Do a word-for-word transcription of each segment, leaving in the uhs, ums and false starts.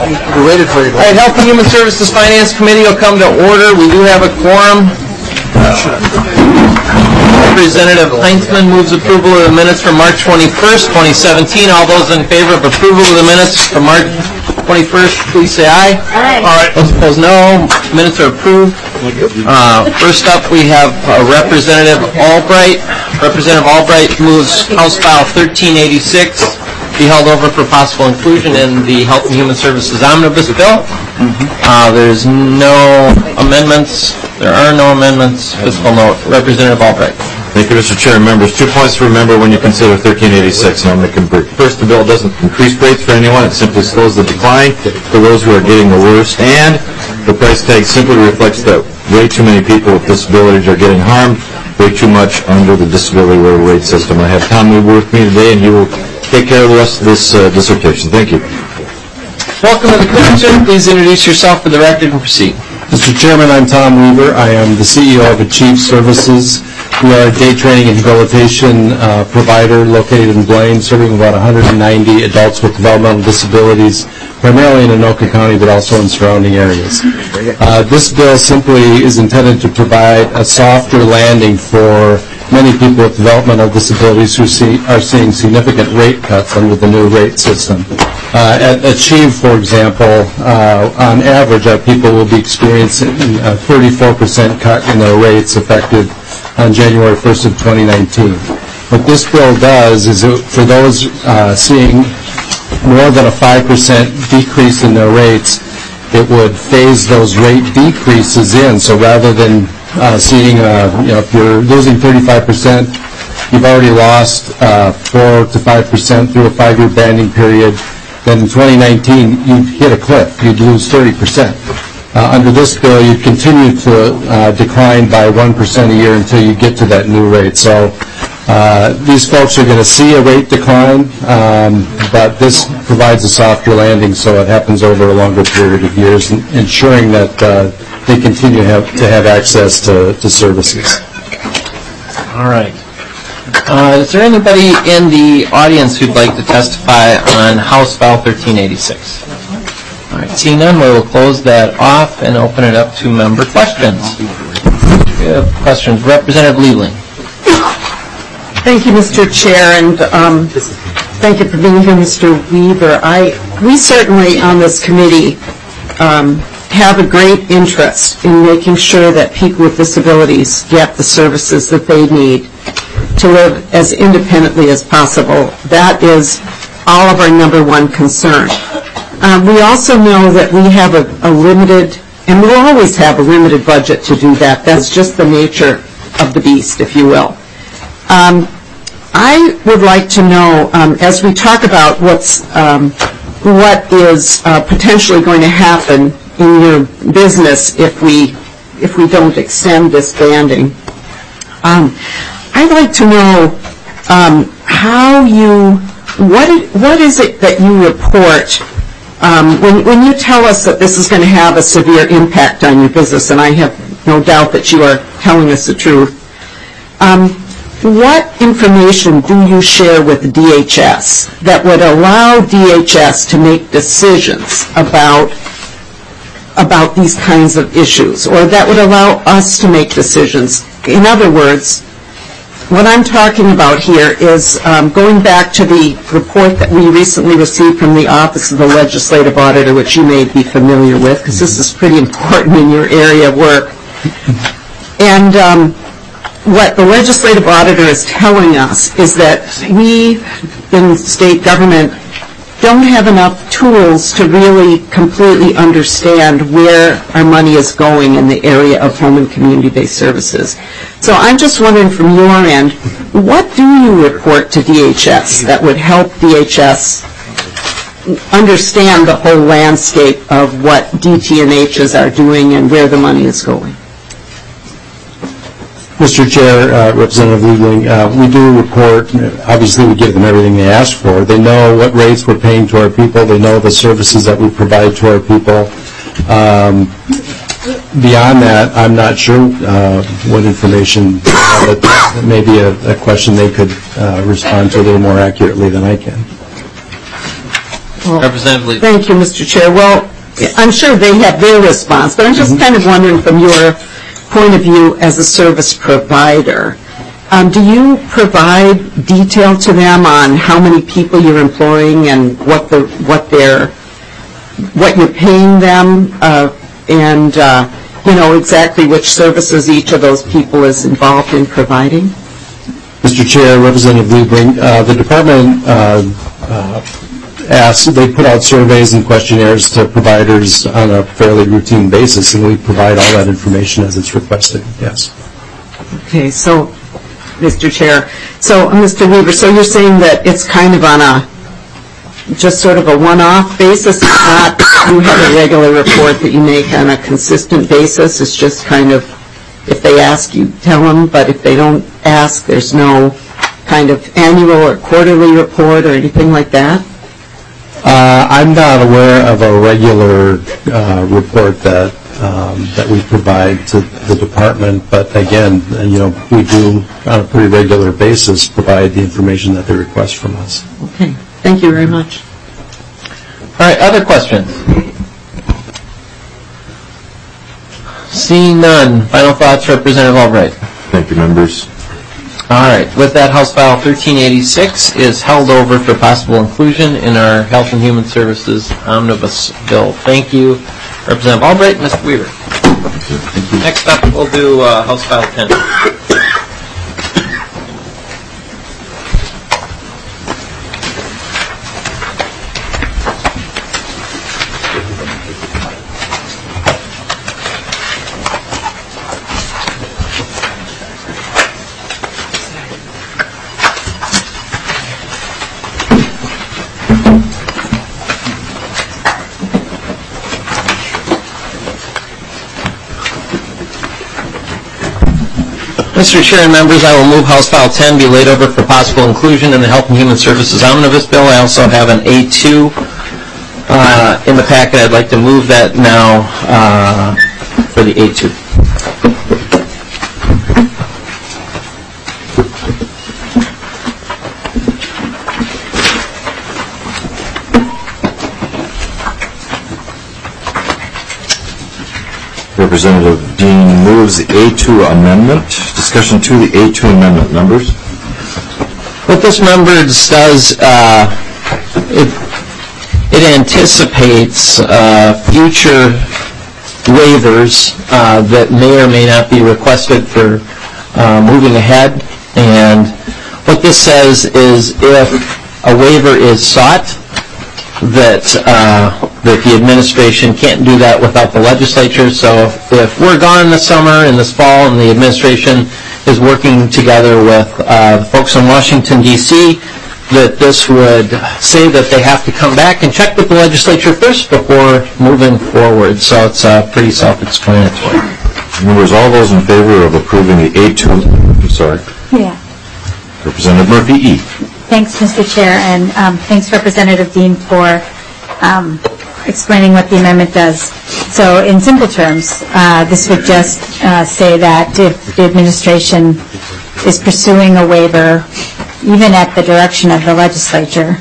We waited for you. All right, Health and Human Services Finance Committee will come to order. We do have a quorum. Representative Heinzman moves approval of the minutes for March twenty-first, twenty seventeen. All those in favor of approval of the minutes for March twenty-first, please say aye. Aye. All right. Those opposed, no. Minutes are approved. Uh, first up, we have uh, Representative Albright. Representative Albright moves House File thirteen eighty-six, be held over for possible inclusion in the Health and Human Services Omnibus Bill. Uh, there's no amendments. There are no amendments. Fiscal note. Representative Albright. Thank you, Mister Chair. Members, two points to remember when you consider thirteen eighty-six, and I'll make them brief. First, the bill doesn't increase rates for anyone. It simply slows the decline for those who are getting the worst, and the price tag simply reflects that way too many people with disabilities are getting harmed way too much under the disability waiver rate system. I have Tom Weaver with me today, and he will take care of the rest of this uh, dissertation. Thank you. Welcome to the Commission. Please introduce yourself for the record and proceed. Mister Chairman, I'm Tom Weaver. I am the C E O of Achieve Services. We are a day training and rehabilitation uh, provider located in Blaine, serving about one hundred ninety adults with developmental disabilities, primarily in Anoka County, but also in surrounding areas. Uh, this bill simply is intended to provide a softer landing for many people with developmental disabilities who see, are seeing significant rate cuts under the new rate system. Uh, at Achieve, for example, uh, on average, our people will be experiencing a thirty-four percent cut in their rates effective on January first of twenty nineteen. What this bill does is it, for those uh, seeing more than a five percent decrease in their rates, it would phase those rate decreases in. So rather than uh, seeing, uh, you know, if you're losing thirty-five percent, you've already lost uh, four to five percent through a five-year banding period, then in twenty nineteen, you'd hit a cliff. You'd lose thirty percent. Uh, under this bill, you'd continue to uh, decline by one percent a year until you get to that new rate. So uh, these folks are going to see a rate decline, um, but this provides a softer landing, so it happens over a longer period of years, ensuring that uh, they continue have, to have access to, to services. All right. Uh, is there anybody in the audience who'd like to testify on House File thirteen eighty-six? All right, seeing none, we will close that off and open it up to member questions. We have questions. Representative Liebling. Thank you, Mister Chair, and um, thank you for being here, Mister Weaver. I, we certainly on this committee um, have a great interest in making sure that people with disabilities get the services that they need to live as independently as possible. That is all of our number one concern. Um, we also know that we have a, a limited, and we'll always have a limited budget to do that. That's just the nature of the beast, if you will. Um, I would like to know, um, as we talk about what's, um, what is uh, potentially going to happen in your business if we, if we don't extend this banding. Um, I'd like to know um, how you, what, what is it that you report um, when, when you tell us that this is going to have a severe impact on your business, and I have no doubt that you are telling us the truth. Um, what information do you share with D H S that would allow D H S to make decisions about about these kinds of issues, or that would allow us to make decisions? In other words, what I'm talking about here is um, going back to the report that we recently received from the Office of the Legislative Auditor, which you may be familiar with, because this is pretty important in your area of work. And um, what the Legislative Auditor is telling us is that we in state government don't have enough tools to really completely understand where our money is going in the area of home and community-based services. So I'm just wondering from your end, what do you report to D H S that would help D H S understand the whole landscape of what D T N Hs are doing and where the money is going? Mister Chair, uh, Representative Liebling, uh, we do report, obviously we give them everything they ask for. They know what rates we're paying to our people. They know the services that we provide to our people. Um, beyond that, I'm not sure uh, what information, uh, that may be a, a question they could uh, respond to a little more accurately than I can. Representative Lieber. Thank you, Mister Chair. Well, I'm sure they have their response, but I'm just kind of wondering from your point of view as a service provider, um, do you provide detail to them on how many people you're employing and what the what they're what you're paying them, uh, and uh, you know exactly which services each of those people is involved in providing? Mister Chair, Representative Liebring, uh, the department uh, uh, asks, they put out surveys and questionnaires to providers on a fairly routine basis, and we provide all that information as it's requested, yes. Okay, so, Mister Chair, so, uh, Mister Weaver, so you're saying that it's kind of on a, just sort of a one-off basis? It's not, you have a regular report that you make on a consistent basis, it's just kind of, if they ask, you tell them, but if they don't ask, there's no kind of annual or quarterly report or anything like that? Uh, I'm not aware of a regular uh, report that um, that we provide to the department, but again, you know, we do on a pretty regular basis provide the information that they request from us. Okay, thank you very much. All right, other questions? Seeing none, final thoughts, Representative Albright. Thank you, members. All right, with that, House File thirteen eighty-six is held over for possible inclusion in our Health and Human Services Omnibus Bill. Thank you, Representative Albright and Mister Weaver. Thank you. Next up, we'll do uh, House File ten. Mister Chair and members, I will move House File ten be laid over for possible inclusion in the Health and Human Services Omnibus Bill. I also have an A two uh, in the packet. I'd like to move that now uh, for the A two. Representative Dean moves the A two amendment. Discussion to the A two amendment. Members? What this members does, uh, it, it anticipates uh, future waivers uh, that may or may not be requested for uh, moving ahead. And what this says is if a waiver is sought, that uh, that the administration can't do that without the legislature. So if we're gone this summer and this fall and the administration is working together with uh, the folks in Washington, D C, that this would say that they have to come back and check with the legislature first before moving forward. So it's uh, pretty self-explanatory. Members, all those in favor of approving the A two, I'm sorry. Yeah. Representative Murphy, E. Thanks, Mister Chair, and um, thanks, Representative Dean, for um, explaining what the amendment does. So in simple terms, uh, this would just uh, say that if the administration is pursuing a waiver, even at the direction of the legislature,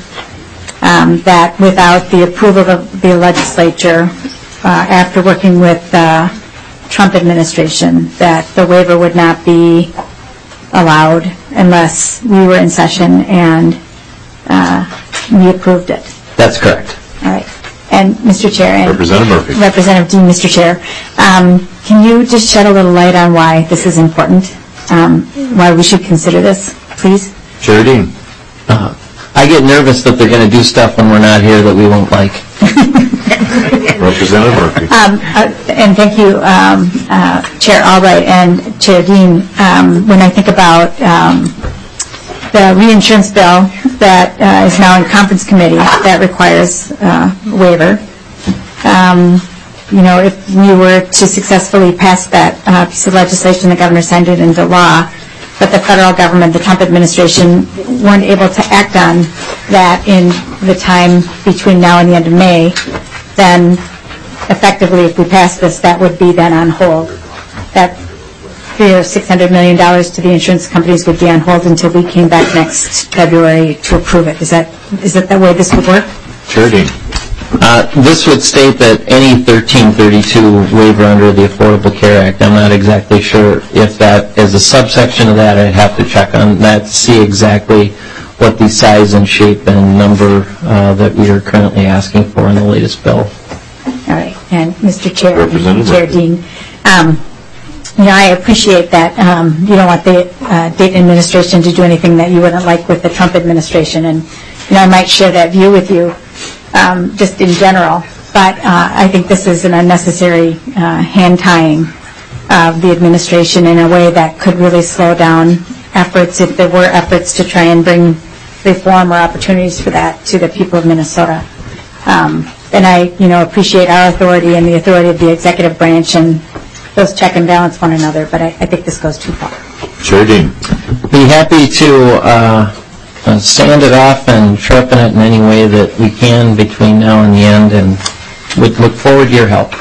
um, that without the approval of the legislature, uh, after working with the Trump administration, that the waiver would not be allowed unless we were in session and uh, we approved it. That's correct. All right. And Mister Chair and Representative Murphy. Representative Dean, Mister Chair, um, can you just shed a little light on why this is important, um, why we should consider this, please? Chair Dean. Uh, I get nervous that they're going to do stuff when we're not here that we won't like. Representative Murphy. Um, uh, and thank you, um, uh, Chair Albright and Chair Dean. Um, when I think about um, the reinsurance bill that uh, is now in conference committee that requires uh, waiver, um, you know, if we were to successfully pass that uh, piece of legislation, the governor signed it into law, but the federal government, the Trump administration, weren't able to act on that in the time between now and the end of May, then effectively, if we pass this, that would be then on hold. That three or six hundred million dollars to the insurance companies would be on hold until we came back next February to approve it. Is that is that the way this would work? Chair Dean. Uh, This would state that any thirteen thirty-two waiver under the Affordable Care Act, I'm not exactly sure if that is a subsection of that. I'd have to check on that to see exactly what the size and shape and number uh, that we are currently asking for in the latest bill. All right, and Mister Chair, Representative Chair Dean, um, you know, I appreciate that um, you don't want the uh, Dayton administration to do anything that you wouldn't like with the Trump administration, and you know, I might share that view with you um, just in general, but uh, I think this is an unnecessary uh, hand-tying of the administration in a way that could really slow down efforts, if there were efforts to try and bring reform or opportunities for that to the people of Minnesota. Um, and I, you know, appreciate our authority and the authority of the executive branch, and those check and balance one another, but I, I think this goes too far. Chair Dean. Be happy to uh, uh, sand it off and sharpen it in any way that we can between now and the end, and would look forward to your help.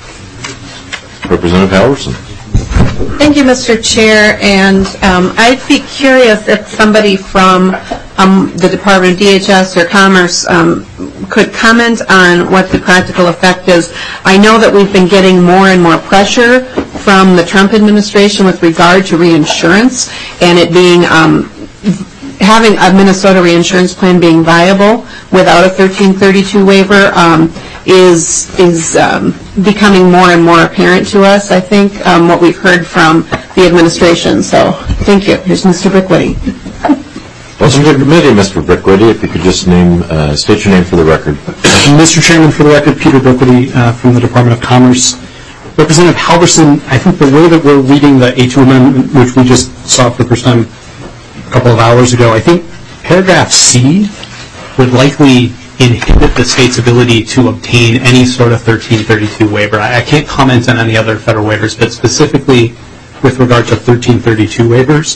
Representative Halverson. Thank you, Mister Chair, and um, I'd be curious if somebody from um, the Department of D H S or Commerce um, could comment on what the practical effect is. I know that we've been getting more and more pressure from the Trump administration with regard to reinsurance, and it being um, having a Minnesota reinsurance plan being viable without a thirteen thirty-two waiver um, is is um, becoming more and more apparent to us, I think, um, what we've heard from the administration. So thank you. Here's Mister Brickwitty. Welcome to the committee, Mister Brickwitty. If you could just name, uh, state your name for the record. Mister Chairman, for the record, Peter Brickwitty uh, from the Department of Commerce. Representative Halverson, I think the way that we're reading the A two amendment, which we just saw for the first time a couple of hours ago, I think paragraph C would likely inhibit the state's ability to obtain any sort of thirteen thirty-two waiver. I, I can't comment on any other federal waivers, but specifically with regard to thirteen thirty-two waivers,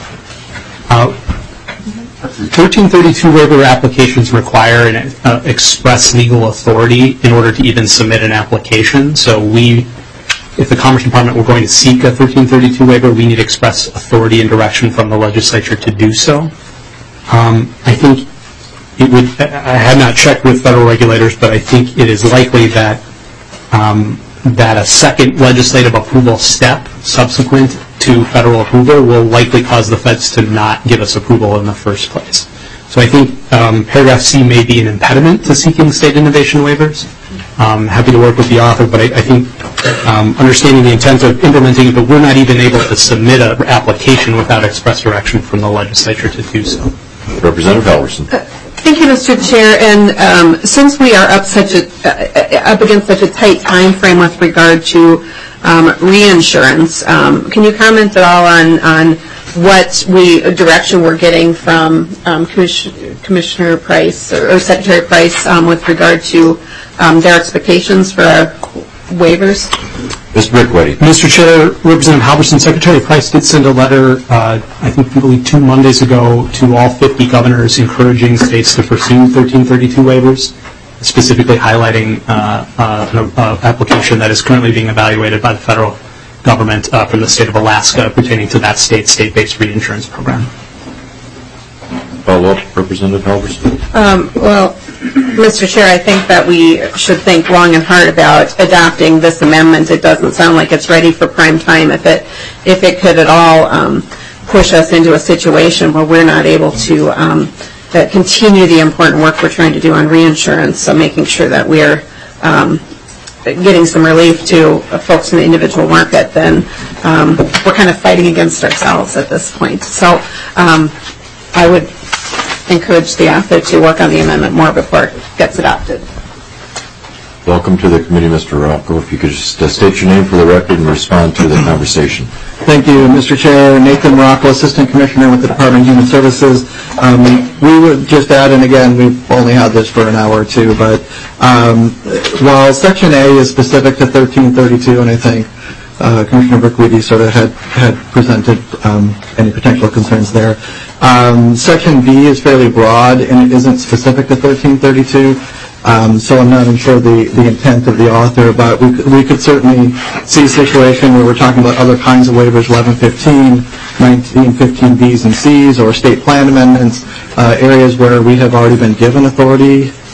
uh, thirteen thirty-two waiver applications require an uh, express legal authority in order to even submit an application. So we, if the Commerce Department were going to seek a thirteen thirty-two waiver, we need express authority and direction from the legislature to do so. Um, I think it would, I have not checked with federal regulators, but I think it is likely that um, that a second legislative approval step subsequent to federal approval will likely cause the feds to not give us approval in the first place. So I think um, paragraph C may be an impediment to seeking state innovation waivers. Um, happy to work with the author, but I, I think um, understanding the intent of implementing it, but we're not even able to submit an application without express direction from the legislature to do so. Representative Halverson. Uh, thank you, Mister Chair. And um, since we are up such a uh, up against such a tight time frame with regard to um, reinsurance, um, can you comment at all on on what we direction we're getting from um, Commission, Commissioner Price or, or Secretary Price um, with regard to um, their expectations for our waivers? Mister Brickwitty. Mister Chair, Representative Halverson, Secretary Price did send a letter, uh, I think, I believe two Mondays ago, to all fifty governors encouraging states to pursue thirteen thirty-two waivers, specifically highlighting uh, uh, an uh, application that is currently being evaluated by the federal government uh, from the state of Alaska pertaining to that state's state-based reinsurance program. Follow-up, Representative Halverson. Um, well, Mister Chair, I think that we should think long and hard about adopting this amendment. It doesn't sound like it's ready for prime time. If it, if it could at all um, push us into a situation where we're not able to um, uh, continue the important work we're trying to do on reinsurance, so making sure that we're um, getting some relief to uh, folks in the individual market, then um, we're kind of fighting against ourselves at this point. So um, I would encourage the author to work on the amendment more before it gets adopted. Welcome to the committee, Mister Rocco. If you could just uh, state your name for the record and respond to the conversation. Thank you, Mister Chair. Nathan Rocco, Assistant Commissioner with the Department of Human Services. Um, we would just add, and again, we've only had this for an hour or two, but um, while Section A is specific to thirteen thirty-two, and I think uh, Commissioner Brickwitty sort of had, had presented um, any potential concerns there, um, Section B is fairly broad, and it isn't specific to thirteen thirty-two. Um, so I'm not sure the, the intent of the author, but we, we could certainly see a situation where we're talking about other kinds of waivers, eleven fifteen, nineteen fifteen B's and C's, or state plan amendments, uh, areas where we have already been given authority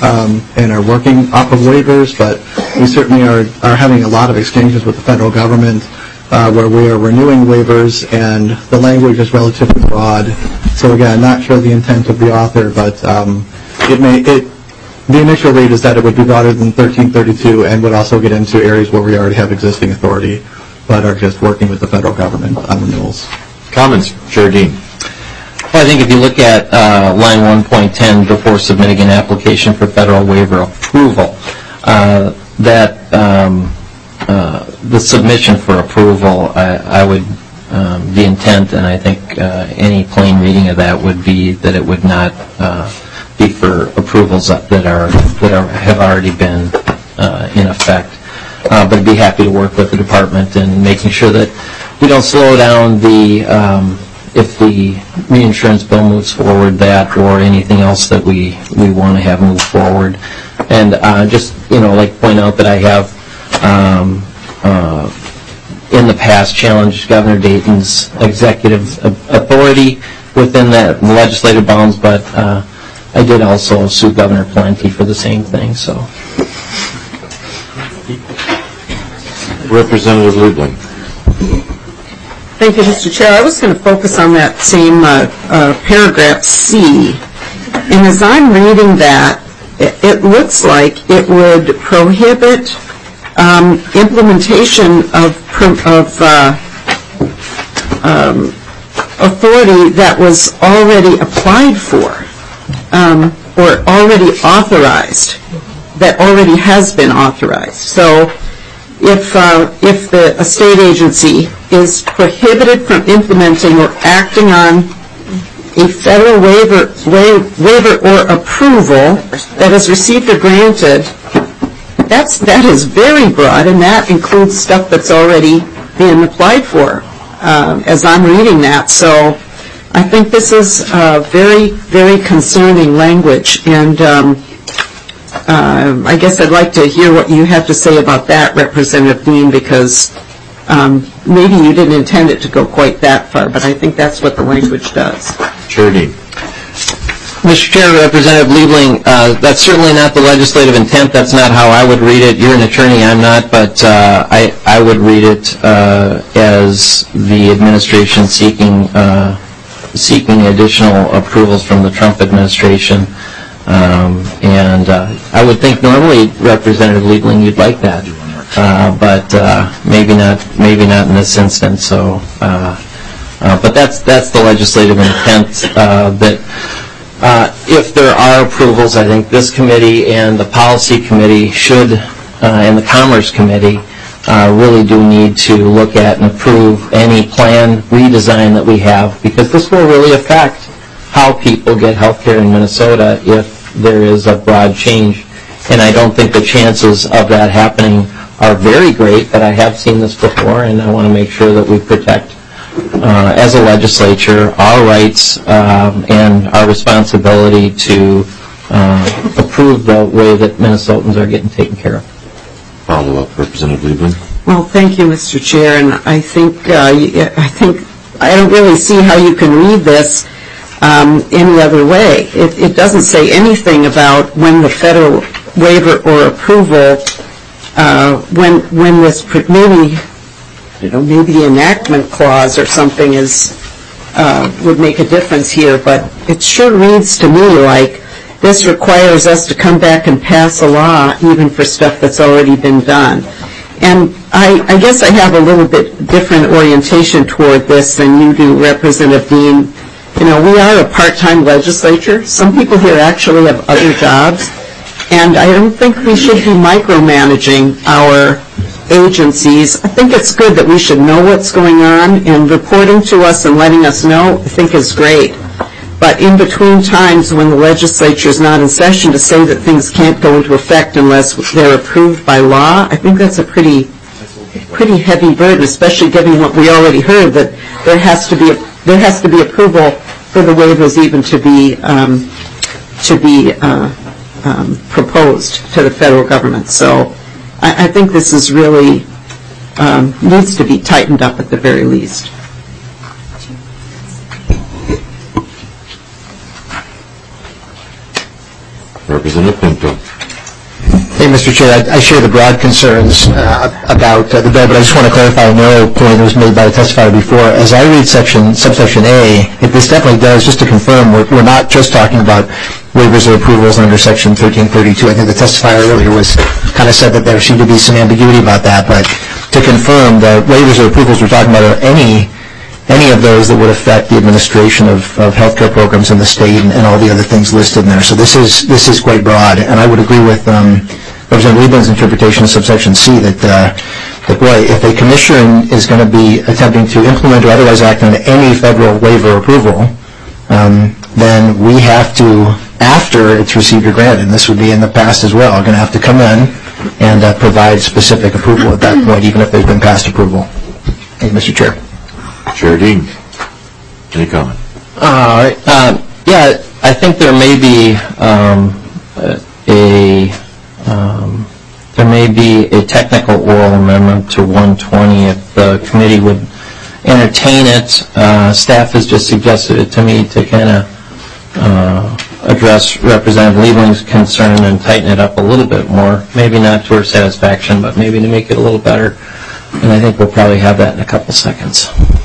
um, and are working off of waivers, but we certainly are, are having a lot of exchanges with the federal government uh, where we are renewing waivers, and the language is relatively broad. So again, not sure the intent of the author, but um, it may, it, the initial read is that it would be broader than thirteen thirty-two and would also get into areas where we already have existing authority, but are just working with the federal government on renewals. Comments, Chair Dean? Well, I think if you look at uh, line one point ten, before submitting an application for federal waiver approval, uh, that um, uh, the submission for approval, I, I would, um, the intent, and I think uh, any plain reading of that would be that it would not uh, be for approvals that are that are have already been uh, in effect. Uh, but I'd be happy to work with the department in making sure that we don't slow down the, um, if the reinsurance bill moves forward, that or anything else that we, we want to have move forward. And uh, just, you know, like point out that I have um, uh, in the past challenged Governor Dayton's executive authority within that legislative bounds, but uh, I did also sue Governor Pawlenty for the same thing. So, Representative Liebling. Thank you, Mister Chair. I was going to focus on that same uh, uh, paragraph C. And as I'm reading that, it, it looks like it would prohibit um, implementation of, of uh, um, authority that was already applied for um, or already authorized, that already has been authorized. So if uh, if the a state agency is prohibited from implementing or acting on a federal waiver, wa- waiver or approval that is received or granted, that's that is very broad, and that includes stuff that's already been applied for. Uh, as I'm reading that, so I think this is uh, very, very concerning language, and um, uh, I guess I'd like to hear what you have to say about that, Representative Dean, because um, maybe you didn't intend it to go quite that far, but I think that's what the language does. Chair Dean. Mister Chair, Representative Liebling, uh, that's certainly not the legislative intent. That's not how I would read it. You're an attorney, I'm not, but uh, I, I would read it uh, as the administration seeking uh, seeking additional approvals from the Trump administration. Um, and uh, I would think normally, Representative Liebling, you'd like that, uh, but uh, maybe not. Maybe not in this instance. So, uh, uh, but that's that's the legislative intent uh, that. Uh, if there are approvals, I think this committee and the policy committee should, uh, and the Commerce Committee, uh, really do need to look at and approve any plan redesign that we have, because this will really affect how people get health care in Minnesota if there is a broad change. And I don't think the chances of that happening are very great, but I have seen this before, and I want to make sure that we protect Uh, as a legislature, our rights um, and our responsibility to uh, approve the way that Minnesotans are getting taken care of. Follow up, Representative Liebling. Well, thank you, Mister Chair, and I think uh, I think I don't really see how you can read this um, any other way. It, it doesn't say anything about when the federal waiver or approval, uh, when when this maybe. You know, maybe the enactment clause or something is uh, would make a difference here, but it sure reads to me like this requires us to come back and pass a law even for stuff that's already been done. And I, I guess I have a little bit different orientation toward this than you do, Representative Dean. You know, we are a part-time legislature. Some people here actually have other jobs, and I don't think we should be micromanaging our agencies. I think it's good that we should know what's going on, and reporting to us and letting us know I think is great. But in between times when the legislature is not in session, to say that things can't go into effect unless they're approved by law, I think that's a pretty pretty heavy burden, especially given what we already heard, that there has to be a, there has to be approval for the waivers even to be um, to be uh, um, proposed to the federal government. So I think this is really um, needs to be tightened up at the very least. Representative Pinto. Hey, Mister Chair, I, I share the broad concerns uh, about uh, the bill, but I just want to clarify another point that was made by the testifier before. As I read section subsection A, it, this definitely does, just to confirm, we're, we're not just talking about waivers or approvals under section thirteen thirty-two. I think the testifier earlier was kind of said that there seemed to be some ambiguity about that, but to confirm, the waivers or approvals we're talking about are any any of those that would affect the administration of, of healthcare programs in the state and, and all the other things listed in there. So this is this is quite broad, and I would agree with um, Representative Liebman's interpretation of subsection C that, uh, that boy, if a commission is going to be attempting to implement or otherwise act on any federal waiver or approval, um, then we have to, after it's received or granted, and this would be in the past as well, are going to have to come in and uh, provide specific approval at that point, even if there's been past approval. Thank you, Mister Chair. Chair Dean, any comment? All right. Um, yeah, I think there may be um, a um, there may be a technical oral amendment to one twenty if the committee would entertain it. Uh, staff has just suggested it to me to kind of uh, address Representative Liebman's concern and tighten it up a little bit more. Maybe not to her satisfaction, but maybe to make it a little better. And I think we'll probably have that in a couple seconds.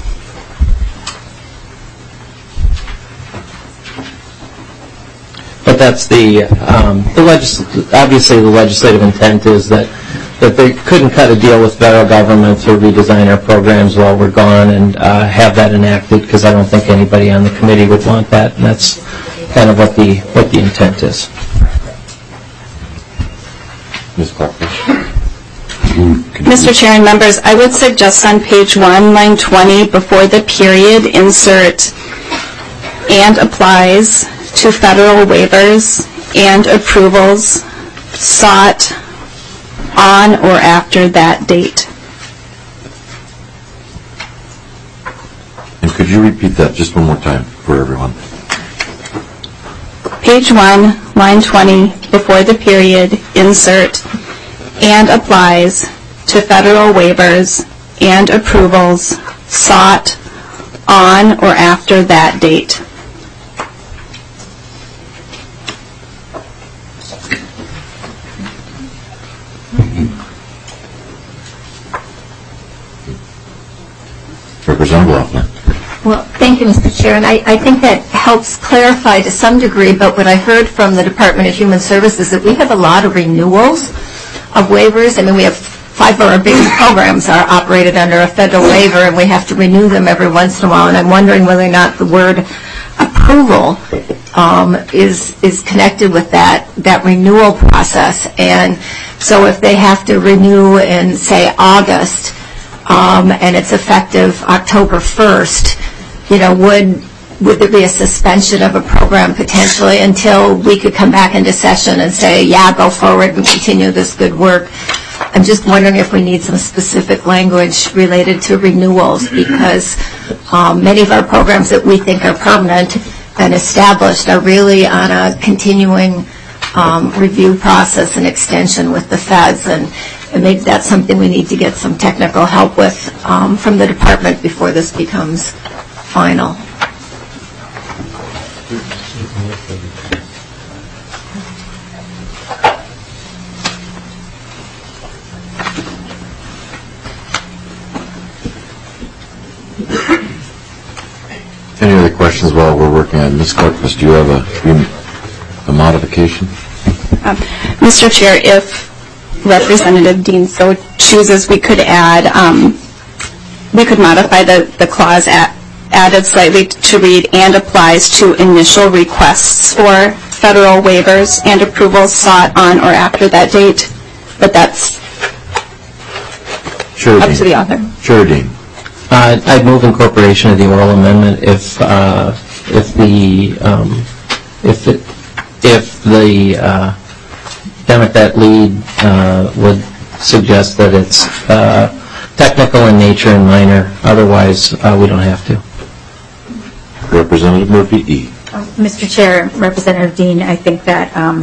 But that's the, um, the legis obviously the legislative intent is that, that they couldn't cut a deal with federal government to redesign our programs while we're gone and uh, have that enacted, because I don't think anybody on the committee would want that, and that's kind of what the, what the intent is. Miz Clark. Mister Chair and members, I would suggest on page one, line twenty, before the period, insert and applies to federal waivers and approvals sought on or after that date. And could you repeat that just one more time for everyone? Page one, line twenty, before the period, insert and applies to federal waivers and approvals sought on or after that date. Representative Loeffler. Well, thank you, Mister Chair, and I, I think that helps clarify to some degree, but what I heard from the Department of Human Services is that we have a lot of renewals of waivers. I mean, we have five of our biggest programs are operated under a federal waiver, and we have to renew them every once in a while, and I'm wondering whether or not the word approval um, is is connected with that, that renewal process. And so if they have to renew in, say, August, Um, and it's effective October first, you know, would would there be a suspension of a program potentially until we could come back into session and say, yeah, go forward and continue this good work? I'm just wondering if we need some specific language related to renewals, because um, many of our programs that we think are permanent and established are really on a continuing um, review process and extension with the feds, and And maybe that's something we need to get some technical help with um, from the department before this becomes final. Any other questions while we're working on Miz Clarkfuss? Do you have a, a modification? Um, Mister Chair, if Representative Dean so chooses, we could add, um, we could modify the, the clause at, added slightly to read, and applies to initial requests for federal waivers and approvals sought on or after that date. But that's Chair up Dean. to the author. Chair Dean. Uh, I'd move incorporation of the oral amendment if uh, if the um, if it, if the uh, Democrat lead uh, would suggest that it's uh, technical in nature and minor. Otherwise, uh, we don't have to. Representative Murphy E. Mister Chair, Representative Dean, I think that um,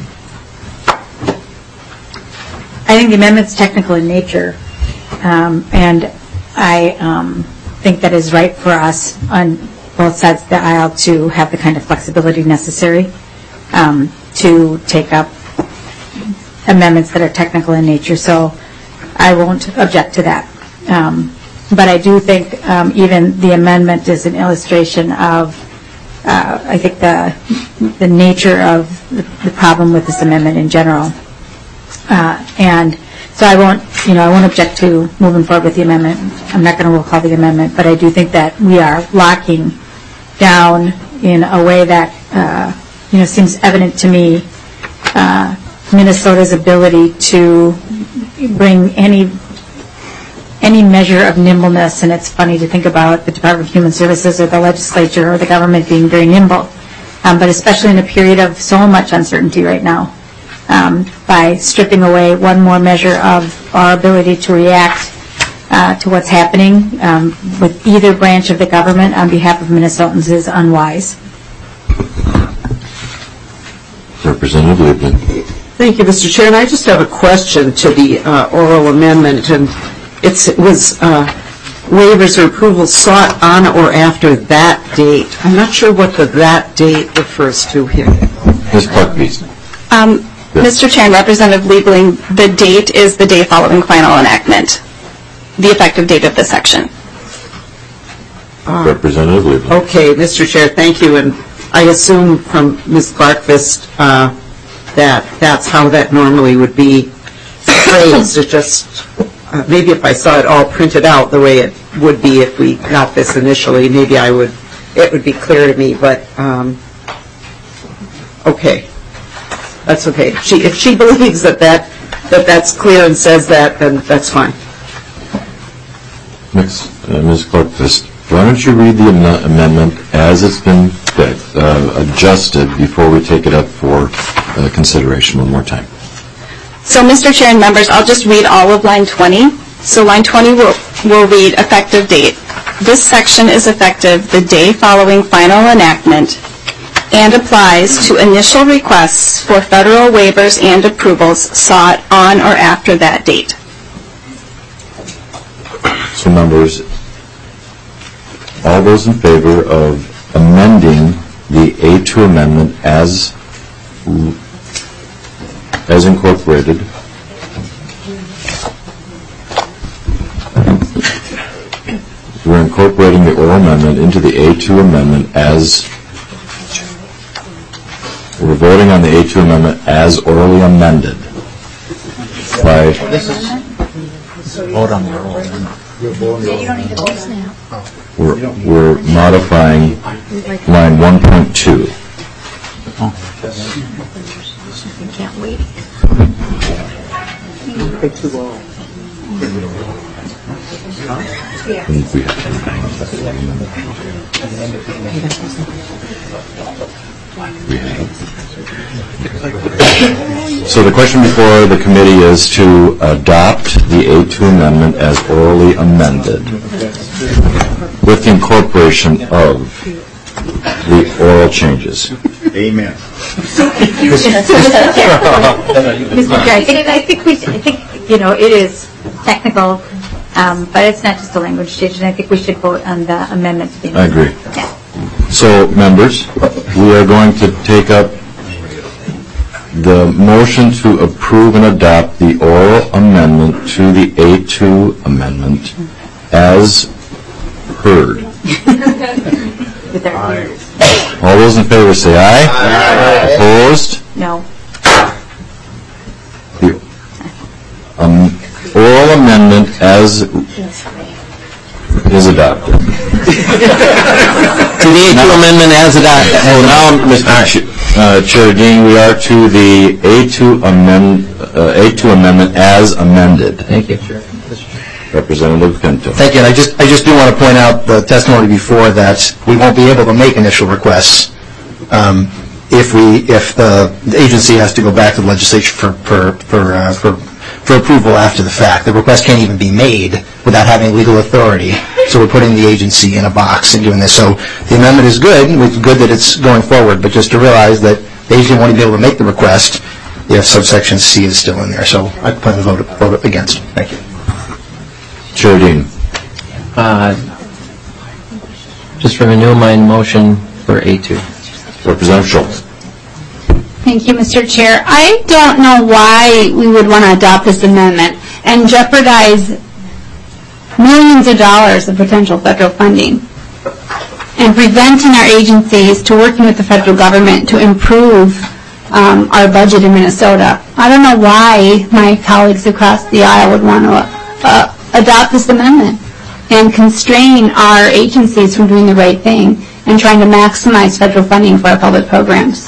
I think the amendment's technical in nature, um, and I um, think that is right for us on both sides of the aisle to have the kind of flexibility necessary um, to take up amendments that are technical in nature, so I won't object to that. Um, but I do think um, even the amendment is an illustration of, uh, I think, the the nature of the, the problem with this amendment in general. Uh, and so I won't, you know, I won't object to moving forward with the amendment. I'm not going to roll call the amendment, but I do think that we are locking down in a way that, uh, you know, seems evident to me, uh, Minnesota's ability to bring any any measure of nimbleness, and it's funny to think about the Department of Human Services or the legislature or the government being very nimble, um, but especially in a period of so much uncertainty right now, um, by stripping away one more measure of our ability to react uh, to what's happening um, with either branch of the government on behalf of Minnesotans is unwise. Representative Liebling. Thank you, Mister Chair. And I just have a question to the uh, oral amendment. And it's, it was uh, waivers or approvals sought on or after that date. I'm not sure what the that date refers to here. Miz Clark, please. Um, Mister Chair and Representative Liebling, the date is the day following final enactment, the effective date of the section. Uh, Representative Liebling. Okay, Mister Chair, thank you. And I assume from Miz Clarkvist uh, that that's how that normally would be phrased. It just, uh, maybe if I saw it all printed out the way it would be if we got this initially, maybe I would, it would be clear to me, but um, okay. That's okay. She, if she believes that, that that that's clear and says that, then that's fine. Miz Uh, Miz Clarkvist, why don't you read the am- amendment as it's been uh, adjusted before we take it up for uh, consideration one more time. So, Mister Chair and members, I'll just read all of line twenty. So line twenty will, will read effective date. This section is effective the day following final enactment and applies to initial requests for federal waivers and approvals sought on or after that date. So members, all those in favor of amending the A two amendment as as incorporated, we're incorporating the oral amendment into the A two amendment as we're voting on the A two amendment as orally amended by Vote on the oral amendment. We're, we're modifying line one point two. We have. So the question before the committee is to adopt the A two amendment as orally amended with the incorporation of the oral changes. Amen. Mister Chair, I think, I think we, I think, you know, it is technical, um, but it's not just a language change, and I think we should vote on the amendment to the I agree. Yeah. So, members, we are going to take up the motion to approve and adopt the oral amendment to the A two amendment as heard. With our ears. All those in favor say aye. Aye. Opposed? No. The um, oral amendment as is adopted. To the A two amendment as adopted. Oh, now, Mister Ch- uh, Chair Dean, we are to the A two amend uh, A two amendment as amended. Thank you. Representative Pinto. Thank you. And I just, I just do want to point out the testimony before that we won't be able to make initial requests um, if we, if the, the agency has to go back to the legislature for for for, uh, for for approval after the fact. The request can't even be made without having legal authority. So we're putting the agency in a box and doing this. So the amendment is good. It's good that it's going forward, but just to realize that the agency won't be able to make the request if subsection C is still in there. So I plan to vote vote against. Thank you. Chair Dean. Uh, just renew my motion for A two. Representative Schultz. Thank you, Mister Chair. I don't know why we would want to adopt this amendment and jeopardize millions of dollars of potential federal funding and preventing our agencies to working with the federal government to improve um, our budget in Minnesota. I don't know why my colleagues across the aisle would want to uh, adopt this amendment and constrain our agencies from doing the right thing and trying to maximize federal funding for our public programs.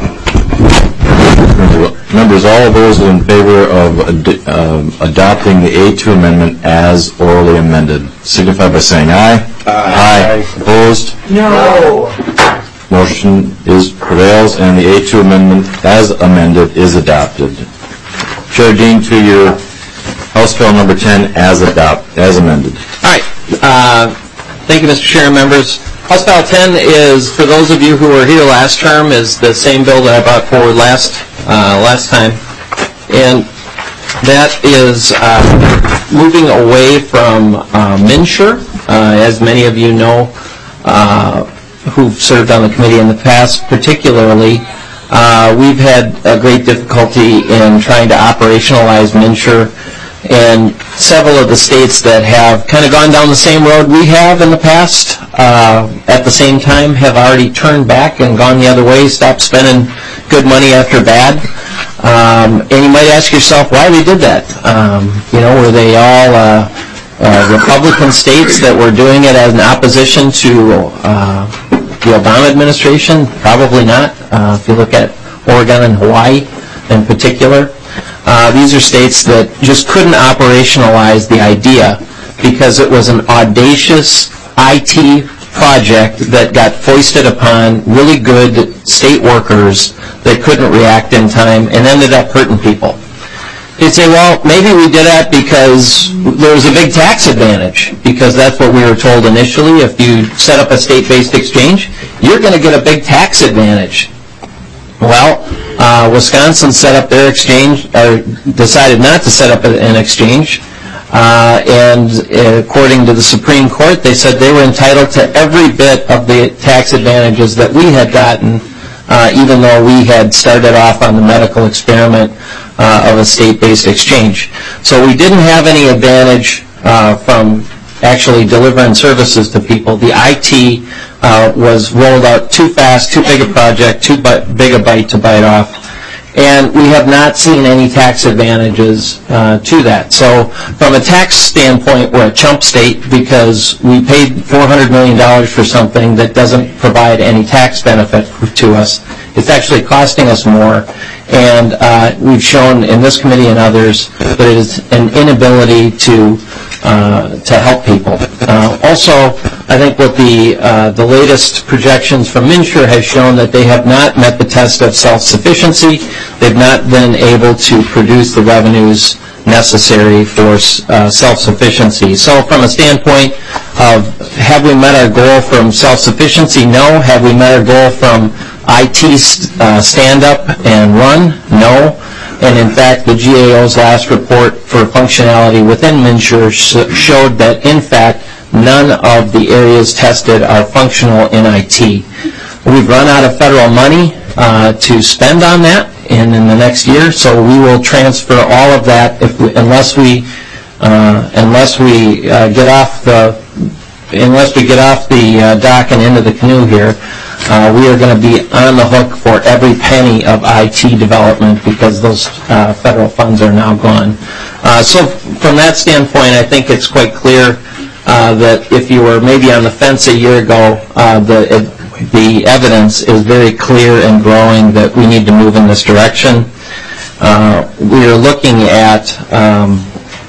Members, all of those in favor of ad- um, adopting the A two amendment as orally amended, signify by saying aye. Aye. Aye. Opposed? No. Motion is prevails, and the A two amendment as amended is adopted. Chair Dean, to your House Bill number ten as adopt as amended. All right. Uh, thank you, Mister Chair and members. House Bill ten is, for those of you who were here last term, is the same bill that I brought forward last uh, last time, and that is uh, moving away from uh, MNsure. Uh, as many of you know, uh, who've served on the committee in the past, particularly, uh, we've had a great difficulty in trying to operationalize MNsure. And several of the states that have kind of gone down the same road we have in the past, uh, at the same time, have already turned back and gone the other way, stopped spending good money after bad. Um, and you might ask yourself why they did that. Um, you know, were they all uh, uh, Republican states that were doing it as an opposition to uh, the Obama administration? Probably not. Uh, if you look at Oregon and Hawaii in particular. Uh, these are states that just couldn't operationalize the idea because it was an audacious I T project that got foisted upon really good state workers that couldn't react in time and ended up hurting people. You'd say, well, maybe we did that because there was a big tax advantage, because that's what we were told initially. If you set up a state-based exchange, you're going to get a big tax advantage. Well, uh, Wisconsin set up their exchange, or decided not to set up an exchange, uh, and uh, according to the Supreme Court, they said they were entitled to every bit of the tax advantages that we had gotten, uh, even though we had started off on the medical experiment uh, of a state-based exchange. So we didn't have any advantage uh, from actually delivering services to people. The I T uh, was rolled out too fast, too big a project, too bu- big a bite to bite off, and we have not seen any tax advantages uh, to that. So from a tax standpoint, we're a chump state because we paid four hundred million dollars for something that doesn't provide any tax benefit to us. It's actually costing us more, and uh, we've shown in this committee and others that it is an inability to Uh, to help people. Uh, also, I think what the uh, the latest projections from MNsure has shown that they have not met the test of self-sufficiency. They've not been able to produce the revenues necessary for uh, self-sufficiency. So from a standpoint of have we met our goal from self-sufficiency? No. Have we met our goal from I T st- uh, stand-up and run? No. And in fact, the G A O's last report for functionality within MNsure sh- showed that, in fact, none of the areas tested are functional in I T. We've run out of federal money uh, to spend on that in, in the next year, so we will transfer all of that if we, unless we uh, unless we uh, get off the unless we get off the uh, dock and into the canoe here. Uh, we are going to be on the hook for every penny of I T development because those uh, federal funds are now gone. Uh, so from that standpoint, I think it's quite clear uh, that if you were maybe on the fence a year ago, uh, the, it, the evidence is very clear and growing that we need to move in this direction. Uh, we are looking at um,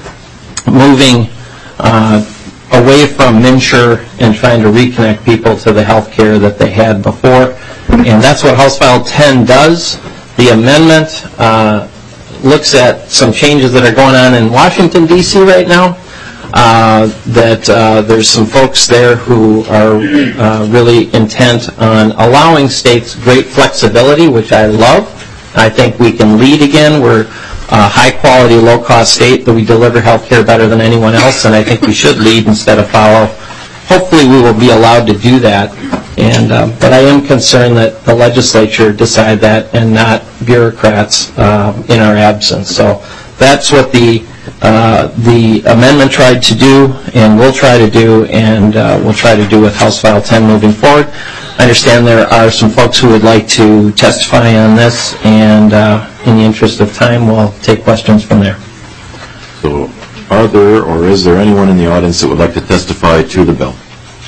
moving uh, away from MNsure and trying to reconnect people to the health care that they had before. And that's what House File ten does. The amendment uh, looks at some changes that are going on in Washington, D C right now. Uh, that uh, there's some folks there who are uh, really intent on allowing states great flexibility, which I love. I think we can lead again. We're a high-quality, low-cost state that we deliver health care better than anyone else, and I think we should lead instead of follow. Hopefully we will be allowed to do that. And, uh, but I am concerned that the legislature decide that and not bureaucrats uh, in our absence. So that's what the uh, the amendment tried to do, and will try to do, and uh, we'll try to do with House File ten moving forward. I understand there are some folks who would like to testify on this, and uh, in the interest of time, we'll take questions from there. So, are there or is there anyone in the audience that would like to testify to the bill?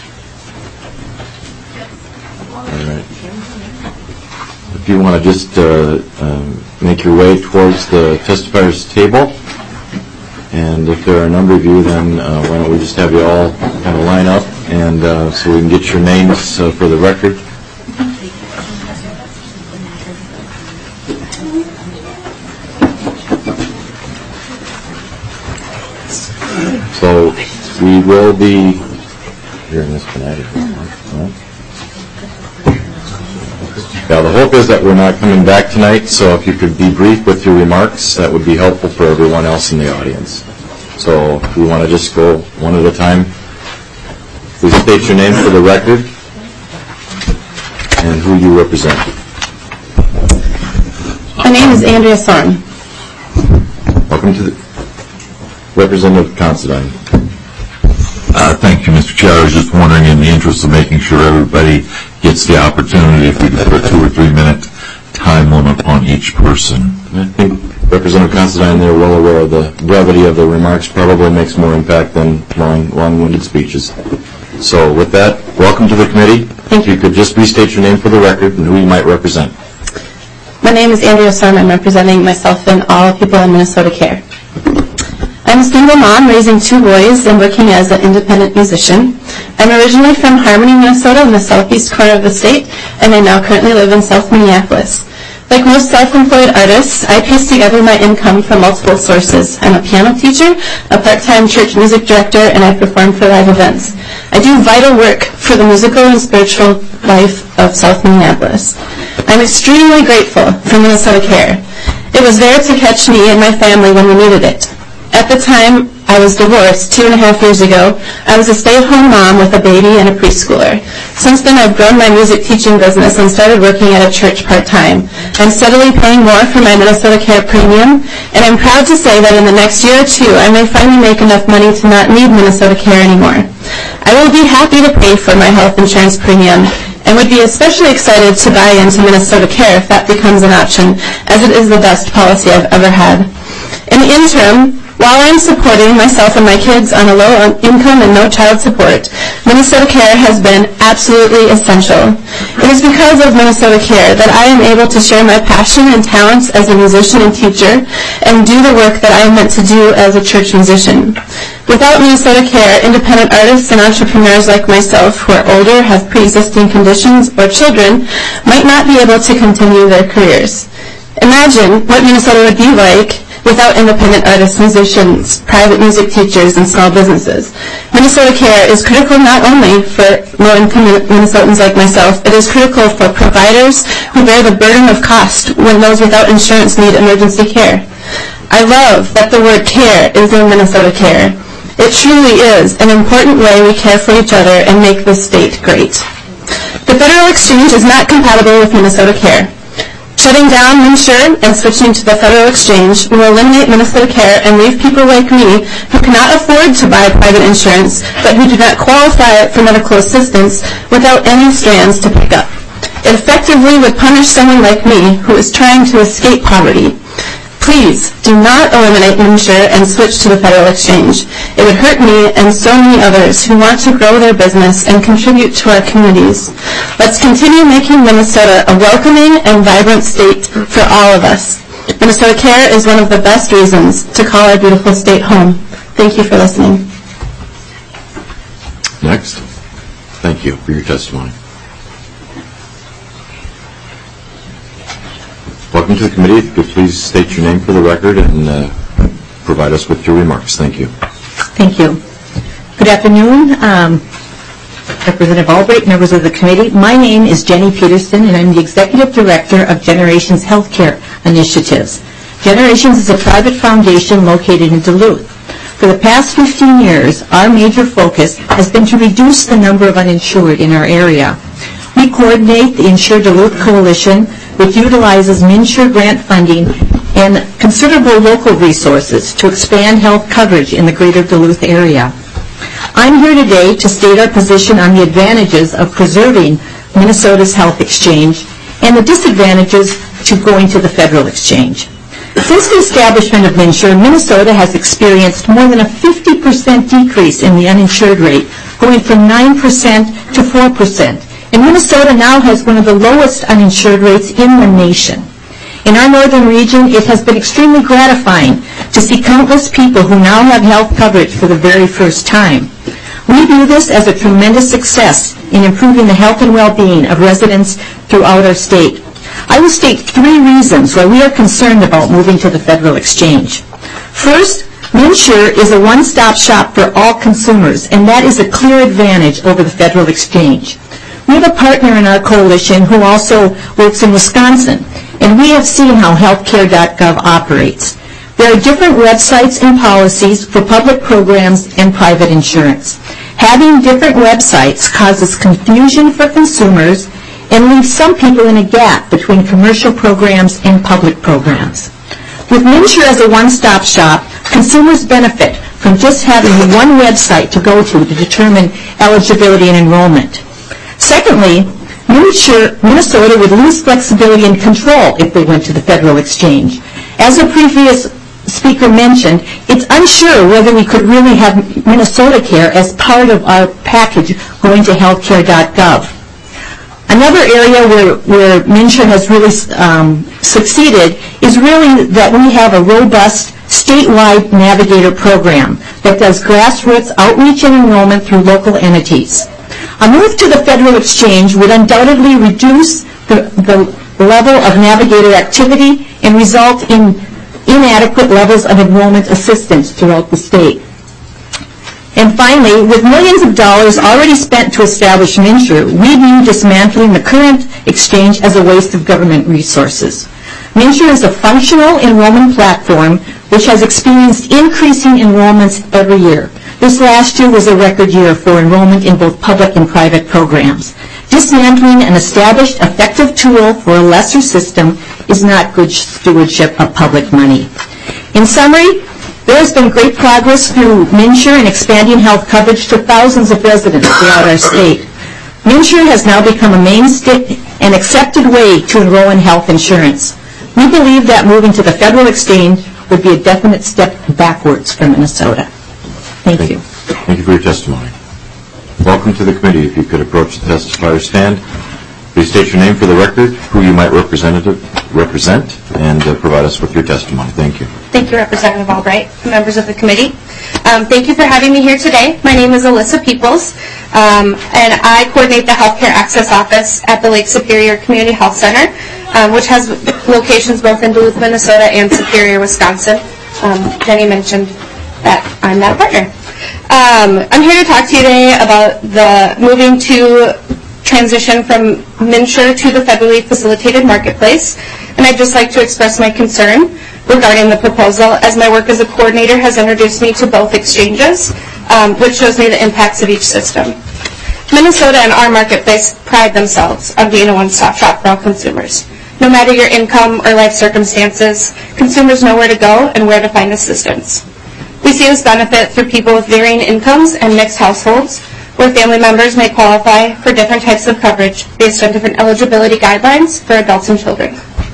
All right. If you want to just uh, um, make your way towards the testifiers' table, and if there are a number of you, then uh, why don't we just have you all kind of line up, and uh, so we can get your names uh, for the record. So we will be here in this Connecticut. Yeah, the hope is that we're not coming back tonight, so if you could be brief with your remarks, that would be helpful for everyone else in the audience. So if we want to just go one at a time, please state your name for the record and who you represent. My name is Andrea Sorn. Welcome to the Representative Considine. Uh, thank you, Mister Chair. I was just wondering, in the interest of making sure everybody gets the opportunity, if we could put a two or three minute time limit on each person. I think Representative Considine, they're well aware of the brevity of the remarks, probably makes more impact than long, long-winded speeches. So with that, welcome to the committee. Thank you. If you could just restate your name for the record and who you might represent. My name is Andrea Sorn. I'm representing myself and all people in Minnesota Care. I'm a single mom raising two boys and working as an independent musician. I'm originally from Harmony, Minnesota, in the southeast corner of the state, and I now currently live in South Minneapolis. Like most self-employed artists, I piece together my income from multiple sources. I'm a piano teacher, a part-time church music director, and I perform for live events. I do vital work for the musical and spiritual life of South Minneapolis. I'm extremely grateful for Minnesota Care. It was there to catch me and my family when we needed it. At the time I was divorced two and a half years ago, I was a stay-at-home mom with a baby and a preschooler. Since then, I've grown my music teaching business and started working at a church part-time. I'm steadily paying more for my Minnesota Care premium, and I'm proud to say that in the next year or two, I may finally make enough money to not need Minnesota Care anymore. I will be happy to pay for my health insurance premium, and would be especially excited to buy into Minnesota Care if that becomes an option, as it is the best policy I've ever had. In the interim, while I'm supporting myself and my kids on a low income and no child support, Minnesota Care has been absolutely essential. It is because of Minnesota Care that I am able to share my passion and talents as a musician and teacher and do the work that I am meant to do as a church musician. Without Minnesota Care, independent artists and entrepreneurs like myself who are older, have pre-existing conditions, or children might not be able to continue their careers. Imagine what Minnesota would be like without independent artists, musicians, private music teachers, and small businesses. Minnesota Care is critical not only for low-income Minnesotans like myself, it is critical for providers who bear the burden of cost when those without insurance need emergency care. I love that the word care is in Minnesota Care. It truly is an important way we care for each other and make this state great. The Federal Exchange is not compatible with Minnesota Care. Shutting down MNsure and switching to the Federal Exchange will eliminate Minnesota Care and leave people like me who cannot afford to buy private insurance but who do not qualify for medical assistance without any strands to pick up. It effectively would punish someone like me who is trying to escape poverty. Please do not eliminate MNsure and switch to the Federal Exchange. It would hurt me and so many others who want to grow their business and contribute to our communities. Let's continue making Minnesota a welcoming and vibrant state for all of us. Minnesota Care is one of the best reasons to call our beautiful state home. Thank you for listening. Next. Thank you for your testimony. Welcome to the committee. If you could please state your name for the record and uh, provide us with your remarks. Thank you. Thank you. Good afternoon, um, Representative Albright, members of the committee. My name is Jenny Peterson, and I'm the Executive Director of Generations Healthcare Initiatives. Generations is a private foundation located in Duluth. For the past fifteen years, our major focus has been to reduce the number of uninsured in our area. We coordinate the Insure Duluth Coalition, which utilizes MNsure grant funding and considerable local resources to expand health coverage in the greater Duluth area. I'm here today to state our position on the advantages of preserving Minnesota's health exchange and the disadvantages to going to the federal exchange. Since the establishment of MNsure, Minnesota has experienced more than a fifty percent decrease in the uninsured rate, going from nine percent to four percent. And Minnesota now has one of the lowest uninsured rates in the nation. In our northern region, it has been extremely gratifying to see countless people who now have health coverage for the very first time. We view this as a tremendous success in improving the health and well-being of residents throughout our state. I will state three reasons why we are concerned about moving to the federal exchange. First, MNsure is a one-stop shop for all consumers, and that is a clear advantage over the federal exchange. We have a partner in our coalition who also works in Wisconsin, and we have seen how healthcare dot gov operates. There are different websites and policies for public programs and private insurance. Having different websites causes confusion for consumers and leaves some people in a gap between commercial programs and public programs. With MNsure as a one-stop shop, consumers benefit from just having one website to go to to determine eligibility and enrollment. Secondly, MNsure, Minnesota would lose flexibility and control if they went to the federal exchange. As a previous speaker mentioned, it's unsure whether we could really have Minnesota Care as part of our package going to healthcare dot gov. Another area where, where MNsure has really um, succeeded is really that we have a robust statewide navigator program that does grassroots outreach and enrollment through local entities. A move to the federal exchange would undoubtedly reduce the, the level of navigator activity and result in inadequate levels of enrollment assistance throughout the state. And finally, with millions of dollars already spent to establish MNsure, we view dismantling the current exchange as a waste of government resources. MNsure is a functional enrollment platform which has experienced increasing enrollments every year. This last year was a record year for enrollment in both public and private programs. Dismantling an established, effective tool for a lesser system is not good stewardship of public money. In summary, there has been great progress through MNsure in expanding health coverage to thousands of residents throughout our state. MNsure has now become a mainstay and accepted way to enroll in health insurance. We believe that moving to the federal exchange would be a definite step backwards for Minnesota. Thank, Thank you. Thank you for your testimony. Welcome to the committee. If you could approach the testifier stand. Please state your name for the record, who you might representative represent, and uh, provide us with your testimony. Thank you. Thank you, Representative Albright, members of the committee. Um, thank you for having me here today. My name is Alyssa Peoples, um, and I coordinate the Healthcare Access Office at the Lake Superior Community Health Center, um, which has locations both in Duluth, Minnesota, and Superior, Wisconsin. Um, Jenny mentioned that I'm that partner. Um, I'm here to talk to you today about the moving to transition from MNsure to the federally facilitated marketplace, and I'd just like to express my concern regarding the proposal, as my work as a coordinator has introduced me to both exchanges, um, which shows me the impacts of each system. Minnesota and our marketplace pride themselves on being a one-stop shop for all consumers. No matter your income or life circumstances, consumers know where to go and where to find assistance. We see this benefit through people with varying incomes and mixed households, where family members may qualify for different types of coverage based on different eligibility guidelines for adults and children.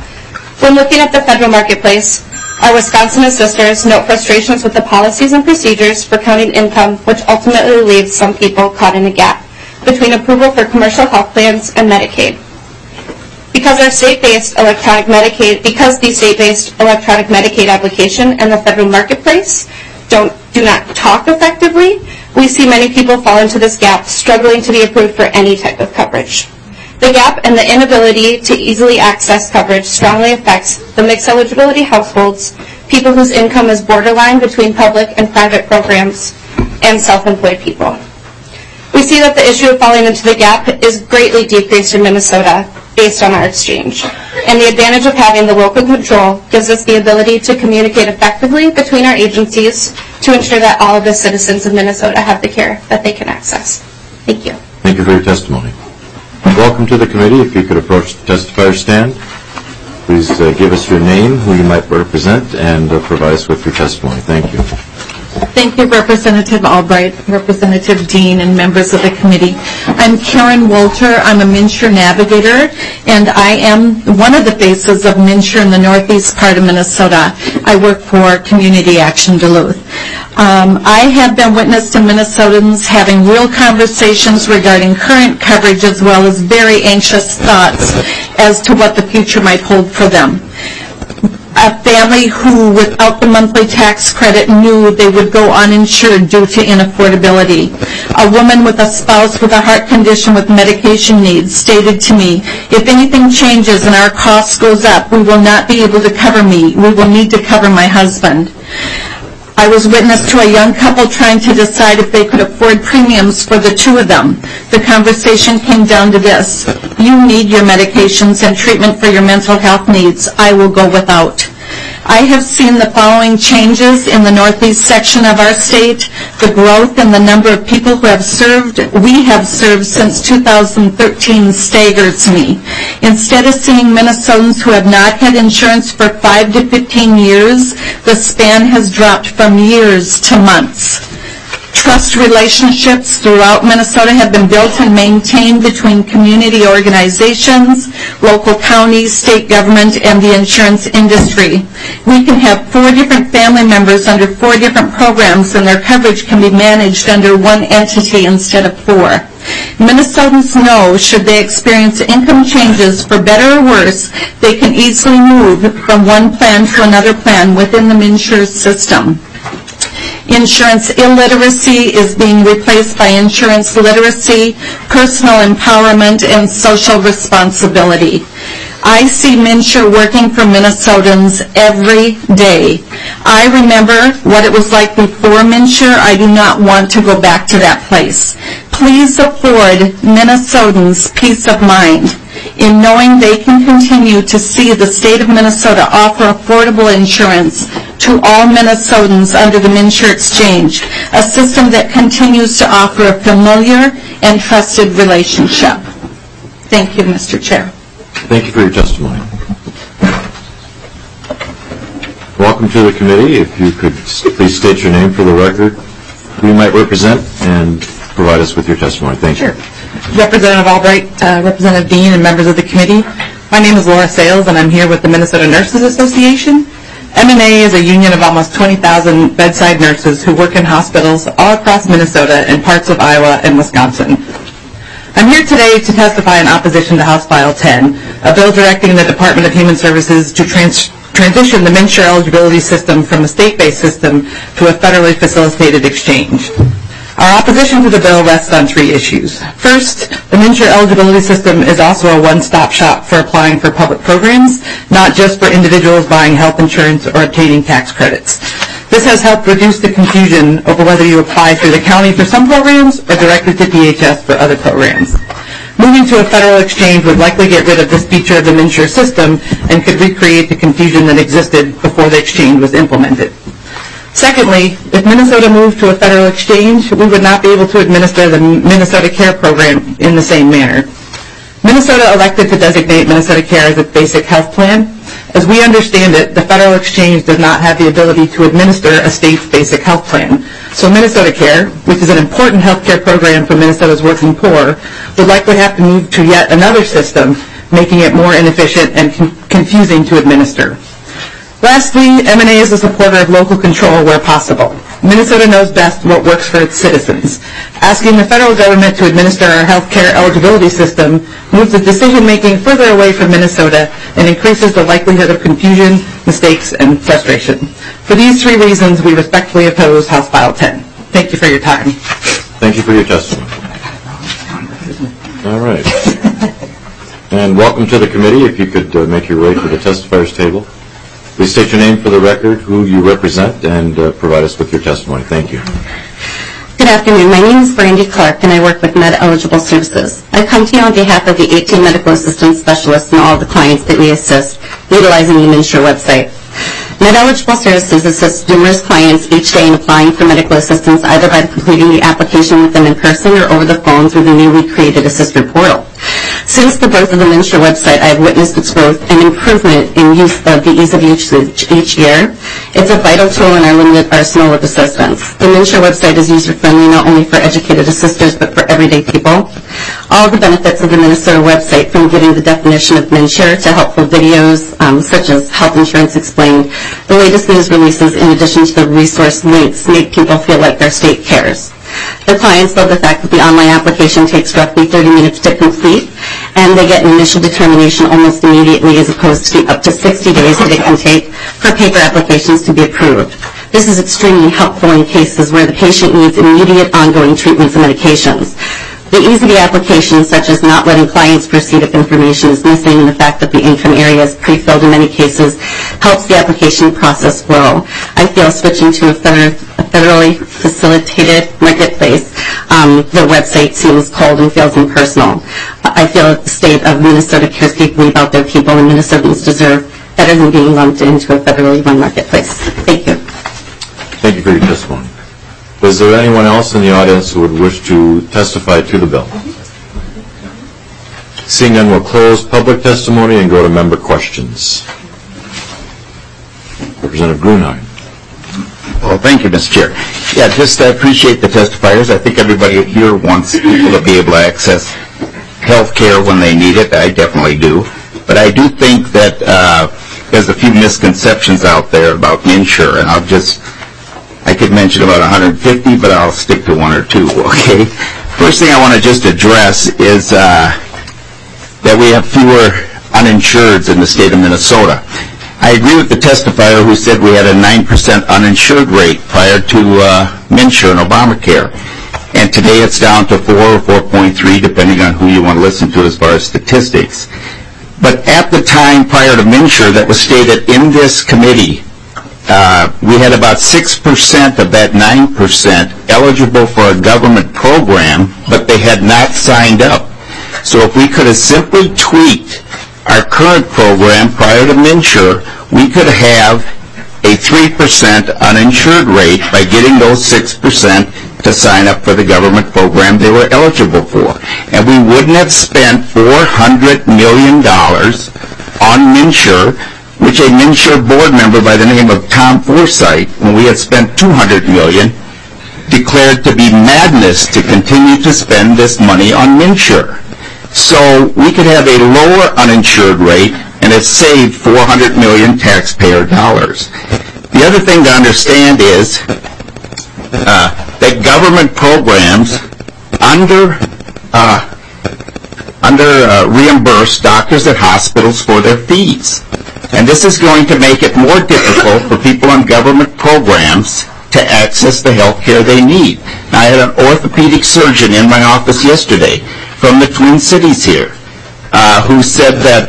When looking at the federal marketplace, our Wisconsin assisters note frustrations with the policies and procedures for counting income, which ultimately leaves some people caught in a gap between approval for commercial health plans and Medicaid. Because our state-based electronic Medicaid, because the state-based electronic Medicaid application and the federal marketplace don't do not talk effectively, we see many people fall into this gap, struggling to be approved for any type of coverage. The gap and the inability to easily access coverage strongly affects the mixed eligibility households, people whose income is borderline between public and private programs, and self-employed people. We see that the issue of falling into the gap is greatly decreased in Minnesota based on our exchange, and the advantage of having the local control gives us the ability to communicate effectively between our agencies to ensure that all of the citizens of Minnesota have the care that they can access. Thank you. Thank you for your testimony. Welcome to the committee. If you could approach the testifier stand. Please uh, give us your name, who you might represent, and uh, provide us with your testimony. Thank you. Thank you, Representative Albright, Representative Dean, and members of the committee. I'm Karen Wolter. I'm a MNsure navigator, and I am one of the faces of MNsure in the northeast part of Minnesota. I work for Community Action Duluth. Um, I have been witness to Minnesotans having real conversations regarding current coverage as well as very anxious thoughts as to what the future might hold for them. A family who, without the monthly tax credit, knew they would go uninsured due to inaffordability. A woman with a spouse with a heart condition with medication needs stated to me, if anything changes and our costs goes up, we will not be able to cover me. We will need to cover my husband. I was witness to a young couple trying to decide if they could afford premiums for the two of them. The conversation came down to this. You need your medications and treatment for your mental health needs. I will go without. I have seen the following changes in the northeast section of our state. The growth in the number of people who have served, we have served since two thousand thirteen staggers me. Instead of seeing Minnesotans who have not had insurance for five to fifteen years, the span has dropped from years to months. Trust relationships throughout Minnesota have been built and maintained between community organizations, local counties, state government, and the insurance industry. We can have four different family members under four different programs, and their coverage can be managed under one entity instead of four. Minnesotans know should they experience income changes for better or worse, they can easily move from one plan to another plan within the MNsure system. Insurance illiteracy is being replaced by insurance literacy, personal empowerment, and social responsibility. I see MNsure working for Minnesotans every day. I remember what it was like before MNsure. I do not want to go back to that place. Please afford Minnesotans peace of mind in knowing they can continue to see the state of Minnesota offer affordable insurance to all Minnesotans under the MNsure Exchange, a system that continues to offer a familiar and trusted relationship. Thank you, Mister Chair. Thank you for your testimony. Welcome to the committee. If you could please state your name for the record, who you might represent, and provide us with your testimony. Thank you. Sure. Representative Albright, uh, Representative Dean, and members of the committee. My name is Laura Sales, and I'm here with the Minnesota Nurses Association. M N A is a union of almost twenty thousand bedside nurses who work in hospitals all across Minnesota and parts of Iowa and Wisconsin. I'm here today to testify in opposition to House File ten, a bill directing the Department of Human Services to trans- transition the MNsure eligibility system from a state-based system to a federally facilitated exchange. Our opposition to the bill rests on three issues. First, the MNsure eligibility system is also a one-stop shop for applying for public programs, not just for individuals buying health insurance or obtaining tax credits. This has helped reduce the confusion over whether you apply through the county for some programs or directly to D H S for other programs. Moving to a federal exchange would likely get rid of this feature of the MNsure system and could recreate the confusion that existed before the exchange was implemented. Secondly, if Minnesota moved to a federal exchange, we would not be able to administer the Minnesota Care program in the same manner. Minnesota elected to designate Minnesota Care as a basic health plan. As we understand it, the federal exchange does not have the ability to administer a state's basic health plan. So Minnesota Care, which is an important health care program for Minnesota's working poor, would likely have to move to yet another system, making it more inefficient and con- confusing to administer. Lastly, M N A is a supporter of local control where possible. Minnesota knows best what works for its citizens. Asking the federal government to administer our health care eligibility system moves the decision-making further away from Minnesota and increases the likelihood of confusion, mistakes, and frustration. For these three reasons, we respectfully oppose House File ten. Thank you for your time. Thank you for your testimony. All right. And welcome to the committee. If you could uh, make your way to the testifiers table. Please state your name for the record, who you represent, and uh, provide us with your testimony. Thank you. Good afternoon. My name is Brandy Clark, and I work with Med Eligible Services. I come to you on behalf of the eighteen medical assistance specialists and all the clients that we assist utilizing the MNsure website. Med Eligible Services assists numerous clients each day in applying for medical assistance, either by completing the application with them in person or over the phone through the newly created Assistant portal. Since the birth of the MNsure website, I have witnessed its growth and improvement in use of the ease of usage each year. It's a vital tool in our limited arsenal of assistance. The MNsure website is user-friendly not only for educated assisters, but for everyday people. All the benefits of the Minnesota website, from giving the definition of MNsure to helpful videos, um, such as Health Insurance Explained, the latest news releases, in addition to the resource links, make people feel like their state cares. The clients love the fact that the online application takes roughly thirty minutes to complete, and they get an initial determination almost immediately, as opposed to the up to sixty days that it can take for paper applications to be approved. This is extremely helpful in cases where the patient needs immediate ongoing treatments and medications. The ease of the application, such as not letting clients proceed if information is missing, and the fact that the income area is pre-filled in many cases, helps the application process flow. I feel switching to a, feder- a federally facilitated marketplace, um, the website seems cold and feels impersonal. I feel the state of Minnesota cares deeply about their people, and Minnesotans deserve better than being lumped into a federally run marketplace. Thank you. Thank you for your testimony. Is there anyone else in the audience who would wish to testify to the bill? Seeing none, we'll close public testimony and go to member questions. Representative Grunheim. Well, thank you, Mister Chair. Yeah, just I appreciate the testifiers. I think everybody here wants people to be able to access health care when they need it. I definitely do. But I do think that uh, there's a few misconceptions out there about MNsure, and I'll just... I could mention about one hundred fifty, but I'll stick to one or two, okay? First thing I want to just address is uh, that we have fewer uninsureds in the state of Minnesota. I agree with the testifier who said we had a nine percent uninsured rate prior to uh, MNsure and Obamacare. And today it's down to four or four point three, depending on who you want to listen to as far as statistics. But at the time prior to MNsure that was stated in this committee, Uh, we had about six percent of that nine percent eligible for a government program, but they had not signed up. So if we could have simply tweaked our current program prior to MNsure, we could have a three percent uninsured rate by getting those six percent to sign up for the government program they were eligible for. And we wouldn't have spent four hundred million dollars on MNsure, which a MNsure board member by the name of Tom Forsythe, when we had spent two hundred million dollars, declared to be madness to continue to spend this money on MNsure. So we could have a lower uninsured rate and have saved four hundred million dollars taxpayer dollars. The other thing to understand is uh, that government programs under uh, under uh, reimburse doctors at hospitals for their fees. And this is going to make it more difficult for people on government programs to access the health care they need. Now, I had an orthopedic surgeon in my office yesterday from the Twin Cities here uh, who said that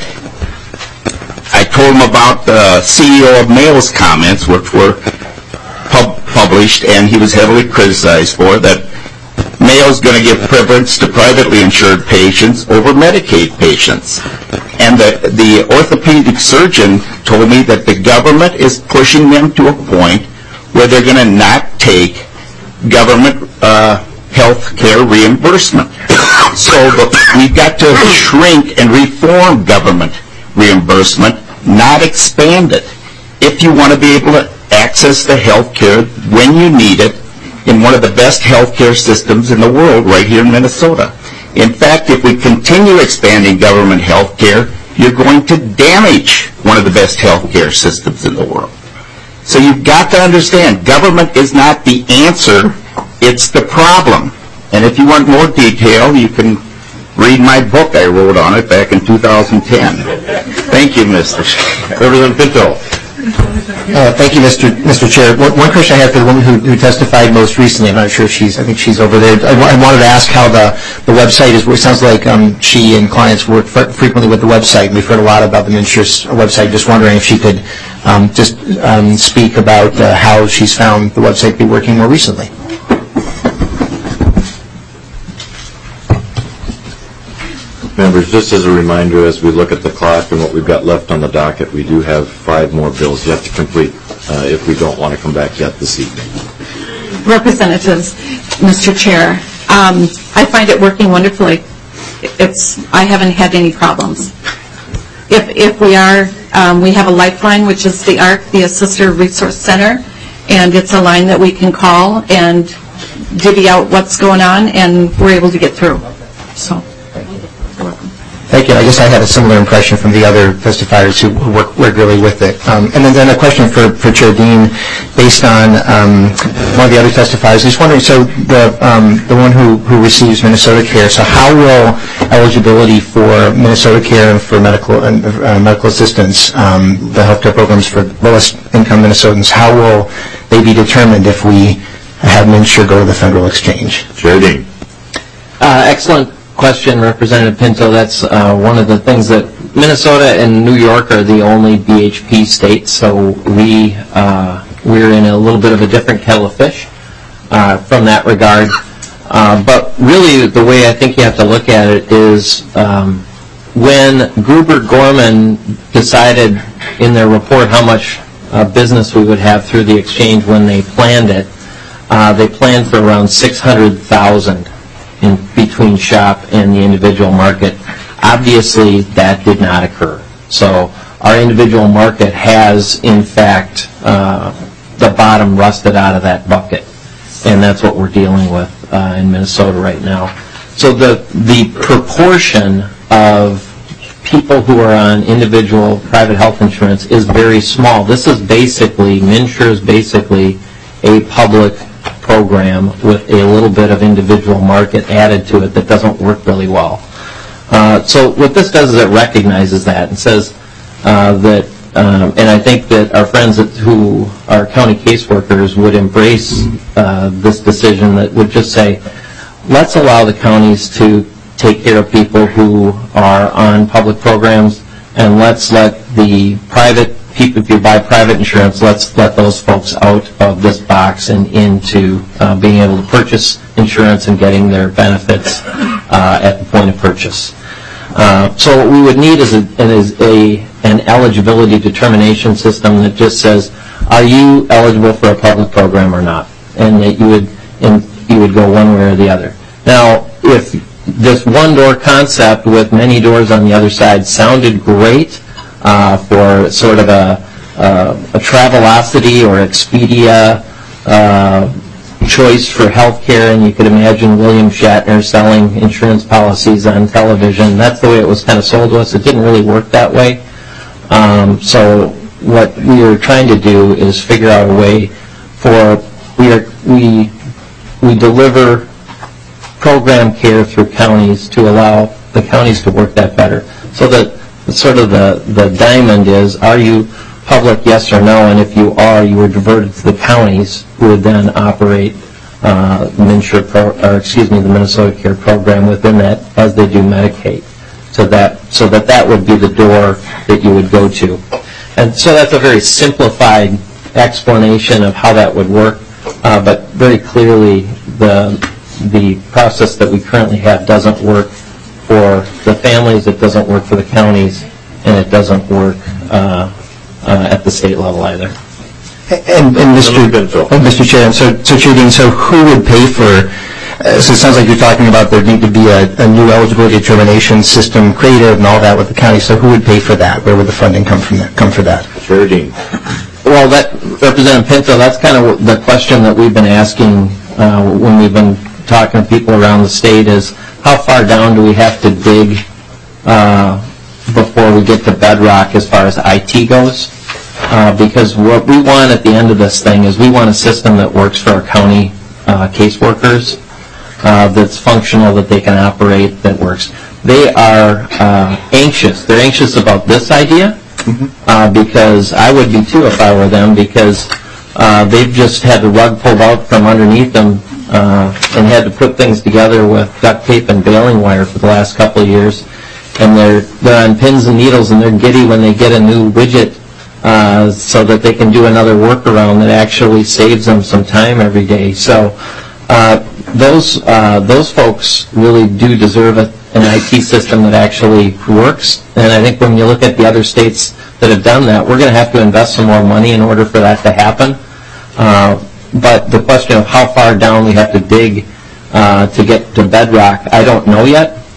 I told him about the C E O of Mayo's comments, which were pub- published, and he was heavily criticized for, that Mayo's going to give preference to privately insured patients over Medicaid patients. And the, the orthopedic surgeon told me that the government is pushing them to a point where they're going to not take government uh, health care reimbursement. So the, we've got to shrink and reform government reimbursement, not expand it, if you want to be able to access the health care when you need it in one of the best health care systems in the world right here in Minnesota. In fact, if we continue expanding government health care, you're going to damage one of the best health care systems in the world. So you've got to understand, government is not the answer, it's the problem. And if you want more detail, you can read my book I wrote on it back in two thousand ten. Thank you, Mister Representative Pinto. Uh, thank you, Mister Mister Chair. One, one question I have for the woman who, who testified most recently, I'm not sure if she's, I think she's over there. I, I wanted to ask how the, the website is. It sounds like um, she and clients work fr- frequently with the website. We've heard a lot about the MNsure website. Just wondering if she could um, just um, speak about uh, how she's found the website be working more recently. Members, just as a reminder, as we look at the clock and what we've got left on the docket, we do have five more bills yet to complete uh, if we don't want to come back yet this evening. Representatives, Mister Chair, um, I find it working wonderfully. it's, I haven't had any problems. If, if we are, um, we have a lifeline, which is the A R C, the Assister Resource Center, and it's a line that we can call and divvy out what's going on, and we're able to get through. So, you're welcome. Thank you. I guess I had a similar impression from the other testifiers who work regularly with it. Um, and then, then a question for, for Chair Dean, based on um, one of the other testifiers. Just wondering, so the um, the one who, who receives Minnesota Care, so how will eligibility for Minnesota Care and for medical and uh, medical assistance, um, the healthcare programs for lowest income Minnesotans, how will they be determined if we have MNsure go to the federal exchange? Chair Dean. Uh, excellent question, Representative Pinto. That's uh, one of the things that Minnesota and New York are the only B H P states, so we, uh, we're in a little bit of a different kettle of fish uh, from that regard. Uh, but really, the way I think you have to look at it is um, when Gruber Gorman decided in their report how much uh, business we would have through the exchange when they planned it, uh, they planned for around six hundred thousand in between shop and the individual market. Obviously, that did not occur. So our individual market has, in fact, uh, the bottom rusted out of that bucket, and that's what we're dealing with uh, in Minnesota right now. So the the proportion of people who are on individual private health insurance is very small. This is basically, MNsure is basically a public program with a little bit of individual market added to it that doesn't work really well. Uh, so what this does is it recognizes that and says uh, that, um, and I think that our friends that, who are county caseworkers would embrace uh, this decision that would just say, let's allow the counties to take care of people who are on public programs, and let's let the private people, if you buy private insurance, let's let those folks out of this box and into uh, being able to purchase insurance and getting their benefits uh, at the point of purchase. Uh, so what we would need is, a, is a, an eligibility determination system that just says, are you eligible for a public program or not? And that you would, and you would go one way or the other. Now, if this one-door concept with many doors on the other side sounded great, Uh, for sort of a, uh, a Travelocity or Expedia uh, choice for healthcare, and you could imagine William Shatner selling insurance policies on television. That's the way it was kind of sold to us. It didn't really work that way. Um, so what we are trying to do is figure out a way for, we, are, we, we deliver program care through counties to allow the counties to work that better. So that sort of the, the diamond is, are you public, yes or no? And if you are, you are diverted to the counties who would then operate uh, MNsure pro, or excuse me, the Minnesota Care program within that, as they do Medicaid. So that, so that that would be the door that you would go to. And so that's a very simplified explanation of how that would work, uh, but very clearly the, the process that we currently have doesn't work for the families, it doesn't work for the counties, and it doesn't work uh, uh, at the state level either. And, and Mister And Mister Chair, so, so Chair Dean, so who would pay for, uh, so it sounds like you're talking about there need to be a, a new eligibility determination system created and all that with the county, so who would pay for that? Where would the funding come from that, come for that? Chair Dean. Well, that, Representative Pinto, that's kind of the question that we've been asking uh, when we've been talking to people around the state is, how far down do we have to dig uh, before we get to bedrock as far as I T goes? Uh, because what we want at the end of this thing is we want a system that works for our county uh, caseworkers, uh, that's functional, that they can operate, that works. They are uh, anxious. They're anxious about this idea, uh, because I would be too if I were them, because uh, they've just had the rug pulled out from underneath them Uh, and had to put things together with duct tape and baling wire for the last couple of years. And they're, they're on pins and needles, and they're giddy when they get a new widget uh, so that they can do another workaround that actually saves them some time every day. So uh, those, uh, those folks really do deserve a, an I T system that actually works. And I think when you look at the other states that have done that, we're going to have to invest some more money in order for that to happen. Uh, But the question of how far down we have to dig uh, to get to bedrock, I don't know yet.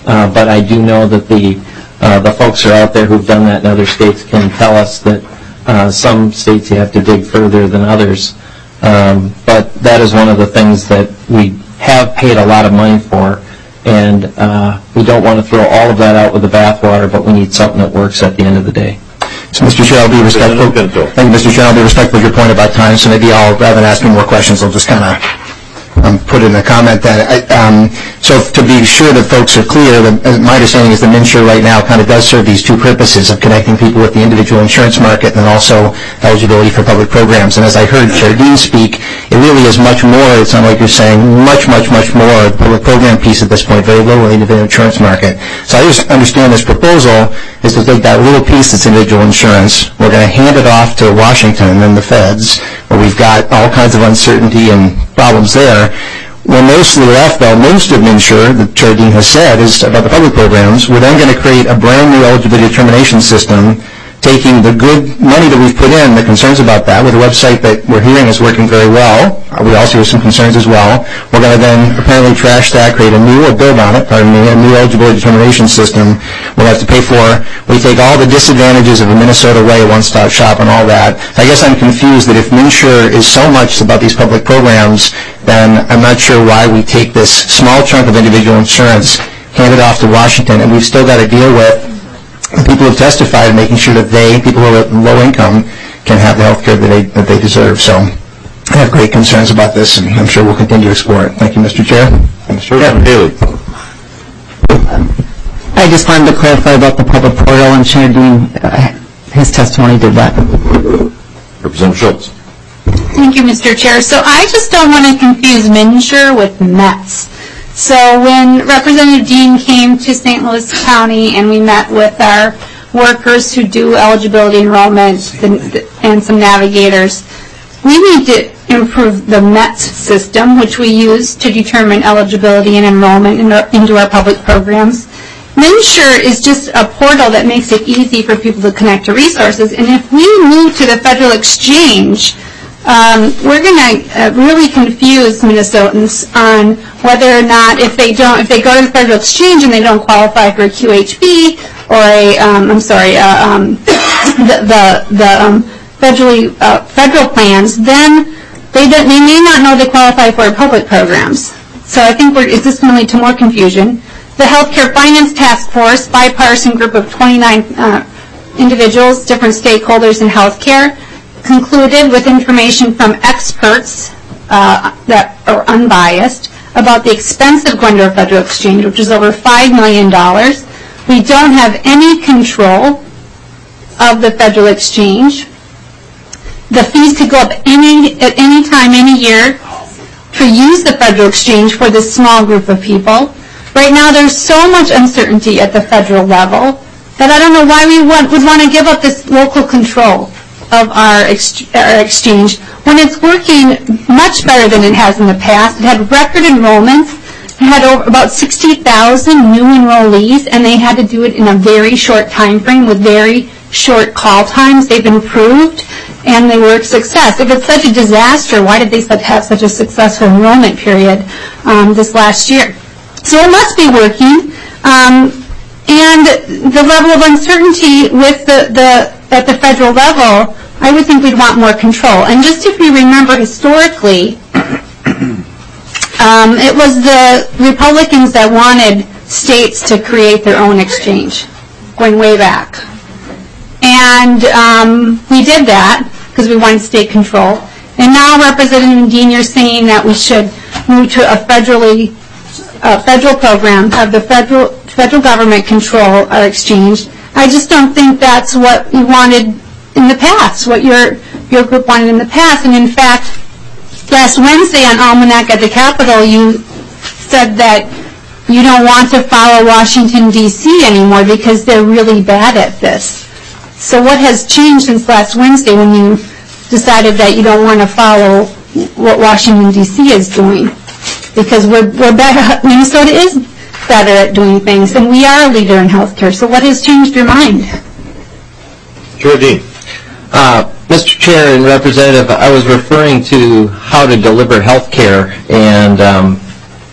uh, but I do know that the uh, the folks who are out there who've done that in other states can tell us that uh, some states you have to dig further than others. Um, but that is one of the things that we have paid a lot of money for, and uh, we don't want to throw all of that out with the bathwater, but we need something that works at the end of the day. So, Mister Chair, I'll be respectful. Thank you, Mister Chair. I'll be respectful of your point about time, so maybe I'll, rather than asking more questions, I'll just kind of um, put in a comment that, I, um, so to be sure that folks are clear, the, uh, my understanding is the MNsure right now kind of does serve these two purposes of connecting people with the individual insurance market and then also eligibility for public programs. And as I heard Chair Dean speak, it really is much more, it's not like you're saying, much, much, much more the public program piece at this point, very little in the individual insurance market. So I just understand this proposal is to take that little piece that's individual insurance, we're going to hand it off to Washington and then the feds, where we've got all kinds of uncertainty and problems there. We're mostly left, though, most of MNsure, the Chair Dean has said, is about the public programs. We're then going to create a brand new eligibility determination system, taking the good money that we've put in, the concerns about that, with a website that we're hearing is working very well. We also hear some concerns as well. We're going to then apparently trash that, create a new, or build on it, pardon me, a new eligibility determination system we'll have to pay for. We take all the disadvantages of a Minnesota way, one-stop shop, and all that. I guess I'm confused that if MNsure is so much about these public programs, then I'm not sure why we take this small chunk of individual insurance, hand it off to Washington, and we've still got to deal with people have testified making sure that they, people who are low income, can have the health care that they, that they deserve. So I have great concerns about this, and I'm sure we'll continue to explore it. Thank you, Mister Chair. Mister Haley. I just wanted to clarify about the public portal, and Chair Dean, uh, his testimony did that. Representative Schultz. Thank you, Mister Chair. So I just don't want to confuse MNsure with METS. So when Representative Dean came to Saint Louis County and we met with our workers who do eligibility enrollment and some navigators, we need to improve the METS system, which we use to determine eligibility and enrollment into our public programs. MNsure is just a portal that makes it easy for people to connect to resources, and if we move to the federal exchange, Um, we're going to uh, really confuse Minnesotans on whether or not, if they don't, if they go to the federal exchange and they don't qualify for a Q H B or a, um, I'm sorry, uh, um, the the, the um, federally uh, federal plans, then they don't, they may not know they qualify for public programs. So I think we're, it's just going to lead to more confusion. The Healthcare Finance Task Force, bipartisan group of twenty-nine uh, individuals, different stakeholders in healthcare, concluded with information from experts uh, that are unbiased about the expense of going to a federal exchange, which is over five million dollars. We don't have any control of the federal exchange. The fees could go up any at any time, any year, to use the federal exchange for this small group of people. Right now, there's so much uncertainty at the federal level that I don't know why we want, would want to give up this local control of our, ex our exchange when it's working much better than it has in the past. It had record enrollments. It had over about sixty thousand new enrollees, and they had to do it in a very short time frame with very short call times. They've improved, and they were a success. If it's such a disaster, why did they have such a successful enrollment period um, this last year? So it must be working. Um, and the level of uncertainty with the, the at the federal level, I would think we'd want more control. And just if you remember historically, um, it was the Republicans that wanted states to create their own exchange, going way back. And um, we did that because we wanted state control. And now, Representative Dean, you're saying that we should move to a federally, uh, federal program, have the federal federal government control our exchange. I just don't think that's what you wanted in the past, what your your group wanted in the past. And in fact, last Wednesday on Almanac at the Capitol, you said that you don't want to follow Washington, D C anymore because they're really bad at this. So what has changed since last Wednesday when you decided that you don't want to follow what Washington, D C is doing? Because we're, we're better, Minnesota is better at doing things, and we are a leader in healthcare. So what has changed your mind? Chair Dean. Uh, Mister Chair and Representative, I was referring to how to deliver health care, and um,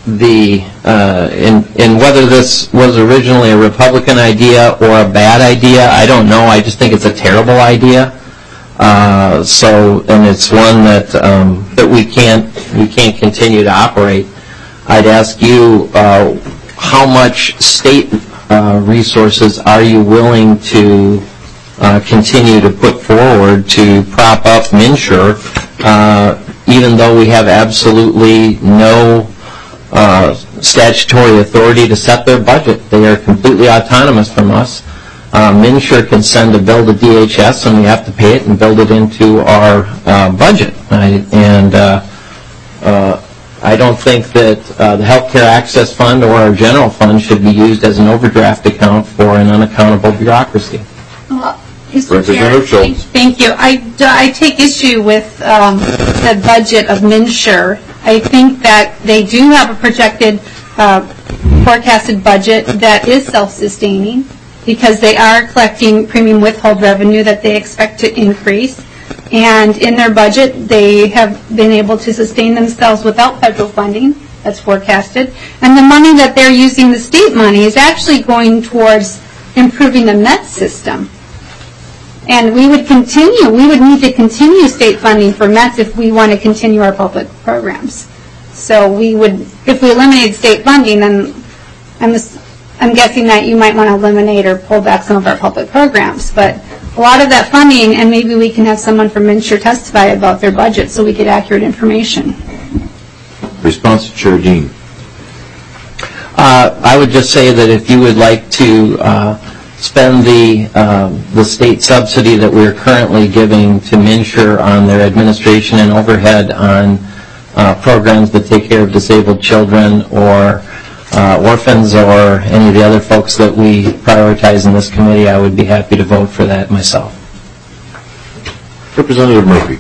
the, uh, in, in whether this was originally a Republican idea or a bad idea, I don't know. I just think it's a terrible idea. Uh, so, and it's one that, um, that we can't, we can't continue to operate. I'd ask you, uh, how much state uh, resources are you willing to uh, continue to put forward to prop up MNsure, uh, even though we have absolutely no uh, statutory authority to set their budget? They are completely autonomous from us. Uh, MNsure can send a bill to D H S and we have to pay it and build it into our uh, budget. I, and uh, uh, I don't think that uh, the Health Care Access Fund or our general fund should be used as an overdraft account for an unaccountable bureaucracy. Well, Mister Representative Chair, Schultz. Thank you. I, I take issue with um, the budget of MNsure. I think that they do have a projected uh, forecasted budget that is self-sustaining because they are collecting premium withhold revenue that they expect to increase. And in their budget, they have been able to sustain themselves without federal funding that's forecasted. And the money that they're using, the state money, is actually going towards improving the Met system. And we would continue, we would need to continue state funding for Mets if we want to continue our public programs. So we would, if we eliminate state funding, then I'm, just, I'm guessing that you might want to eliminate or pull back some of our public programs. But a lot of that funding, and maybe we can have someone from MNsure testify about their budget so we get accurate information. Response to Chair Dean. Uh, I would just say that if you would like to uh, spend the um, the state subsidy that we're currently giving to MNsure on their administration and overhead on uh, programs that take care of disabled children or uh, orphans or any of the other folks that we prioritize in this committee, I would be happy to vote for that myself. Representative Murphy.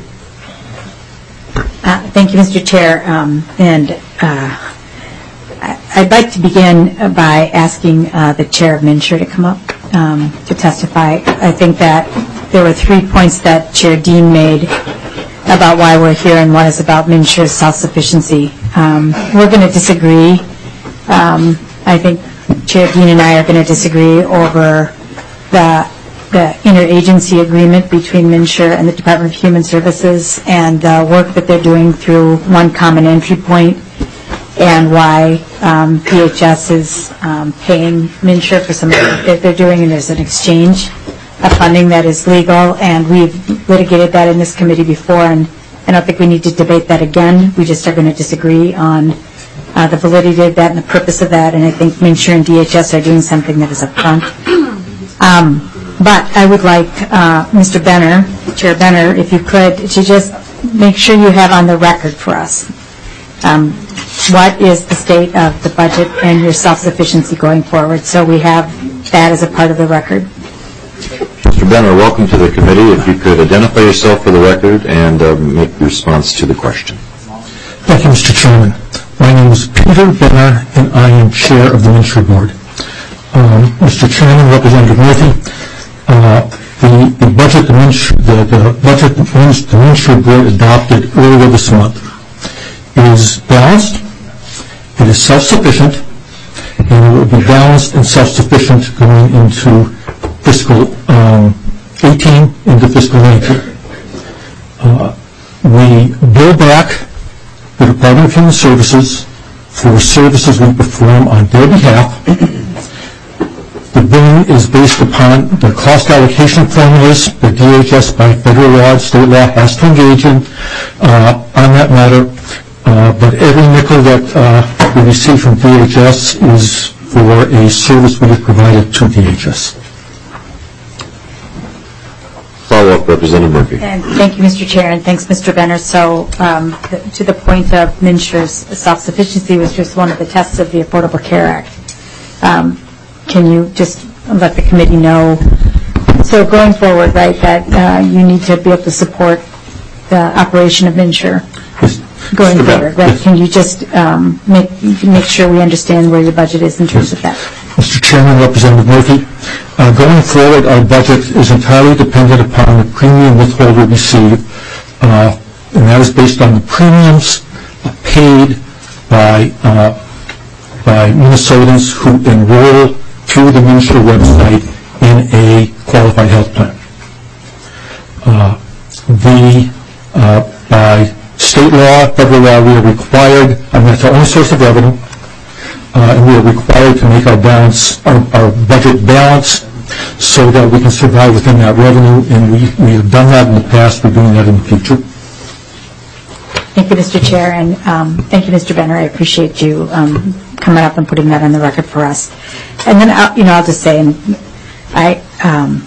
Uh, thank you, Mister Chair. Um, and uh, I'd like to begin by asking uh, the chair of MNsure to come up um, to testify. I think that there were three points that Chair Dean made about why we're here, and one is about MNsure's self-sufficiency. Um, we're going to disagree. Um, I think Chair Dean and I are going to disagree over the the interagency agreement between MNsure and the Department of Human Services and the work that they're doing through one common entry point, and why um, P H S is um, paying MNsure for some of the work that they're doing, and there's an exchange of funding that is legal, and we've litigated that in this committee before, and I don't think we need to debate that again. We just are going to disagree on uh, the validity of that and the purpose of that, and I think MNsure and D H S are doing something that is upfront. Um, but I would like uh, Mister Benner, Chair Benner, if you could, to just make sure you have on the record for us um, what is the state of the budget and your self-sufficiency going forward, so we have that as a part of the record. Mister Benner, welcome to the committee. If you could identify yourself for the record and uh, make your response to the question. Thank you, Mister Chairman. My name is Peter Benner, and I am chair of the MNsure Board. Um, Mister Chairman, Representative Murphy, uh, the, the budget the MNsure, the, the budget the MNsure Board adopted earlier this month is balanced, it is self-sufficient, and it will be balanced and self-sufficient going into fiscal um, eighteen into fiscal nineteen. Uh, we bill back the Department of Human Services for services we perform on their behalf. The billing is based upon the cost allocation formulas that D H S by federal law and state law has to engage in uh, on that matter. Uh, but every nickel that uh, we receive from D H S is for a service we have provided to D H S. Follow-up, Representative Murphy. And thank you, Mister Chair, and thanks, Mister Benner. So um, th to the point of MNsure's self-sufficiency was just one of the tests of the Affordable Care Act. Um, can you just let the committee know, so going forward, right, that uh, you need to be able to support the operation of MNsure going forward, right? Can you just um, make, make sure we understand where your budget is in terms of that? Mister Chairman, Representative Murphy, uh, going forward, our budget is entirely dependent upon the premium withhold we receive, uh, and that is based on the premiums paid by uh, Minnesotans who enroll through the MNsure website in a qualified health plan. Uh, the, uh, by state law, federal law, we are required, I mean, that's our only source of revenue, uh, and we are required to make our balance, our, our budget balance, so that we can survive within that revenue, and we, we have done that in the past, we're doing that in the future. Thank you, Mister Chair, and um, thank you, Mister Benner. I appreciate you um, coming up and putting that on the record for us. And then, I'll, you know, I'll just say, and I, um,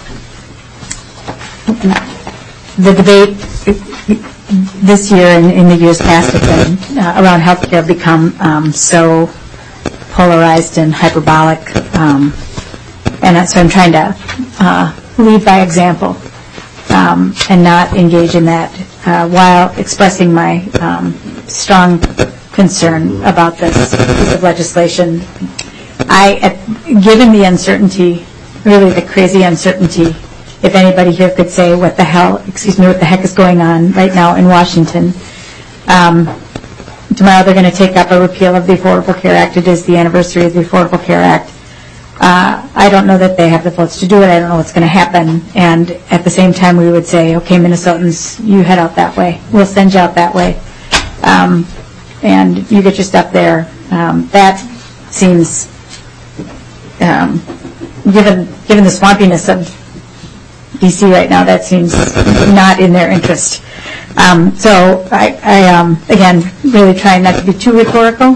the debate this year and in the years past have been uh, around healthcare become um, so polarized and hyperbolic, um, and so I'm trying to uh, lead by example um, and not engage in that uh, while expressing my um, strong concern about this piece of legislation. I, at, given the uncertainty, really the crazy uncertainty, if anybody here could say what the hell, excuse me, what the heck is going on right now in Washington. Um, tomorrow they're going to take up a repeal of the Affordable Care Act. It is the anniversary of the Affordable Care Act. Uh, I don't know that they have the votes to do it. I don't know what's going to happen. And at the same time, we would say, okay, Minnesotans, you head out that way. We'll send you out that way. Um, and you get your stuff there. Um, that seems, um, given given the swampiness of D C right now, that seems not in their interest. Um, so I, I um, again, really trying not to be too rhetorical,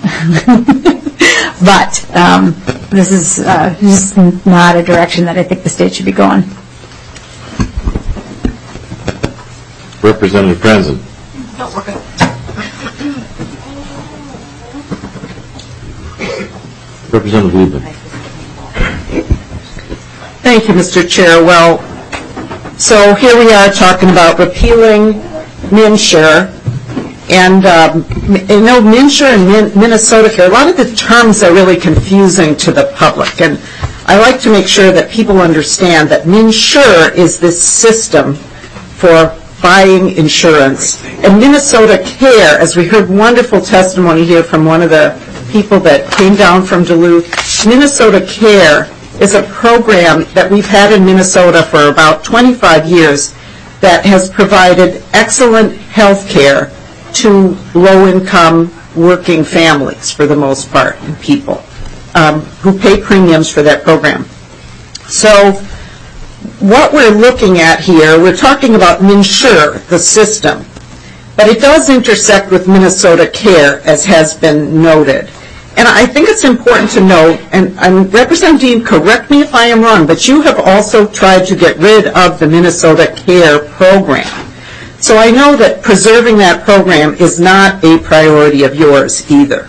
but um, this is uh, just not a direction that I think the state should be going. Representative Franzen. No, we're good. Representative Liebman. Thank you, Mister Chair. Well, so here we are talking about repealing MNsure, and um, you know, MNsure and Min- Minnesota Care, a lot of the terms are really confusing to the public, and I like to make sure that people understand that MNsure is this system for buying insurance, and Minnesota Care, as we heard wonderful testimony here from one of the people that came down from Duluth, Minnesota Care is a program that we've had in Minnesota for about twenty-five years that has provided excellent health care to low-income working families, for the most part, and people um, who pay premiums for that program. So what we're looking at here, we're talking about MNsure, the system, but it does intersect with Minnesota Care, as has been noted. And I think it's important to note, and, and Representative Dean, correct me if I am wrong, but you have also tried to get rid of the Minnesota Care program. So I know that preserving that program is not a priority of yours either.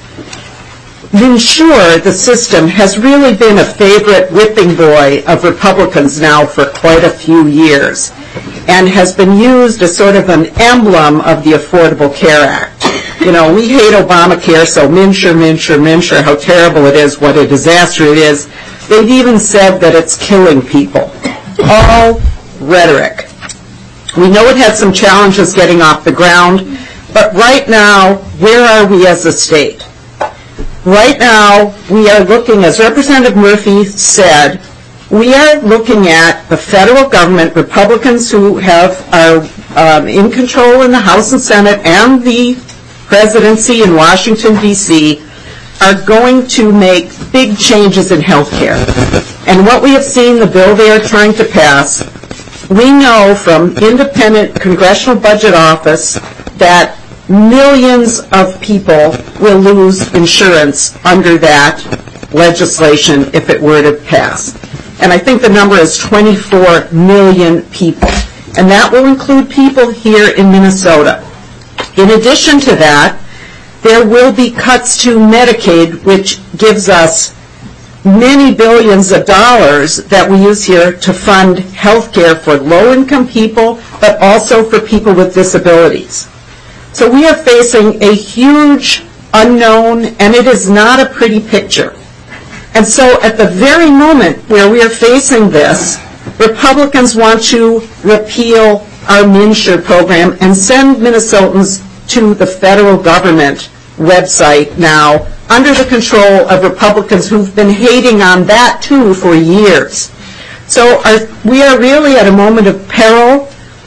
MNsure, the system, has really been a favorite whipping boy of Republicans now for quite a few years, and has been used as sort of an emblem of the Affordable Care Act. You know, we hate Obamacare, so MNsure, MNsure, MNsure, how terrible it is, what a disaster it is. They've even said that it's killing people. All rhetoric. We know it had some challenges getting off the ground, but right now, where are we as a state? Right now, we are looking, as Representative Murphy said, we are looking at the federal government, Republicans who have are um, in control in the House and Senate, and the presidency in Washington, D C, are going to make big changes in health care. And what we have seen, the bill they are trying to pass, we know from independent Congressional Budget Office that millions of people will lose insurance under that legislation if it were to pass. And I think the number is twenty-four million people. And that will include people here in Minnesota. In addition to that, there will be cuts to Medicaid, which gives us many billions of dollars that we use here to fund health care for low-income people, but also for people with disabilities. So we are facing a huge unknown, and it is not a pretty picture. And so at the very moment where we are facing this, Republicans want to repeal our MNsure program and send Minnesotans to the federal government website now under the control of Republicans who've been hating on that too for years. So our, we are really at a moment of peril.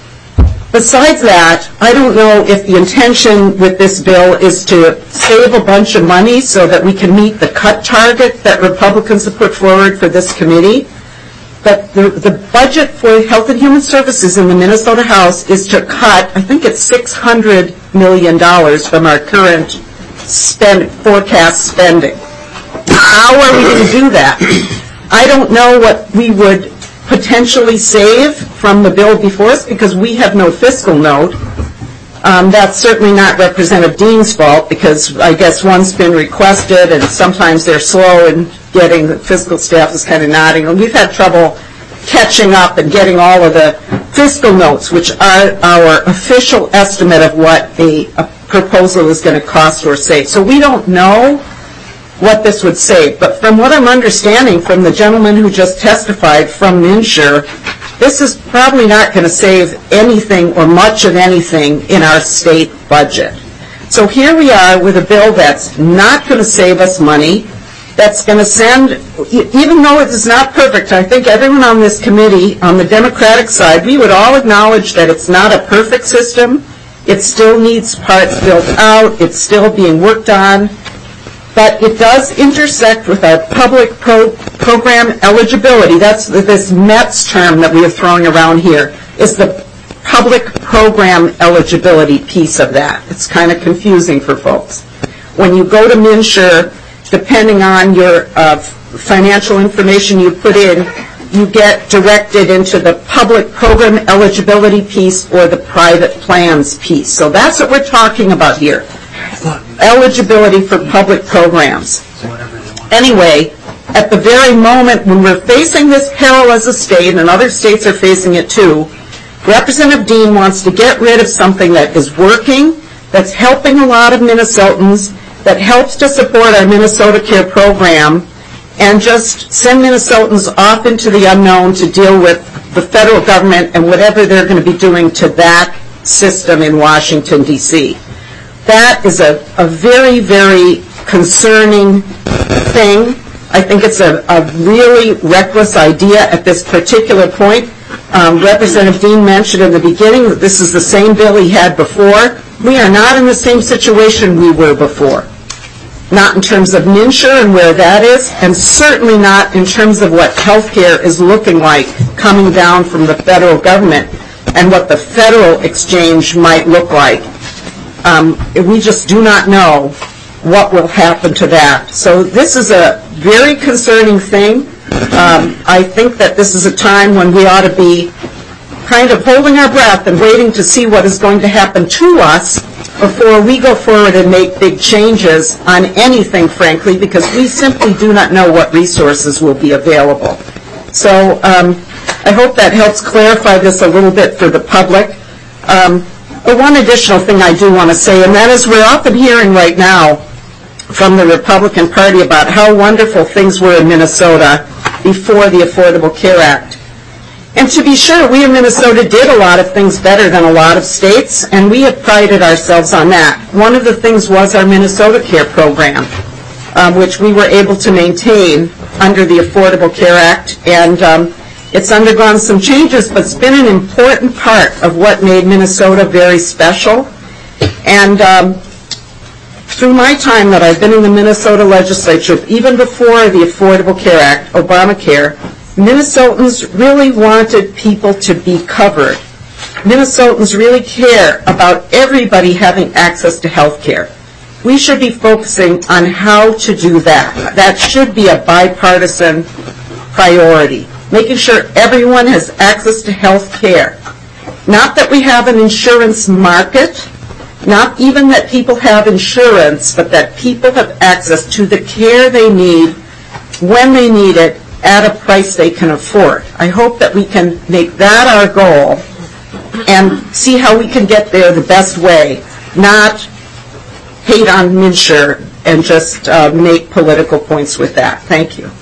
Besides that, I don't know if the intention with this bill is to save a bunch of money so that we can meet the cut target that Republicans have put forward for this committee. But the, the budget for Health and Human Services in the Minnesota House is to cut, I think it's six hundred million dollars from our current spend, forecast spending. How are we going to do that? I don't know what we would potentially save from the bill before us because we have no fiscal note. Um, that's certainly not Representative Dean's fault because I guess one's been requested and sometimes they're slow in getting, the fiscal staff is kind of nodding. And we've had trouble catching up and getting all of the fiscal notes, which are our official estimate of what a, a proposal is going to cost or save. So we don't know what this would save. But from what I'm understanding from the gentleman who just testified from MNsure, this is probably not going to save anything or much of anything in our state budget. So here we are with a bill that's not going to save us money, that's going to send, even though it is not perfect, I think everyone on this committee, on the Democratic side, we would all acknowledge that it's not a perfect system. It still needs parts built out. It's still being worked on. But it does intersect with our public pro program eligibility. That's this METS term that we are throwing around here, is the public program eligibility piece of that. It's kind of confusing for folks. When you go to MNsure, depending on your uh, financial information you put in, you get directed into the public program eligibility piece or the private plans piece. So that's what we're talking about here. Eligibility for public programs. Anyway, at the very moment when we're facing this peril as a state, and other states are facing it too, Representative Dean wants to get rid of something that is working, that's helping a lot of Minnesotans, that helps to support our Minnesota Care program, and just send Minnesotans off into the unknown to deal with the federal government and whatever they're going to be doing to that system in Washington, D C That is a, a very, very concerning thing. I think it's a, a really reckless idea at this particular point. Um, Representative Dean mentioned in the beginning that this is the same bill he had before. We are not in the same situation we were before. Not in terms of MNsure and where that is, and certainly not in terms of what healthcare is looking like coming down from the federal government and what the federal exchange might look like. Um, we just do not know what will happen to that. So this is a very concerning thing. Um, I think that this is a time when we ought to be kind of holding our breath and waiting to see what is going to happen to us before we go forward and make big changes on anything, frankly, because we simply do not know what resources will be available. So um, I hope that helps clarify this a little bit for the public. Um, But one additional thing I do want to say, and that is we're often hearing right now from the Republican Party about how wonderful things were in Minnesota before the Affordable Care Act. And to be sure, we in Minnesota did a lot of things better than a lot of states, and we have prided ourselves on that. One of the things was our Minnesota Care program, um, which we were able to maintain under the Affordable Care Act, and um, it's undergone some changes, but it's been an important part of what made Minnesota very special. And um, through my time that I've been in the Minnesota legislature, even before the Affordable Care Act, Obamacare, Minnesotans really wanted people to be covered. Minnesotans really care about everybody having access to health care. We should be focusing on how to do that. That should be a bipartisan priority. Making sure everyone has access to health care. Not that we have an insurance market, not even that people have insurance, but that people have access to the care they need when they need it at a price they can afford. I hope that we can make that our goal and see how we can get there the best way, not hate on MNsure and just uh, make political points with that. Thank you.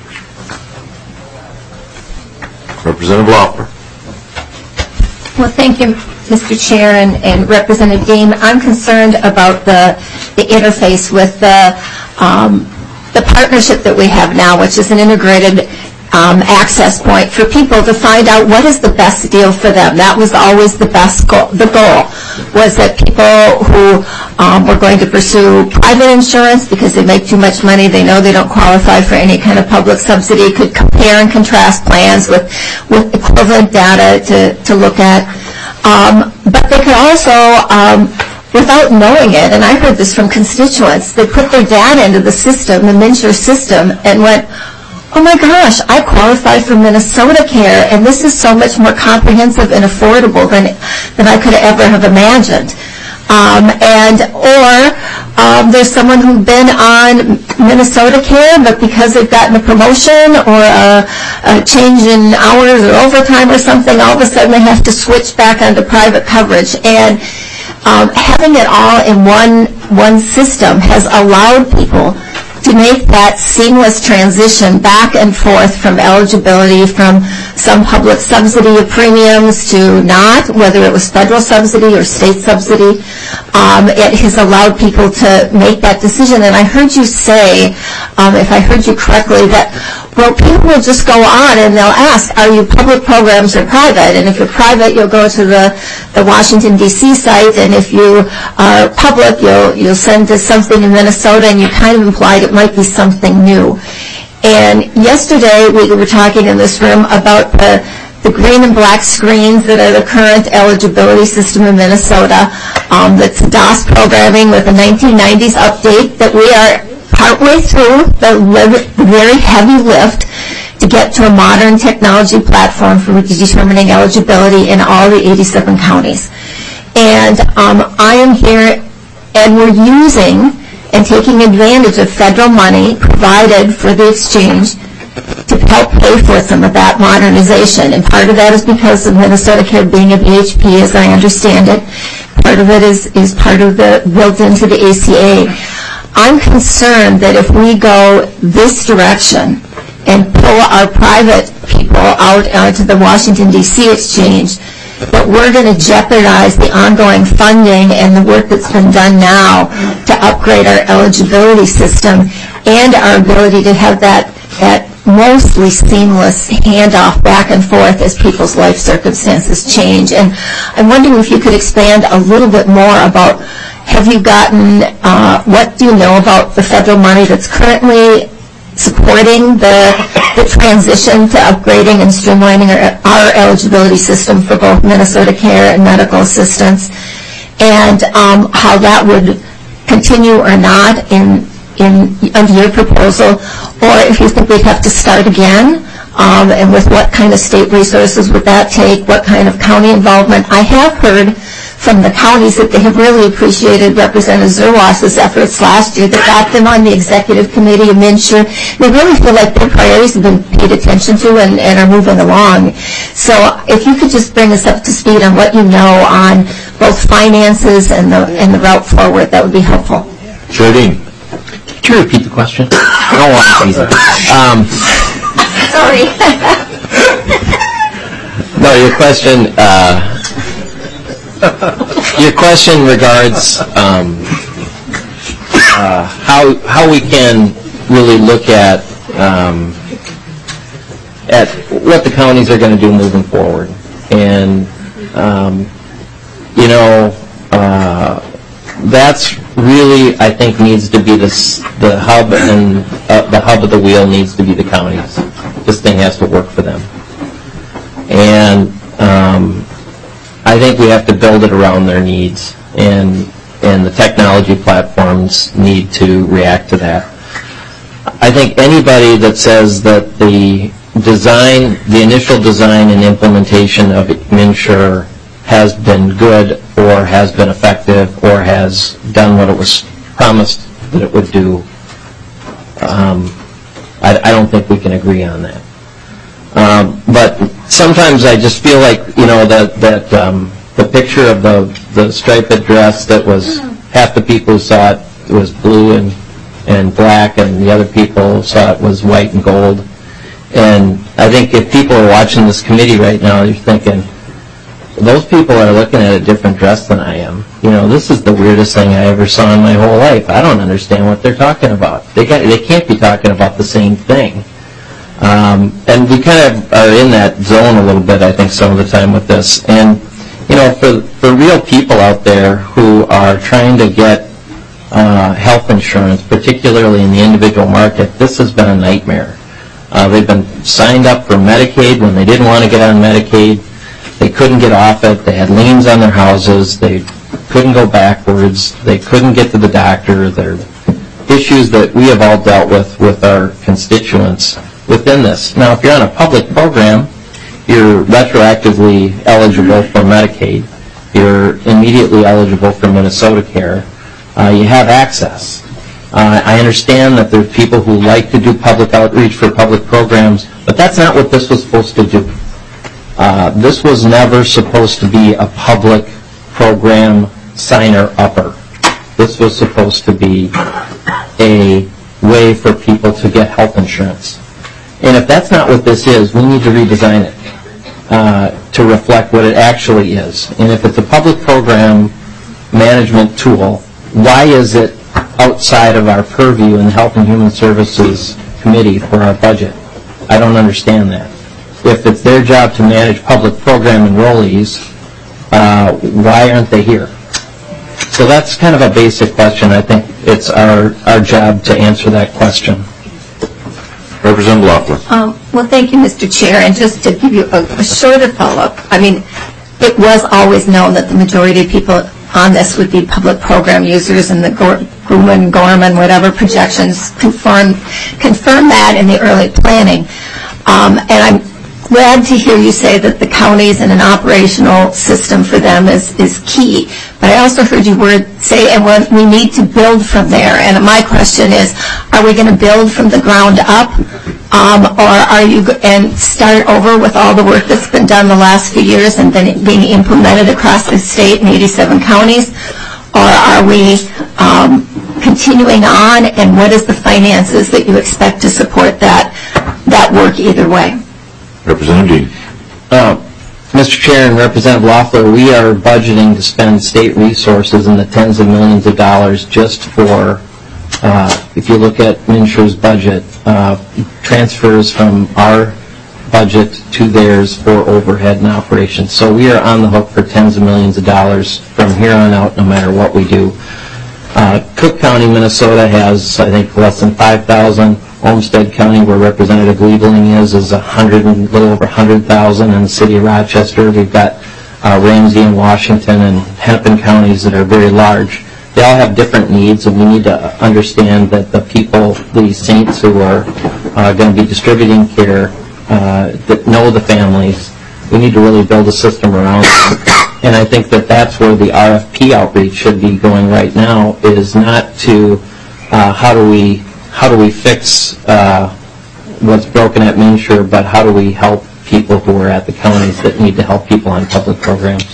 Representative Lauper. Well, thank you, Mister Chair and, and Representative Dean, I'm concerned about the, the interface with the, um, the partnership that we have now, which is an integrated um, access point for people to find out what is the best deal for them. That was always the best goal. The goal was that people who um, were going to pursue private insurance because they make too much money, they know they don't qualify for any kind of public subsidy, could compare and contrast plans with, with equivalent data to, to look at. Um, but they could also, um, without knowing it, and I heard this from constituents, they put their data into the system, the MNsure system, and went, oh my gosh, I qualify for Minnesota Care, and this is so much more comprehensive and affordable than, than I could ever have imagined. Um, and, or um, there's someone who's been on Minnesota Care, but because they've gotten a promotion or a, a change in hours or overtime or something, all of a sudden they have to switch back onto private coverage. And um, having it all in one, one system has allowed people to make that seamless transition back and forth from eligibility from some public subsidy of premiums to not, whether it was federal subsidy or state subsidy. Um, it has allowed people to make that decision. And I heard you say, um, if I heard you correctly, that, well, people will just go on and they'll ask, are you public programs or private? And if you're private, you'll go to the, the Washington, D C site, and if you are public, you'll, you'll send to something in Minnesota, and you kind of implied it might be something new. And yesterday, we were talking in this room about the, the green and black screens that are the current eligibility system in Minnesota. Um, that's DOS programming with a nineteen nineties update that we are partway through the, li- the very heavy lift to get to a modern technology platform for determining eligibility in all the eighty-seven counties. And um, I am here, and we're using and taking advantage of federal money provided for the exchange to help pay for some of that modernization. And part of that is because of Minnesota Care being a B H P, as I understand it. Part of it is, is part of the built into the A C A. I'm concerned that if we go this direction and pull our private people out onto the Washington, D C exchange, that we're going to jeopardize the ongoing funding and the work that's been done now to upgrade our eligibility system and our ability to have that, that mostly seamless handoff back and forth as people's life circumstances change. And I'm wondering if you could expand a little bit more about, have you gotten, uh, what do you know about the federal money that's currently supporting the, the transition to upgrading and streamlining our, our eligibility system for both Minnesota Care and medical assistance, and um, how that would continue or not in, in under your proposal, or if you think we'd have to start again, um, and with what kind of state resources would that take, what kind of county involvement. I have heard from the counties that they have really appreciated Representative Zerwas's efforts last year that got them on the executive committee of MNsure. They really feel like their priorities have been paid attention to and, and are moving along. So if you could just bring us up to speed on what you know on both finances and the, and the route forward, that would be helpful. Jardine. Could you repeat the question? I don't want to tease it. Um, Sorry. no, your question... Uh, Your question regards um, uh, how how we can really look at um, at what the counties are going to do moving forward, and um, you know uh, that's really, I think, needs to be this the hub, and uh, the hub of the wheel needs to be the counties. This thing has to work for them, and. Um, I think we have to build it around their needs, and and the technology platforms need to react to that. I think anybody that says that the design, the initial design and implementation of MNsure has been good or has been effective or has done what it was promised that it would do, um, I, I don't think we can agree on that. Um, but sometimes I just feel like, you know, that that um, the picture of the the striped dress that was half the people who saw it was blue and and black, and the other people saw it was white and gold. And I think if people are watching this committee right now, you're thinking, those people are looking at a different dress than I am. You know, this is the weirdest thing I ever saw in my whole life. I don't understand what they're talking about. They got, they can't be talking about the same thing. Um, and we kind of are in that zone a little bit, I think, some of the time with this. And, you know, for, for real people out there who are trying to get uh, health insurance, particularly in the individual market, this has been a nightmare. Uh, they've been signed up for Medicaid when they didn't want to get on Medicaid. They couldn't get off it. They had liens on their houses. They couldn't go backwards. They couldn't get to the doctor. There are issues that we have all dealt with with our constituents within this. Now, if you're on a public program, you're retroactively eligible for Medicaid. You're immediately eligible for Minnesota Care. Uh, you have access. Uh, I understand that there are people who like to do public outreach for public programs, but that's not what this was supposed to do. Uh, this was never supposed to be a public program signer-upper. This was supposed to be a way for people to get health insurance. And if that's not what this is, we need to redesign it uh, to reflect what it actually is. And if it's a public program management tool, why is it outside of our purview in the Health and Human Services Committee for our budget? I don't understand that. If it's their job to manage public program enrollees, uh, why aren't they here? So that's kind of a basic question. I think it's our, our job to answer that question. Representative Loeffler. Um, well, thank you, Mister Chair. And just to give you a, a shorter follow-up, I mean, it was always known that the majority of people on this would be public program users, and the Grumman, Gorman, whatever projections confirm, confirm that in the early planning. Um, and I'm glad to hear you say that the counties and an operational system for them is, is key. But I also heard you word say, and we need to build from there. And my question is, are we going to build from the ground up? Um, or are you, and start over with all the work that's been done the last few years and then being implemented across the state in eighty-seven counties? Or are we um, continuing on, and what is the finances that you expect to support that, that work either way? Representative Dean. Uh, Mister Chair and Representative Loeffler, we are budgeting to spend state resources in the tens of millions of dollars just for, uh, if you look at MNshare's budget, uh, transfers from our budget to theirs for overhead and operations. So we are on the hook for tens of millions of dollars from here on out, no matter what we do. Uh, Cook County, Minnesota has, I think, less than five thousand. Olmsted County, where Representative Liebling is, is a hundred, a little over one hundred thousand. In the city of Rochester, we've got uh, Ramsey and Washington and Hennepin counties that are very large. They all have different needs, and we need to understand that the people, the saints who are uh, going to be distributing care, uh, that know the families, we need to really build a system around them. And I think that that's where the R F P outreach should be going right now, is not to uh, how do we How do we fix uh, what's broken at MNsure, but how do we help people who are at the counties that need to help people on public programs?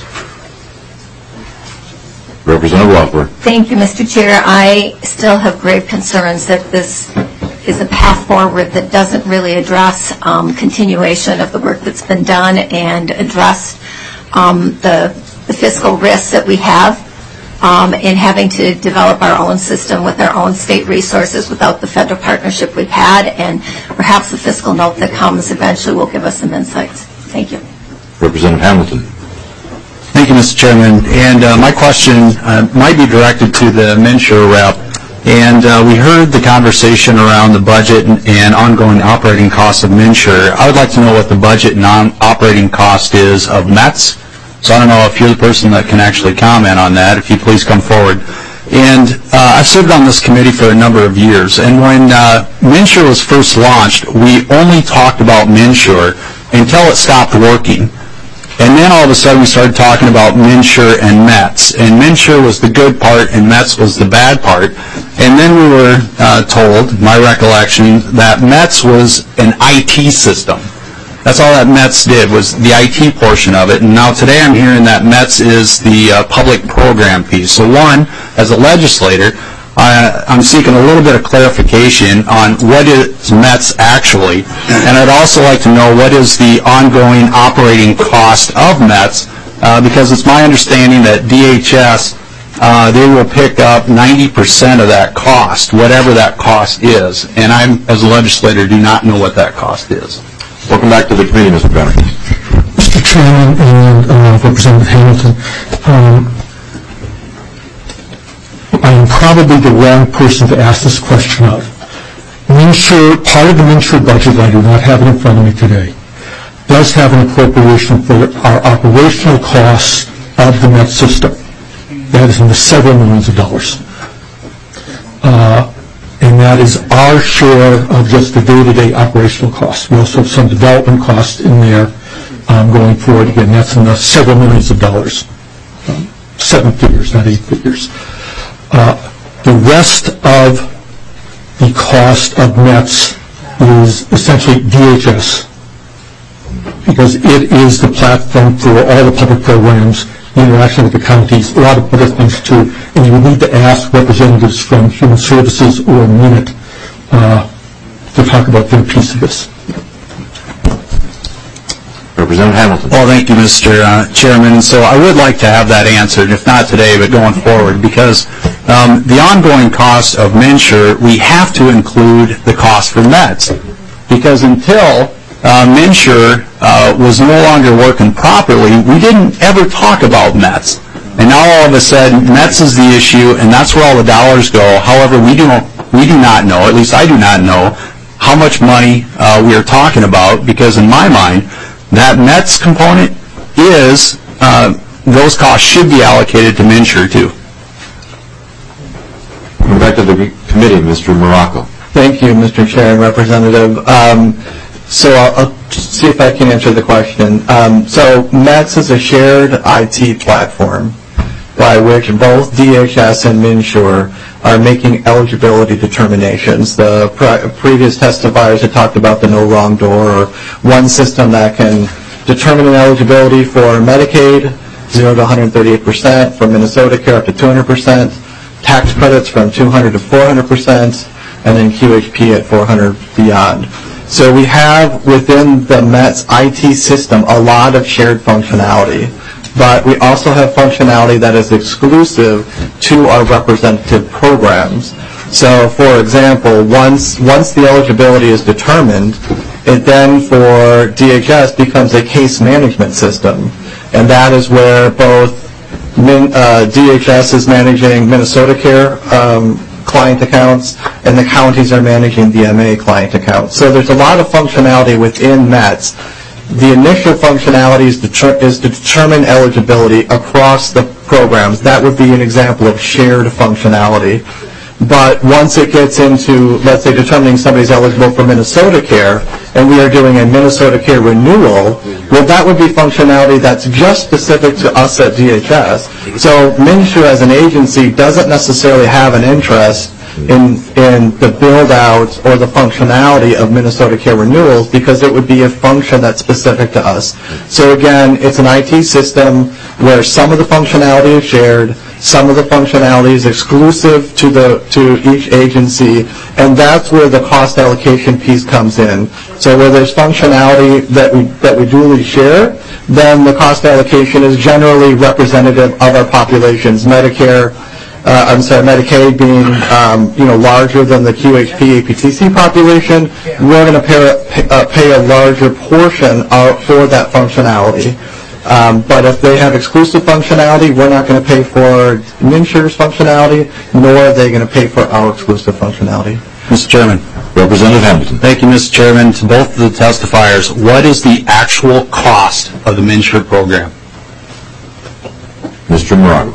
Representative Loeffler. Thank you, Mister Chair. I still have grave concerns that this is a path forward that doesn't really address um, continuation of the work that's been done and address um, the, the fiscal risks that we have Um, in having to develop our own system with our own state resources without the federal partnership we've had, and perhaps the fiscal note that comes eventually will give us some insights. Thank you. Representative Hamilton. Thank you, Mister Chairman. And uh, my question uh, might be directed to the MNsure rep. And uh, we heard the conversation around the budget and, and ongoing operating costs of MNsure. I would like to know what the budget non-operating cost is of METS. So I don't know if you're the person that can actually comment on that. If you please come forward. And uh, I've served on this committee for a number of years. And when uh, MNsure was first launched, we only talked about MNsure until it stopped working. And then all of a sudden we started talking about MNsure and METS. And MNsure was the good part and METS was the bad part. And then we were uh, told, my recollection, that METS was an I T system. That's all that METS did, was the I T portion of it. And now today I'm hearing that METS is the uh, public program piece. So one, as a legislator, uh, I'm seeking a little bit of clarification on what is METS actually. And I'd also like to know what is the ongoing operating cost of METS uh, because it's my understanding that D H S, uh, they will pick up ninety percent of that cost, whatever that cost is. And I, as a legislator, do not know what that cost is. Welcome back to the committee, Mister Benner. Mister Chairman and uh, Representative Hamilton, um, I am probably the wrong person to ask this question of. MNsure, part of the MNsure budget, I do not have it in front of me today, does have an appropriation for our operational costs of the Met system. That is in the several millions of dollars. Uh, and that is our share of just the day-to-day operational costs. We also have some development costs in there um, going forward. Again, that's in the several millions of dollars. Um, seven figures, not eight figures. Uh, the rest of the cost of METS is essentially D H S, because it is the platform for all the public programs, the interaction with the counties, a lot of other things too. And you would need to ask representatives from Human Services or MINIT uh, to talk about their piece of this. Representative Hamilton. Well, thank you, Mister Uh, Chairman. So I would like to have that answered, if not today, but going forward, because um, the ongoing cost of MNsure, we have to include the cost for METS, because until uh, MNsure uh, was no longer working properly, we didn't ever talk about METS. And now all of a sudden, METS is the issue, and that's where all the dollars go. However, we do not, we do not know, at least I do not know, how much money uh, we are talking about, because in my mind, that METS component is, uh, those costs should be allocated to MNsure too. Coming back to the committee, Mister Morocco. Thank you, Mister Chair and Representative. Um, so I'll, I'll see if I can answer the question. Um, so METS is a shared I T platform by which both D H S and MNsure are making eligibility determinations. The pre- previous testifiers had talked about the no wrong door, or one system that can determine an eligibility for Medicaid, zero to one hundred thirty-eight percent, for Minnesota Care up to two hundred percent, tax credits from two hundred to four hundred percent, and then Q H P at four hundred beyond. So we have within the METS I T system a lot of shared functionality. But we also have functionality that is exclusive to our representative programs. So, for example, once once the eligibility is determined, it then for D H S becomes a case management system. And that is where both Min, uh, D H S is managing Minnesota Care um, client accounts, and the counties are managing the M A client accounts. So there's a lot of functionality within METS. The initial functionality is, deter- is to determine eligibility across the programs. That would be an example of shared functionality. But once it gets into, let's say, determining somebody's eligible for Minnesota Care, and we are doing a Minnesota Care renewal, well, that would be functionality that's just specific to us at D H S. So MNsure as an agency doesn't necessarily have an interest in in the build-out or the functionality of Minnesota Care renewals, because it would be a function that's specific to us. So again, it's an I T system where some of the functionality is shared, some of the functionality is exclusive to the to each agency, and that's where the cost allocation piece comes in. So where there's functionality that we that we duly share, then the cost allocation is generally representative of our populations. Medicare, uh, I'm sorry, Medicaid being um, you know larger than the Q H P A P T C population, we're going to pay, pay, uh, pay a larger portion of, for that functionality. Um, but if they have exclusive functionality, we're not going to pay for MNsure's functionality, nor are they going to pay for our exclusive functionality. Mister Chairman. Representative Hamilton. Thank you, Mister Chairman. To both of the testifiers, what is the actual cost of the MNsure program? Mister Morocco.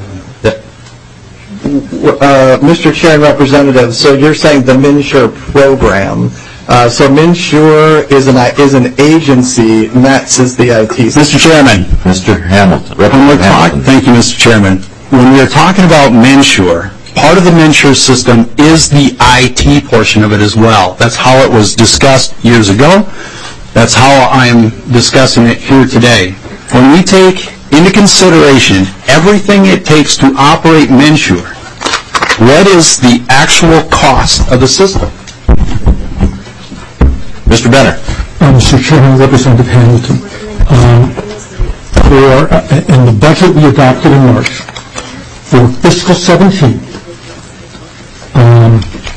Uh, Mister Chair and Representative, so you're saying the MNsure program. Uh, so MNsure is an is an agency, METS is the I T system. Mister Chairman. Mister Hamilton. When we're talk- thank you, Mister Chairman. When we are talking about MNsure, part of the MNsure system is the I T portion of it as well. That's how it was discussed years ago. That's how I'm discussing it here today. When we take into consideration everything it takes to operate MNsure, what is the actual cost of the system? Mister Benner. Uh, Mister Chairman, Representative Hamilton. Um, for, uh, in the budget we adopted in March, for fiscal seventeen, um,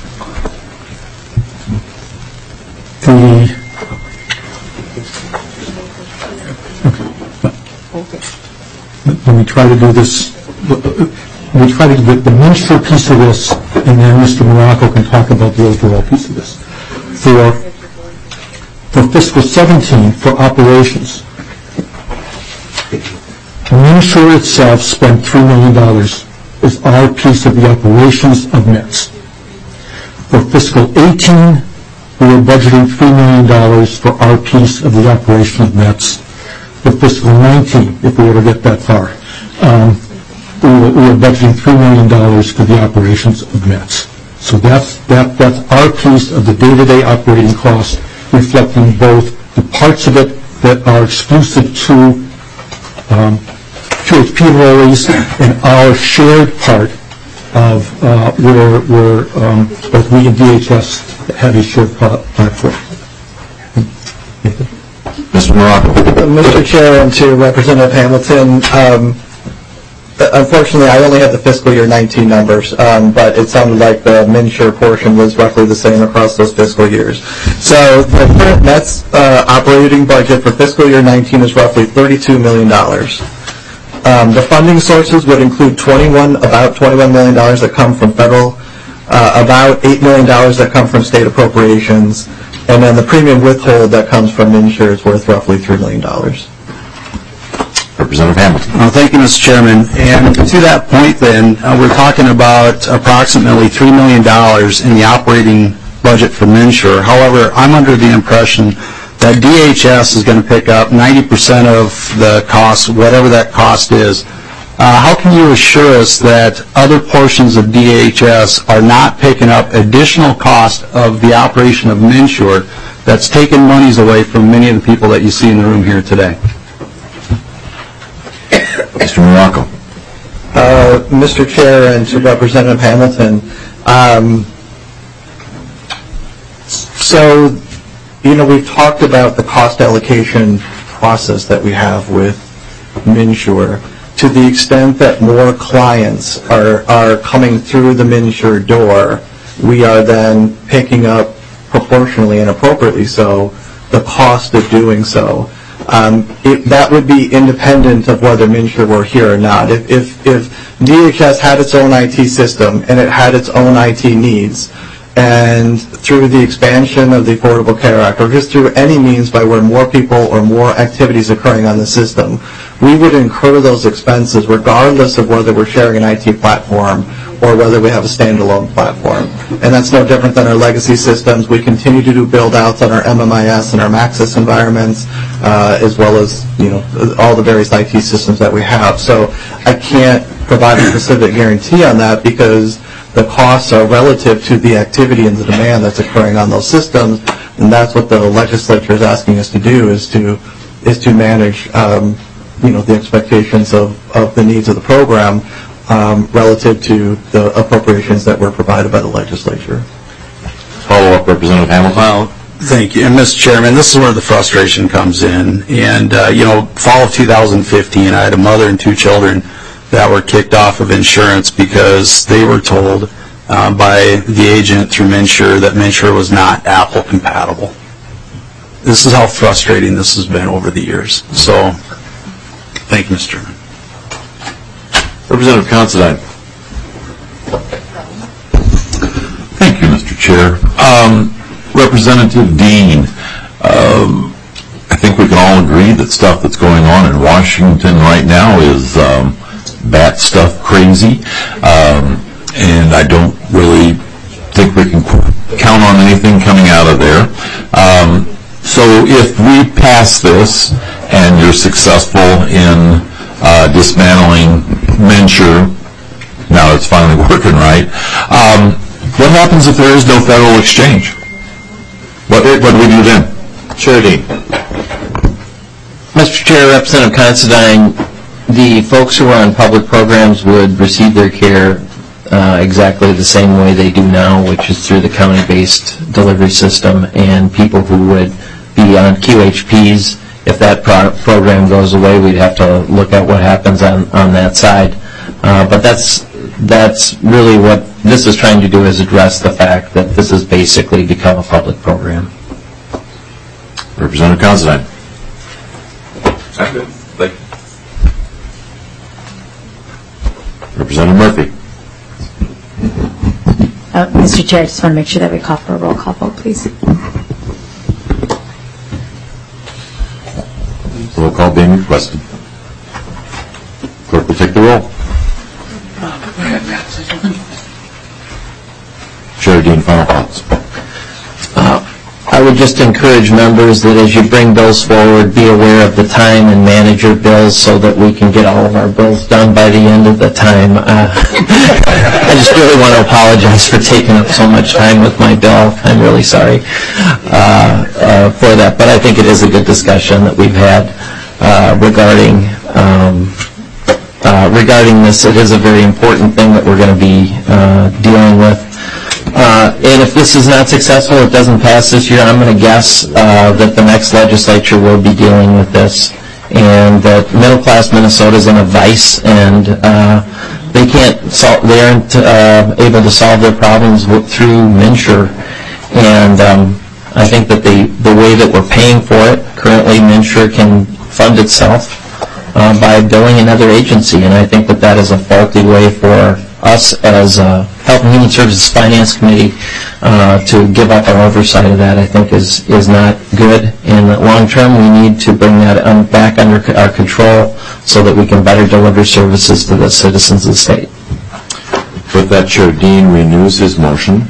the Let me try to do this. Let me try to get the Minster piece of this, and then Mister Morocco can talk about the overall piece of this. For, for fiscal seventeen, for operations, Minster itself spent three million dollars as our piece of the operations of M I T S. For fiscal eighteen, we are budgeting three million dollars for our piece of the operation of M I T S. For fiscal nineteen, if we were to get that far, um, we, were, we are budgeting three million dollars for the operations of M I T S. So that's, that, that's our piece of the day-to-day operating costs, reflecting both the parts of it that are exclusive to um, to H P enrollees and our shared part of uh, where, where um, both we and D H S have a shared platform. Mister Morocco. Mister Chair, and to Representative Hamilton, um, unfortunately, I only have the fiscal year nineteen numbers, um, but it sounded like the MNsure portion was roughly the same across those fiscal years. So the current M I T S uh, operating budget for fiscal year nineteen is roughly thirty-two million dollars. Um, the funding sources would include twenty-one, about twenty-one million dollars that come from federal, uh, about eight million dollars that come from state appropriations, and then the premium withhold that comes from MNsure is worth roughly three million dollars. Representative Hamilton. Well, thank you, Mister Chairman. And to that point then, uh, we're talking about approximately three million dollars in the operating budget for MNsure. However, I'm under the impression that D H S is going to pick up ninety percent of the cost, whatever that cost is. Uh, how can you assure us that other portions of D H S are not picking up additional cost of the operation of MNsure that's taking monies away from many of the people that you see in the room here today? Mister Morocco. Uh, Mister Chair, and to Representative Hamilton, um, so, you know, we've talked about the cost allocation process that we have with MNsure. To the extent that more clients are, are coming through the MNsure door, we are then picking up proportionally and appropriately so the cost of doing so. Um, it, that would be independent of whether MNsure were here or not. If, if, if D H S had its own I T system and it had its own I T needs, and through the expansion of the Affordable Care Act, or just through any means by where more people or more activities occurring on the system, we would incur those expenses regardless of whether we're sharing an I T platform or whether we have a standalone platform. And that's no different than our legacy systems. We continue to do build-outs on our M M I S and our Maxis environments, uh, as well as, you know, all the various I T systems that we have. So I can't provide a specific guarantee on that because the costs are relative to the activity and the demand that's occurring on those systems, and that's what the legislature is asking us to do, is to is to manage um, you know, the expectations of, of the needs of the program um, relative to the appropriations that were provided by the legislature. Follow-up, Representative Hamilton. Well, thank you. And Mister Chairman, this is where the frustration comes in. And, uh, you know, fall of two thousand fifteen, I had a mother and two children that were kicked off of insurance because they were told uh, by the agent through MNsure that MNsure was not Apple compatible. This is how frustrating this has been over the years. So, thank you, Mister Chairman. Representative Considine. Thank you, Mister Chair. Um, Representative Dean, um, I think we can all agree that stuff that's going on in Washington right now is um, bat stuff crazy, um, and I don't really think we can count on anything coming out of there. Um, so if we pass this and you're successful in uh, dismantling MNsure, now it's finally working right, um, what happens if there is no federal exchange? What, what do we do then? Chair Dean. Mister Chair, Representative Considine, the folks who are on public programs would receive their care uh, exactly the same way they do now, which is through the county-based delivery system, and people who would be on Q H Ps if that pro- program goes away, we'd have to look at what happens on, on that side. Uh, but that's that's really what this is trying to do, is address the fact that this has basically become a public program. Representative Considine. Thank you. Representative Murphy. Uh, Mister Chair, I just want to make sure that we call for a roll call vote, please. Roll call being requested. Clerk will take the roll. Chair Dean, final thoughts. Uh, I would just encourage members that as you bring bills forward, be aware of the time and manage your bills so that we can get all of our bills done by the end of the time. Uh, I just really want to apologize for taking up so much time with my bill. I'm really sorry uh, uh, for that, but I think it is a good discussion that we've had uh, regarding um, uh, regarding this. It is a very important thing that we're going to be uh, dealing with. Uh, and if this is not successful, it doesn't pass this year, I'm going to guess uh, that the next legislature will be dealing with this, and that middle-class Minnesota is in a vice, and uh, they can't sol- they aren't uh, able to solve their problems w- through MNsure. And um, I think that the, the way that we're paying for it, currently MNsure can fund itself uh, by billing another agency, and I think that that is a faulty way for us as a Health and Human Services Finance Committee uh, to give up our oversight of that. I think is is not good. In the long term, we need to bring that un- back under c- our control so that we can better deliver services to the citizens of the state. With that, Chair Dean renews his motion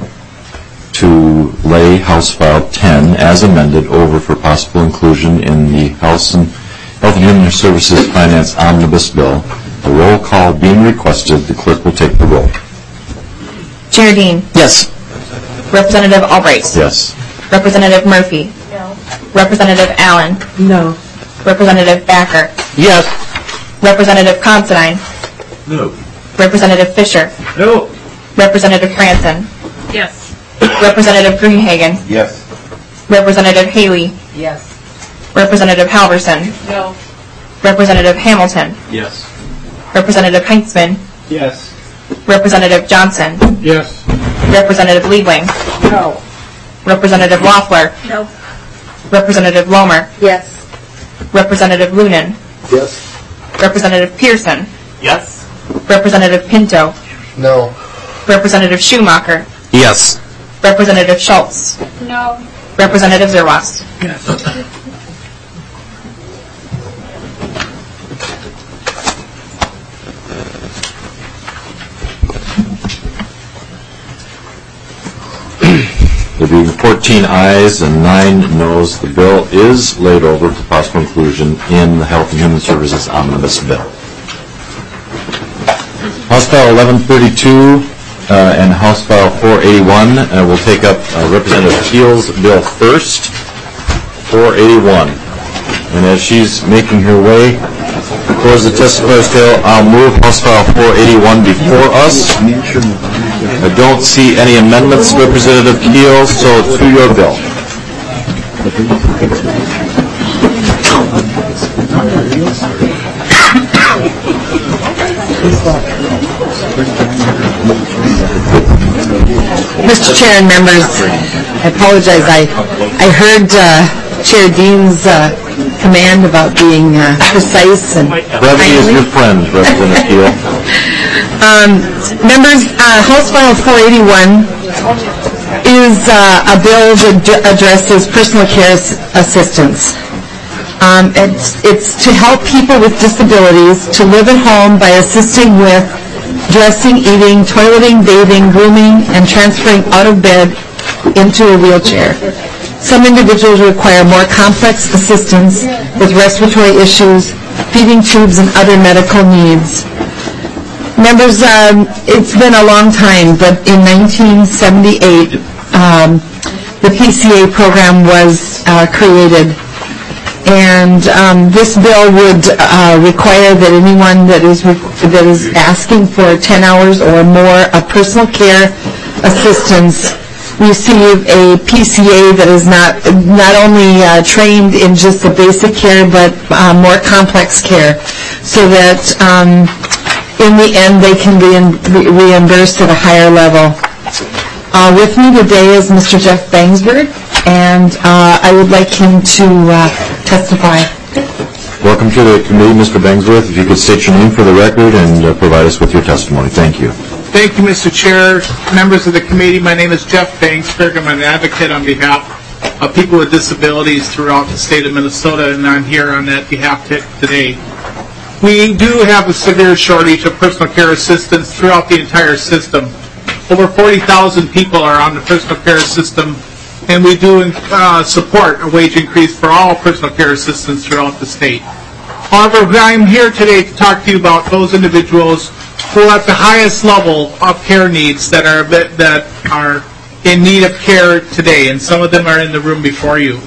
to lay House File ten as amended over for possible inclusion in the House and Health and Human Services Finance Omnibus Bill. A roll call being requested. The clerk will take the roll. Chair Dean. Yes. Representative Albright. Yes. Representative Murphy. No. Representative Allen. No. Representative Backer. Yes. Representative Considine. No. Representative Fisher. No. Representative Franson. Yes. Representative Greenhagen. Yes. Representative Haley. Yes. Representative Halverson. No. Representative Hamilton. Yes. Representative Heintzman. Yes. Representative Johnson. Yes. Representative Liebling. No. Representative Loeffler. No. Representative Lomer. Yes. Representative Lunan. Yes. Representative Pearson. Yes. Representative Pinto. No. Representative Schumacher. Yes. Representative Schultz. No. Representative Zerwas. Yes. There being fourteen ayes and nine noes, the bill is laid over for possible inclusion in the Health and Human Services Omnibus Bill. House File eleven thirty-two uh, and House File four eighty-one uh, will take up uh, Representative Keel's bill first, four eighty-one. And as she's making her way towards the testifier's table, I'll move House File four eighty-one before us. I don't see any amendments, Representative Keel, so to your bill. Mister Chair and members, I apologize. I I heard uh, Chair Dean's uh, command about being uh, precise and Brevity is your friend, Representative Keel. Um, members, uh, House File four eighty-one is uh, a bill that d- addresses personal care s- assistance. Um, it's, it's to help people with disabilities to live at home by assisting with dressing, eating, toileting, bathing, grooming, and transferring out of bed into a wheelchair. Some individuals require more complex assistance with respiratory issues, feeding tubes, and other medical needs. Members, um, it's been a long time, but in nineteen seventy-eight, um, the P C A program was uh, created, and um, this bill would uh, require that anyone that is re- that is asking for ten hours or more of personal care assistance receive a P C A that is not not only uh, trained in just the basic care, but uh, more complex care, so that um, in the end they can be re- reimbursed at a higher level. Uh, with me today is Mister Jeff Bangsberg, and uh, I would like him to uh, testify. Welcome to the committee, Mister Bangsworth. If you could state your name for the record and uh, provide us with your testimony. Thank you. Thank you, Mister Chair, members of the committee. My name is Jeff Bangsberg. I'm an advocate on behalf of people with disabilities throughout the state of Minnesota, and I'm here on that behalf t- today. We do have a severe shortage of personal care assistants throughout the entire system. Over forty thousand people are on the personal care system, and we do uh, support a wage increase for all personal care assistants throughout the state. However, I'm here today to talk to you about those individuals who are at the highest level of care needs that are that are in need of care today, and some of them are in the room before you.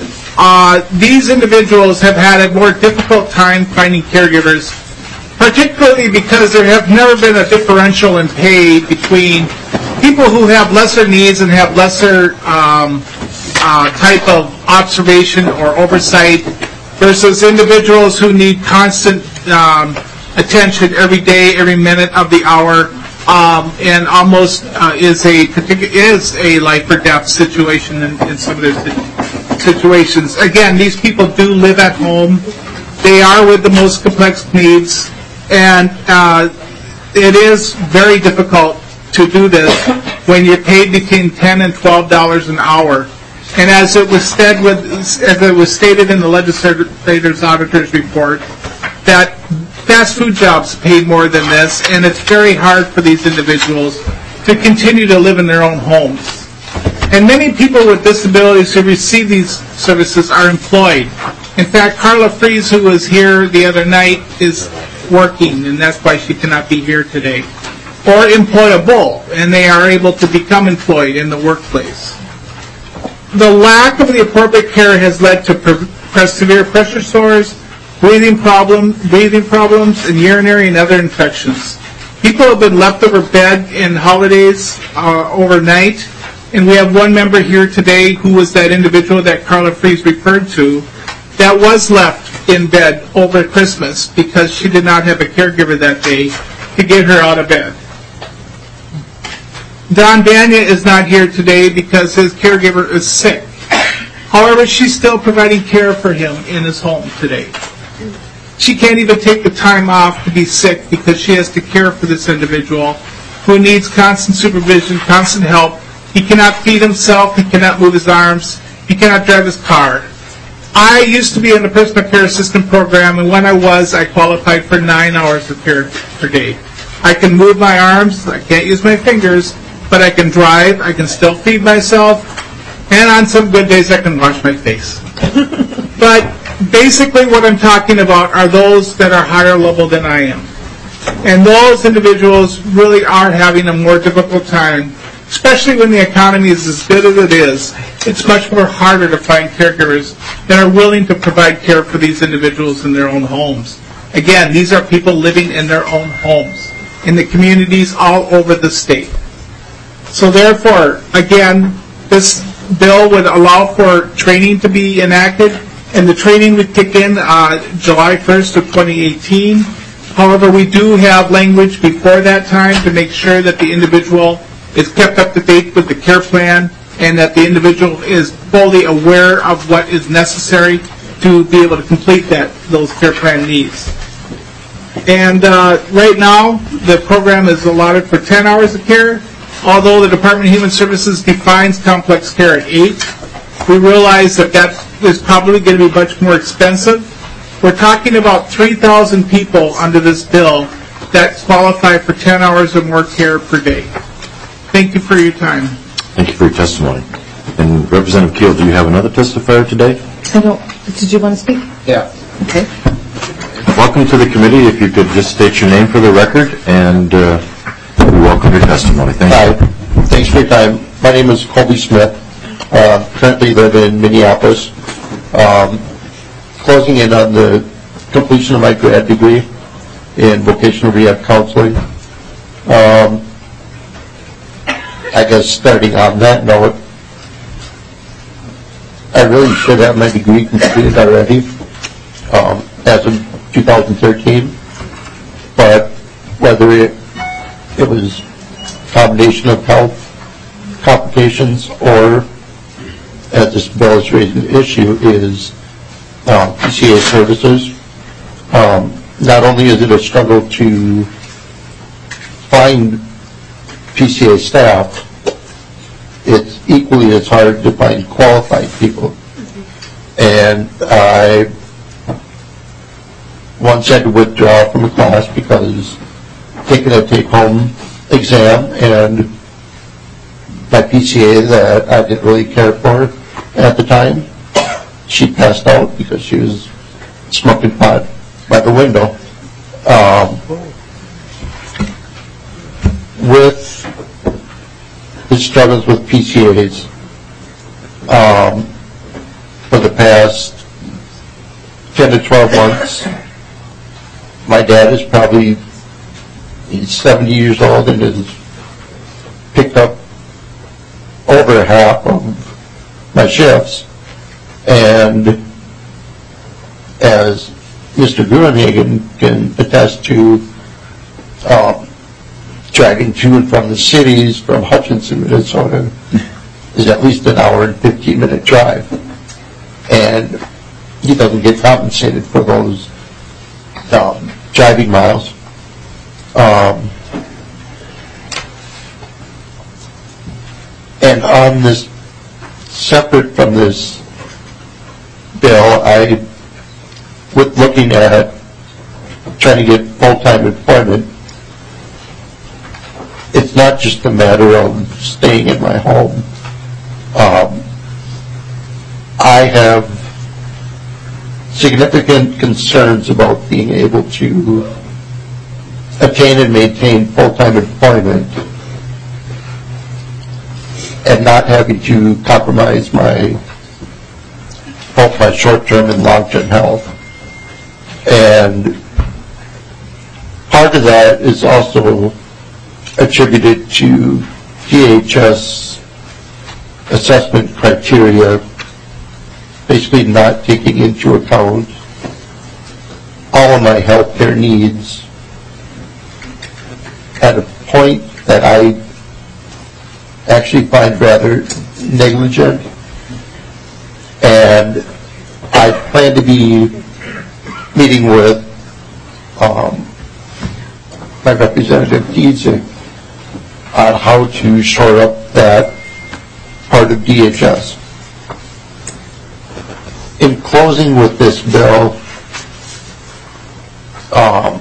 Uh, these individuals have had a more difficult time finding caregivers, particularly because there have never been a differential in pay between people who have lesser needs and have lesser um, uh, type of observation or oversight versus individuals who need constant um, attention every day, every minute of the hour, um, and almost uh, is a particular is a life or death situation in, in some of their situations. Again, these people do live at home. They are with the most complex needs, and uh, it is very difficult to do this when you're paid between ten and twelve dollars an hour. And as it was said with, as it was stated in the legislator's auditor's report, that fast food jobs pay more than this, and it's very hard for these individuals to continue to live in their own homes. And many people with disabilities who receive these services are employed. In fact, Carla Fries, who was here the other night, is working, and that's why she cannot be here today. Or employable, and they are able to become employed in the workplace. The lack of the appropriate care has led to pre- severe pressure sores, breathing problems, breathing problems, and urinary and other infections. People have been left over bed in holidays uh, overnight, and we have one member here today who was that individual that Carla Fries referred to that was left in bed over Christmas because she did not have a caregiver that day to get her out of bed. Don Banya is not here today because his caregiver is sick. However, she's still providing care for him in his home today. She can't even take the time off to be sick because she has to care for this individual who needs constant supervision, constant help. He cannot feed himself. He cannot move his arms. He cannot drive his car. I used to be in the personal care assistant program, and when I was, I qualified for nine hours of care per day. I can move my arms. I can't use my fingers, but I can drive. I can still feed myself. And on some good days, I can wash my face. But basically what I'm talking about are those that are higher level than I am. And those individuals really are having a more difficult time, especially when the economy is as good as it is. It's much more harder to find caregivers that are willing to provide care for these individuals in their own homes. Again, these are people living in their own homes, in the communities all over the state. So therefore, again, this bill would allow for training to be enacted, and the training would kick in uh, July first of twenty eighteen. However, we do have language before that time to make sure that the individual is kept up to date with the care plan and that the individual is fully aware of what is necessary to be able to complete that those care plan needs. And uh, right now, the program is allotted for ten hours of care. Although the Department of Human Services defines complex care at eight, we realize that that is probably going to be much more expensive. We're talking about three thousand people under this bill that qualify for ten hours or more care per day. Thank you for your time. Thank you for your testimony. And Representative Keel, do you have another testifier today? I don't. Did you want to speak? Yeah. Okay. Welcome to the committee. If you could just state your name for the record, and uh, we welcome your testimony. Thank you. Hi. Thanks for your time. My name is Colby Smith. Uh, currently live in Minneapolis. Um, closing in on the completion of my grad degree in vocational rehab counseling. Um, I guess starting on that note, I really should have my degree completed already um, as of two thousand thirteen, but whether it, it was a combination of health complications or, as this bill is raising the issue, is um, P C A services. Um, not only is it a struggle to find P C A staff, it's equally as hard to find qualified people. And I once had to withdraw from a class because taking a take-home exam and my P C A that I didn't really care for at the time, she passed out because she was smoking pot by the window. Um, with the struggles with P C As um, for the past ten to twelve months, my dad is probably he's seventy years old and has picked up over half of my shifts, and as Mister Gruenhagen can attest to, um, driving to and from the cities from Hutchinson, Minnesota is at least an hour and fifteen minute drive, and he doesn't get compensated for those um, driving miles. Um, and on this, separate from this bill, I, with looking at trying to get full-time employment, it's not just a matter of staying in my home. Um, I have significant concerns about being able to attain and maintain full-time employment and not having to compromise my both my short-term and long-term health. And part of that is also attributed to D H S assessment criteria, basically not taking into account all of my health care needs at a point that I actually find rather negligent. And I plan to be meeting with um, my representative Dietzick on how to shore up that part of D H S. In closing with this bill, um,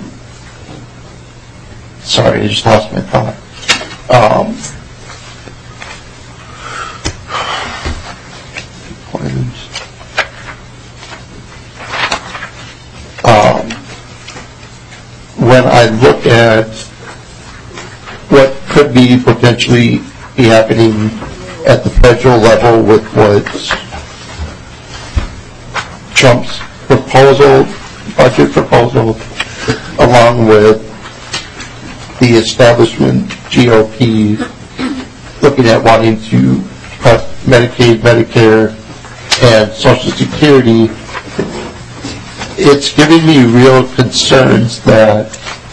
sorry, I just lost my thought. Um, um, when I look at what could be potentially be happening at the federal level with what Trump's proposal, budget proposal, along with the establishment G O P looking at wanting to cut Medicaid, Medicare, and Social Security, it's giving me real concerns that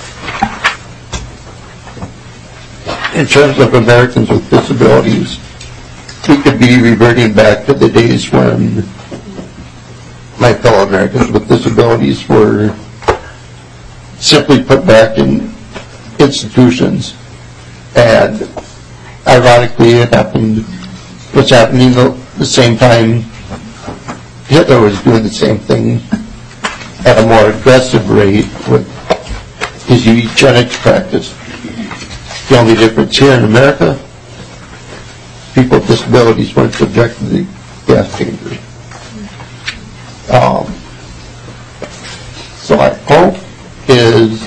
in terms of Americans with disabilities, we could be reverting back to the days when my fellow Americans with disabilities were simply put back in institutions. And ironically, it happened, was happening the same time Hitler was doing the same thing at a more aggressive rate with his eugenics practice. The only difference here in America, people with disabilities weren't subject to the gas chambers. Um, so my hope is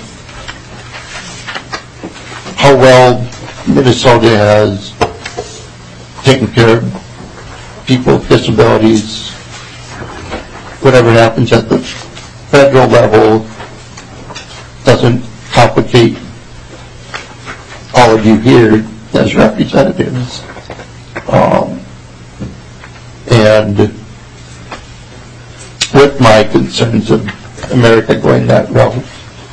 how well Minnesota has taken care of people with disabilities. Whatever happens at the federal level doesn't complicate all of you here that as representatives. Um, and with my concerns of America going that route,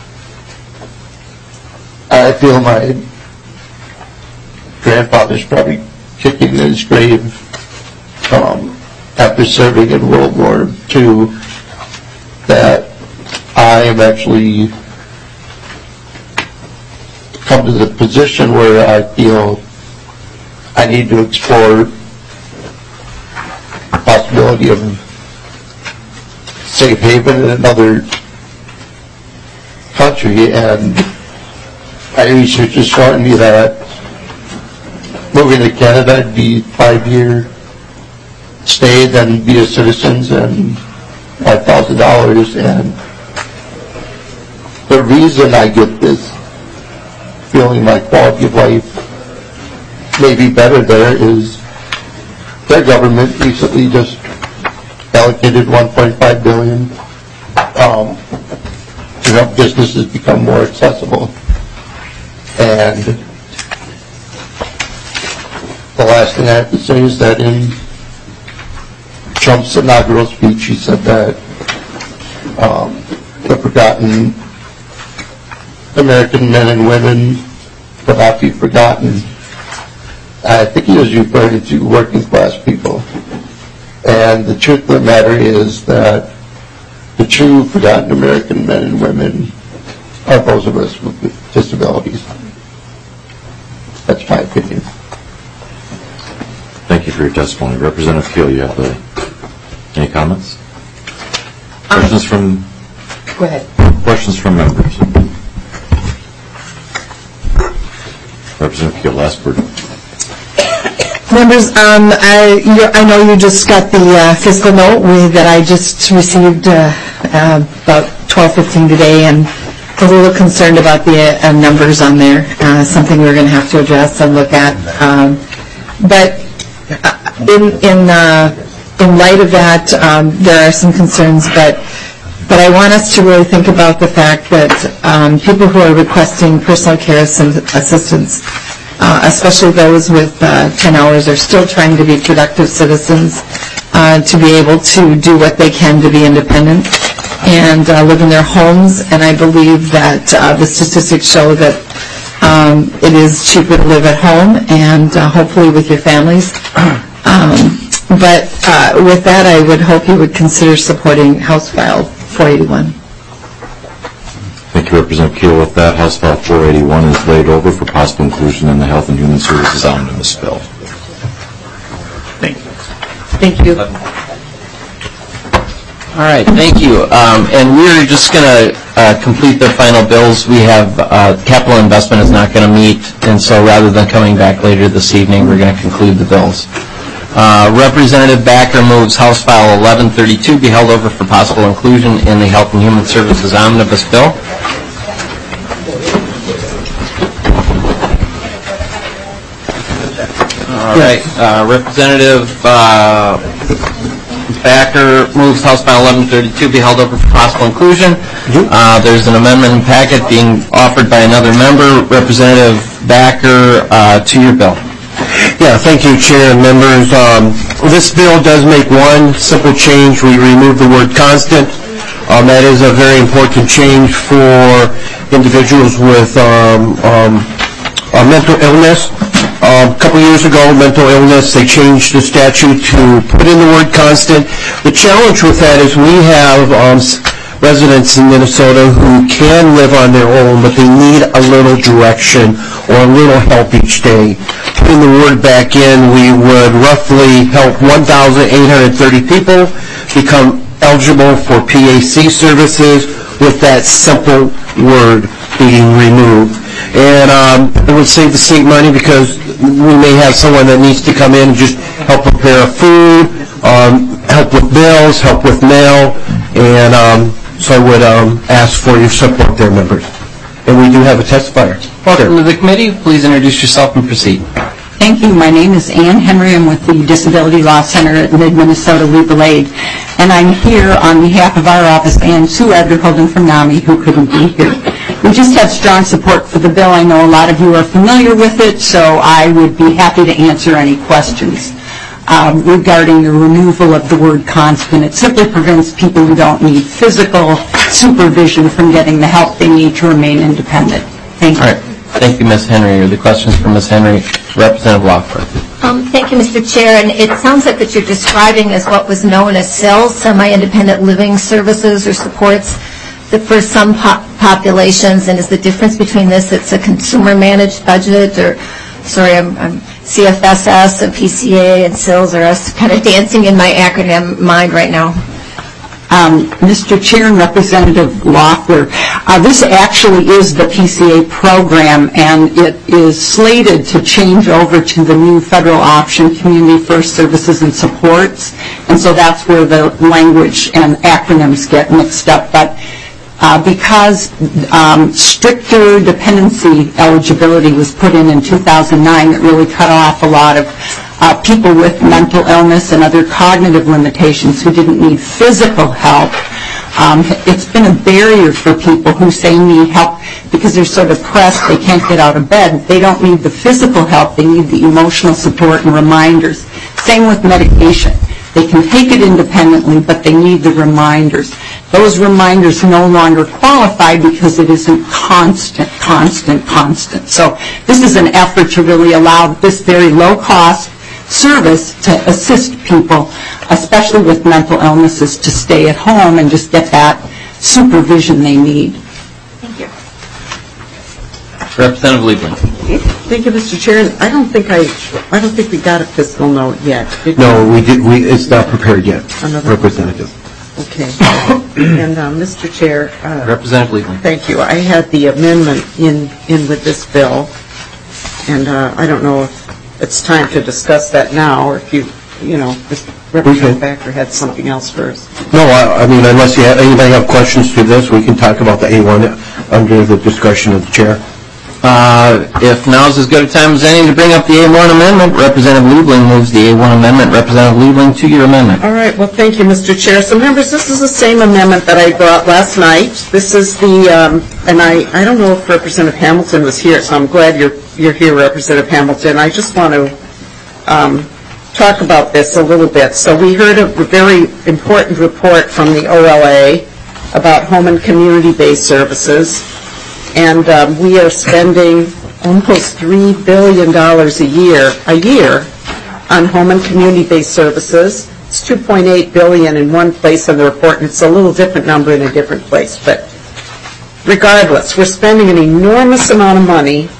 I feel my grandfather's probably kicking in his grave um, after serving in World War Two, that I am actually come to the position where I feel I need to explore the possibility of safe haven in another country, and my research has shown me that moving to Canada would be five-year stay, then be a citizen, and five thousand dollars. And the reason I get this feeling my quality of life may be better there is their government recently just allocated one point five billion dollars um, to help businesses become more accessible. And the last thing I have to say is that in Trump's inaugural speech, he said that um, the forgotten American men and women will not be forgotten. I think he was referring to working class people. And the truth of the matter is that the true forgotten American men and women are those of us with disabilities. That's my opinion. Thank you for your testimony. Representative Keel, you have the, any comments? Questions from? Go ahead. Questions from members? Representative Keel, last word. Members, um, I, you, I know you just got the uh, fiscal note with, that I just received uh, uh, about twelve fifteen today, and a little concerned about the uh, numbers on there. Uh, something we're going to have to address and look at. Um, but in in uh, in light of that, um, there are some concerns, but but I want us to really think about the fact that um, people who are requesting personal care assistance, Uh, especially those with uh, ten hours, are still trying to be productive citizens, uh, to be able to do what they can to be independent and uh, live in their homes. And I believe that uh, the statistics show that um, it is cheaper to live at home and uh, hopefully with your families. Um, but uh, with that, I would hope you would consider supporting House File four eighty-one. Thank you, Representative Keel. With that, House File four eighty-one is laid over for possible inclusion in the Health and Human Services Omnibus Bill. Thank you. Thank you. All right, thank you. Um, and we're just going to uh, complete the final bills. We have uh, capital investment is not going to meet, and so rather than coming back later this evening, we're going to conclude the bills. Uh, Representative Backer moves House File eleven thirty-two be held over for possible inclusion in the Health and Human Services Omnibus Bill. All right, uh, Representative uh, Backer moves House File eleven thirty-two be held over for possible inclusion. Uh, there's an amendment in packet being offered by another member. Representative Backer, uh, to your bill. Yeah, thank you, Chair and members. Um, this bill does make one simple change. We remove the word constant. Um, that is a very important change for individuals with um, um, uh, mental illness. Um, a couple years ago, mental illness, they changed the statute to put in the word constant. The challenge with that is we have um, residents in Minnesota who can live on their own, but they need a little direction or a little help each day. Putting the word back in, we would roughly help one thousand eight hundred thirty people become eligible for P A C services with that simple word being removed. And um, it would save the state money because we may have someone that needs to come in and just help prepare food, um, help with bills, help with mail, and um, so I would um, ask for your support there, members. And we do have a testifier. Welcome to the committee. Please introduce yourself and proceed. Thank you. My name is Ann Henry. I'm with the Disability Law Center at Mid-Minnesota Legal Aid. And I'm here on behalf of our office and Sue Edgar Holden from NAMI, who couldn't be here. we just have strong support for the bill. I know a lot of you are familiar with it, so I would be happy to answer any questions um, regarding the removal of the word constant. It simply prevents people who don't need physical supervision from getting the help they need to remain independent. Thank you. All right. Thank you, Miz Henry. Are there questions for Miz Henry? Representative Lockford. Um, thank you, Mister Chair. And it sounds like what you're describing is what was known as S I Ls, semi-independent living services or supports, that for some po- populations. And is the difference between this, it's a consumer-managed budget, or, sorry, I'm, I'm C F S S and P C A and S I Ls, or us kind of dancing in my acronym mind right now? Um, Mister Chair and Representative Loeffler, uh, this actually is the P C A program, and it is slated to change over to the new federal option, Community First Services and Supports, and so that's where the language and acronyms get mixed up. But uh, because um, stricter dependency eligibility was put in in two thousand nine, it really cut off a lot of Uh, people with mental illness and other cognitive limitations who didn't need physical help. Um, it's been a barrier for people who say need help because they're so depressed they can't get out of bed. They don't need the physical help, they need the emotional support and reminders. Same with medication. They can take it independently, but they need the reminders. Those reminders no longer qualify because it isn't constant, constant, constant. So this is an effort to really allow this very low-cost service to assist people, especially with mental illnesses, to stay at home and just get that supervision they need. Thank you. Representative Liebling. Thank you, Mister Chair. I don't think I, I don't think we got a fiscal note yet. Did No, we did. We it's not prepared yet. Another Representative. Okay. And uh, Mister Chair, uh, Representative Liebling. thank you. I had the amendment in in with this bill, and uh, I don't know if it's time to discuss that now, or if you, you know, if Representative Backer had something else first. No, I, I mean, unless you have, anybody have questions to this, we can talk about the A one under the discretion of the chair. Uh, if now's as good a time as any to bring up the A one amendment, Representative Liebling moves the A one amendment. Representative Liebling, to your amendment. All right. Well, thank you, Mister Chair. So, members, this is the same amendment that I brought last night. This is the, um, and I, I don't know if Representative Hamilton was here, so I'm glad you're you're here, Representative Hamilton. I just want to um, talk about this a little bit. So, we heard a very important report from the O L A about home and community-based services. And um, we are spending almost three billion dollars a year, a year on home and community-based services. It's two point eight billion dollars in one place in the report, and it's a little different number in a different place. But regardless, we're spending an enormous amount of money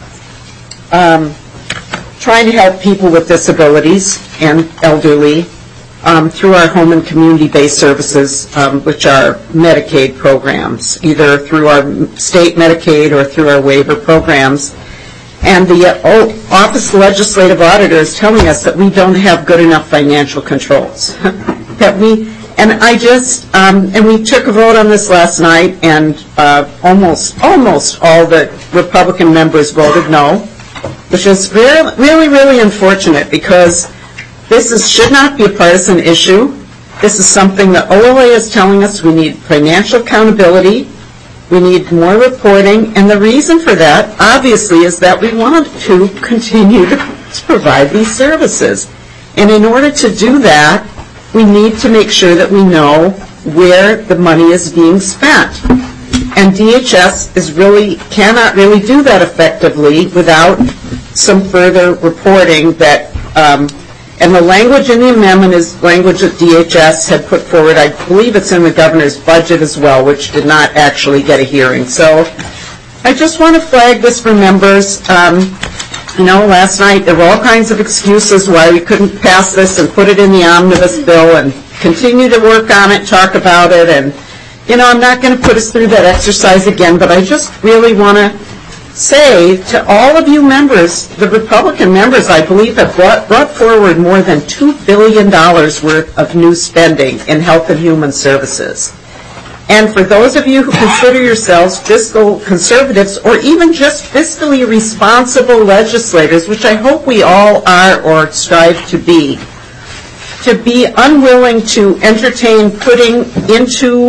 um, trying to help people with disabilities and elderly Um, through our home and community-based services, um, which are Medicaid programs, either through our state Medicaid or through our waiver programs. And the uh, Office of Legislative Auditor is telling us that we don't have good enough financial controls. that we, and I just, um, and we took a vote on this last night, and uh, almost, almost all the Republican members voted no, which is really, really, really unfortunate because this is, should not be a partisan issue. This is something that O L A is telling us we need financial accountability, we need more reporting, and the reason for that, obviously, is that we want to continue to, to provide these services. And in order to do that, we need to make sure that we know where the money is being spent. And D H S is really, cannot really do that effectively without some further reporting that um, and the language in the amendment is language that D H S had put forward. I believe it's in the governor's budget as well, which did not actually get a hearing. So I just want to flag this for members. Um, you know, last night there were all kinds of excuses why we couldn't pass this and put it in the omnibus bill and continue to work on it, talk about it. And, you know, I'm not going to put us through that exercise again, but I just really want to say to all of you members, the Republican members, I believe, have brought, brought forward more than two billion dollars worth of new spending in health and human services. And for those of you who consider yourselves fiscal conservatives or even just fiscally responsible legislators, which I hope we all are or strive to be, to be unwilling to entertain putting into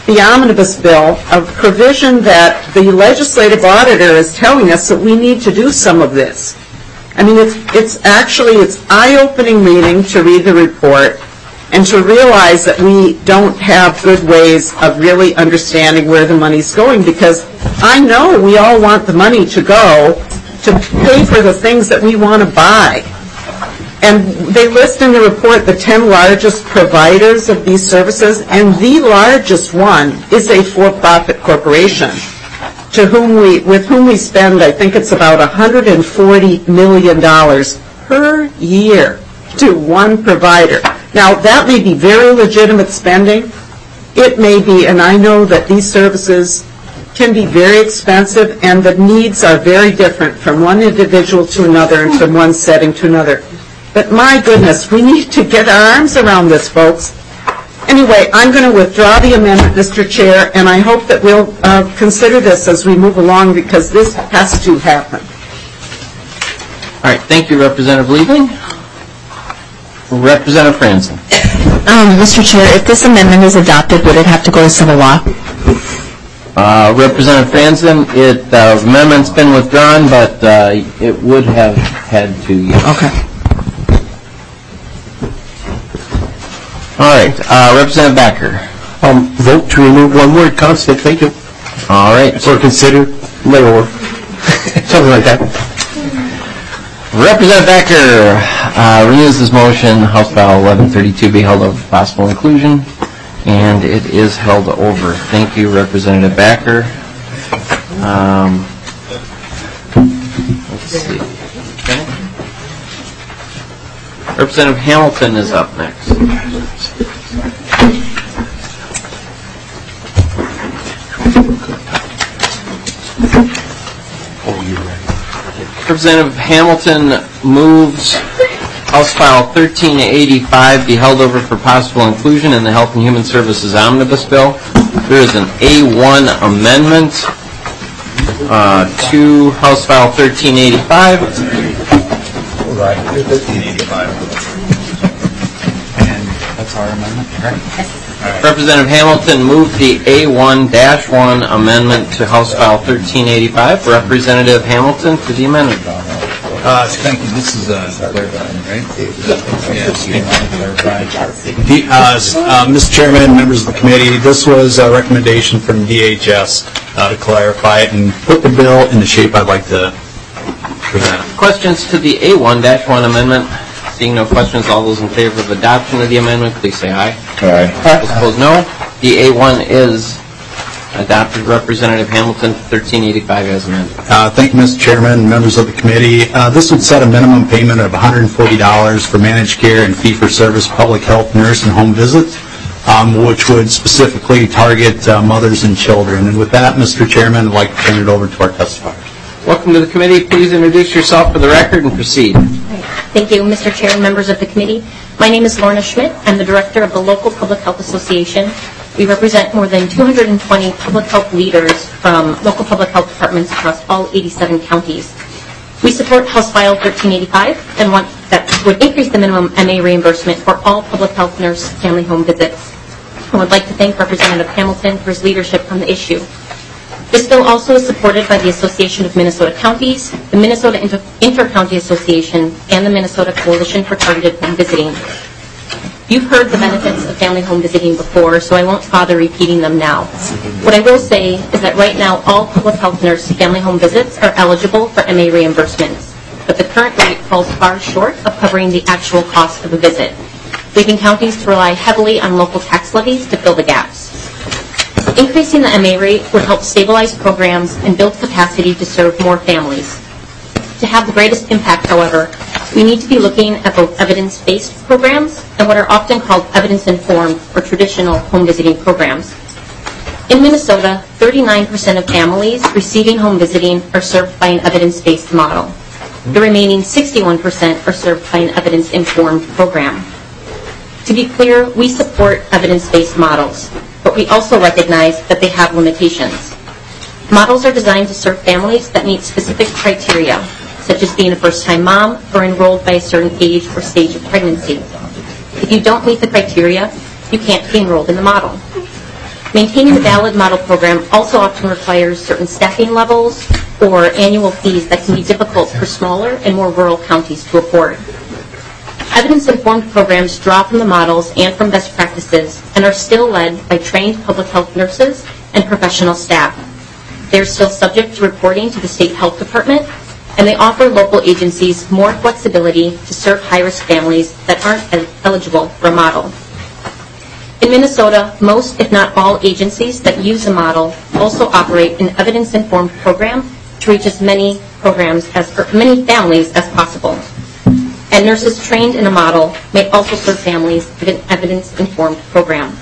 the omnibus bill, a provision that the legislative auditor is telling us that we need to do some of this. I mean, it's, it's actually, it's eye-opening reading to read the report and to realize that we don't have good ways of really understanding where the money's going, because I know we all want the money to go to pay for the things that we want to buy. And they list in the report the ten largest providers of these services, and the largest one is a for-profit corporation to whom we, with whom we spend, I think it's about one hundred forty million dollars per year to one provider. Now, that may be very legitimate spending. It may be, and I know that these services can be very expensive, and the needs are very different from one individual to another and from one setting to another. But my goodness, we need to get our arms around this, folks. Anyway, I'm going to withdraw the amendment, Mister Chair, and I hope that we'll uh, consider this as we move along, because this has to happen. All right, thank you, Representative Liebling. Representative Franzen. Um, Mister Chair, if this amendment is adopted, would it have to go to civil law? Uh, Representative Franzen, it, uh, the amendment's been withdrawn, but uh, it would have had to, yes. Okay. All right, uh, Representative Backer. Um, vote to remove one word, constant, thank you. All right. Or consider, later, something like that. Representative Backer uh, renews his motion, House File eleven thirty-two be held over for possible inclusion, and it is held over. Thank you, Representative Backer. Um, let's see. Representative Hamilton is up next. Representative Hamilton moves House File thirteen eighty-five be held over for possible inclusion in the Health and Human Services Omnibus Bill. There is an A one amendment uh, to House File thirteen eighty-five. Right, thirteen eighty-five. And that's our amendment, right? Right. Representative Hamilton moved the A one dash one amendment to House File thirteen eighty-five. Representative Hamilton for the amendment. Uh, thank you. This is uh, clarifying, right? Yes, you want to clarify. The, uh, uh, Mister Chairman, members of the committee, this was a recommendation from D H S uh, to clarify it and put the bill in the shape I'd like to present. Questions to the A one dash one amendment? Seeing no questions, all those in favor of adoption of the amendment, please say aye. Aye. Those opposed, no. The A one is adopted. Representative Hamilton, thirteen eighty-five as amended. Uh, thank you, Mister Chairman, members of the committee. Uh, this would set a minimum payment of one hundred forty dollars for managed care and fee-for-service public health nurse and home visits, um, which would specifically target uh, mothers and children. And with that, Mister Chairman, I'd like to turn it over to our testifiers. Welcome to the committee. Please introduce yourself for the record and proceed. Thank you, Mister Chair and members of the committee. My name is Lorna Schmidt. I'm the director of the local Public Health Association. We represent more than two hundred twenty public health leaders from local public health departments across all eighty-seven counties. We support House File thirteen eighty-five and want that would increase the minimum M A reimbursement for all public health nurse family home visits. I would like to thank Representative Hamilton for his leadership on the issue. This bill also is supported by the Association of Minnesota Counties, the Minnesota Inter- Inter-County Association, and the Minnesota Coalition for Targeted Home Visiting. You've heard the benefits of family home visiting before, so I won't bother repeating them now. What I will say is that right now all public health nurse family home visits are eligible for M A reimbursements, but the current rate falls far short of covering the actual cost of a visit, leaving counties to rely heavily on local tax levies to fill the gaps. Increasing the M A rate would help stabilize programs and build capacity to serve more families. To have the greatest impact, however, we need to be looking at both evidence-based programs and what are often called evidence-informed or traditional home visiting programs. In Minnesota, thirty-nine percent of families receiving home visiting are served by an evidence-based model. The remaining sixty-one percent are served by an evidence-informed program. To be clear, we support evidence-based models, but we also recognize that they have limitations. Models are designed to serve families that meet specific criteria, such as being a first-time mom or enrolled by a certain age or stage of pregnancy. If you don't meet the criteria, you can't be enrolled in the model. Maintaining the valid model program also often requires certain staffing levels or annual fees that can be difficult for smaller and more rural counties to afford. Evidence-informed programs draw from the models and from best practices and are still led by trained public health nurses and professional staff. They are still subject to reporting to the state health department, and they offer local agencies more flexibility to serve high-risk families that aren't eligible for a model. In Minnesota, most, if not all, agencies that use a model also operate an evidence-informed program to reach as many programs as or many families as possible. And nurses trained in a model may also serve families with an evidence-informed program.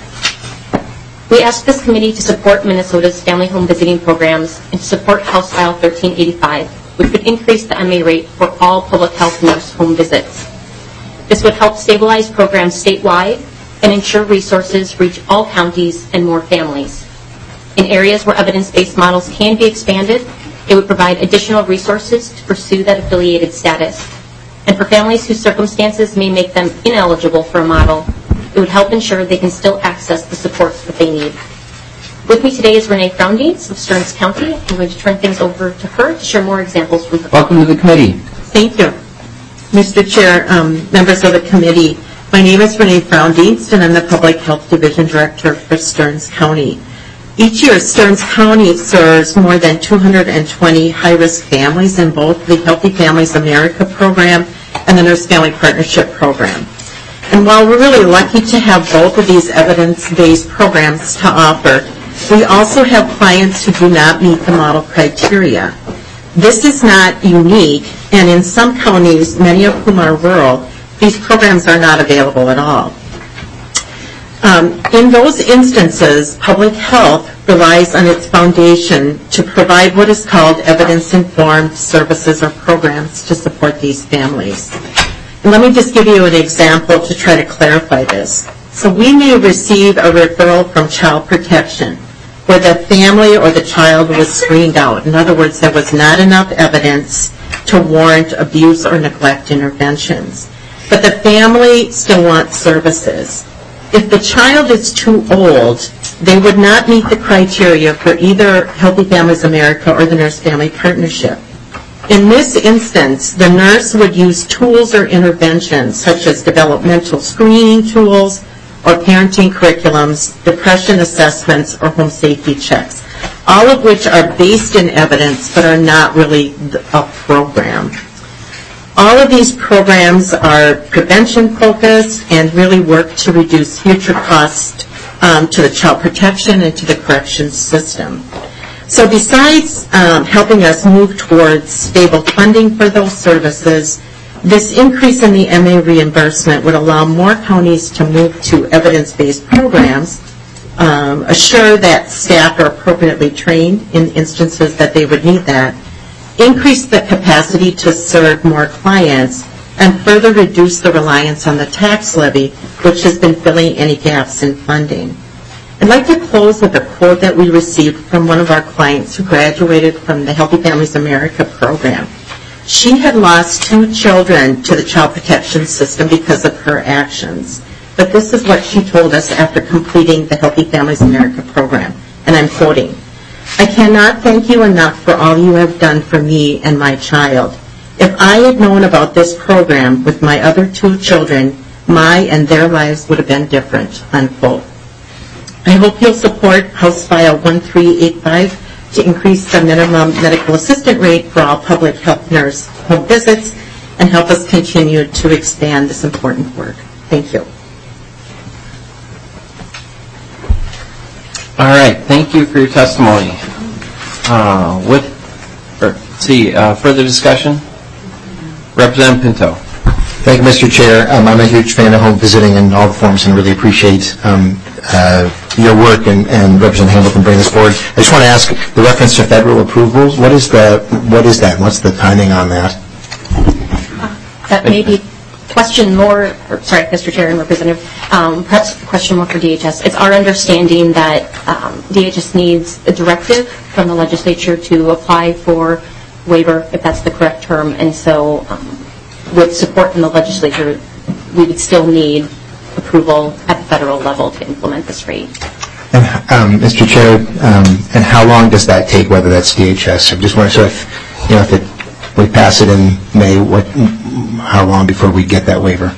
We ask this committee to support Minnesota's family home visiting programs and to support House File thirteen eighty-five, which would increase the M A rate for all public health nurse home visits. This would help stabilize programs statewide and ensure resources reach all counties and more families. In areas where evidence-based models can be expanded, it would provide additional resources to pursue that affiliated status. And for families whose circumstances may make them ineligible for a model, it would help ensure they can still access the supports that they need. With me today is Renee Frowndeens of Stearns County. I'm going to turn things over to her to share more examples from her. Welcome to the committee. Thank you. Mister Chair, um, members of the committee, my name is Renee Frowndeens, and I'm the Public Health Division Director for Stearns County. Each year, Stearns County serves more than two hundred twenty high-risk families in both the Healthy Families America program and the Nurse Family Partnership program. And while we're really lucky to have both of these evidence-based programs to offer, we also have clients who do not meet the model criteria. This is not unique, and in some counties, many of whom are rural, these programs are not available at all. Um, in those instances, public health relies on its foundation to provide what is called evidence-informed services or programs to support these families. And let me just give you an example to try to clarify this. So we may receive a referral from Child Protection where the family or the child was screened out. In other words, there was not enough evidence to warrant abuse or neglect interventions. But the family still wants services. If the child is too old, they would not meet the criteria for either Healthy Families America or the Nurse Family Partnership. In this instance, the nurse would use tools or interventions such as developmental screening tools or parenting curriculums, depression assessments, or home safety checks, all of which are based in evidence but are not really a program. All of these programs are prevention-focused and really work to reduce future costs um, to the child protection and to the corrections system. So besides um, helping us move towards stable funding for those services, this increase in the M A reimbursement would allow more counties to move to evidence-based programs, um, assure that staff are appropriately trained in instances that they would need that, increase the capacity to serve more clients, and further reduce the reliance on the tax levy, which has been filling any gaps in funding. I'd like to close with a quote that we received from one of our clients who graduated from the Healthy Families America program. She had lost two children to the child protection system because of her actions. But this is what she told us after completing the Healthy Families America program, and I'm quoting, "I cannot thank you enough for all you have done for me and my child. If I had known about this program with my other two children, my and their lives would have been different," unquote. I hope you'll support House File one three eight five to increase the minimum medical assistant rate for all public health nurse home visits and help us continue to expand this important work. Thank you. All right, thank you for your testimony. Uh, with, or, let's see, uh, further discussion? Representative Pinto. Thank you, Mister Chair. Um, I'm a huge fan of home visiting in all the forms and really appreciate um, uh, your work and, and Representative Hamilton bringing this forward. I just want to ask the reference to federal approvals. What is the what is that? What's the timing on that? That may be a question more, or, sorry, Mister Chair and Representative, um, perhaps a question more for D H S. It's our understanding that um, D H S needs a directive from the legislature to apply for waiver, if that's the correct term, and so um, with support from the legislature, we would still need approval at the federal level to implement this rate. And, um, Mister Chair, um, and how long does that take, whether that's D H S? I just want to sort of, you know, if it, we pass it in May, what, how long before we get that waiver?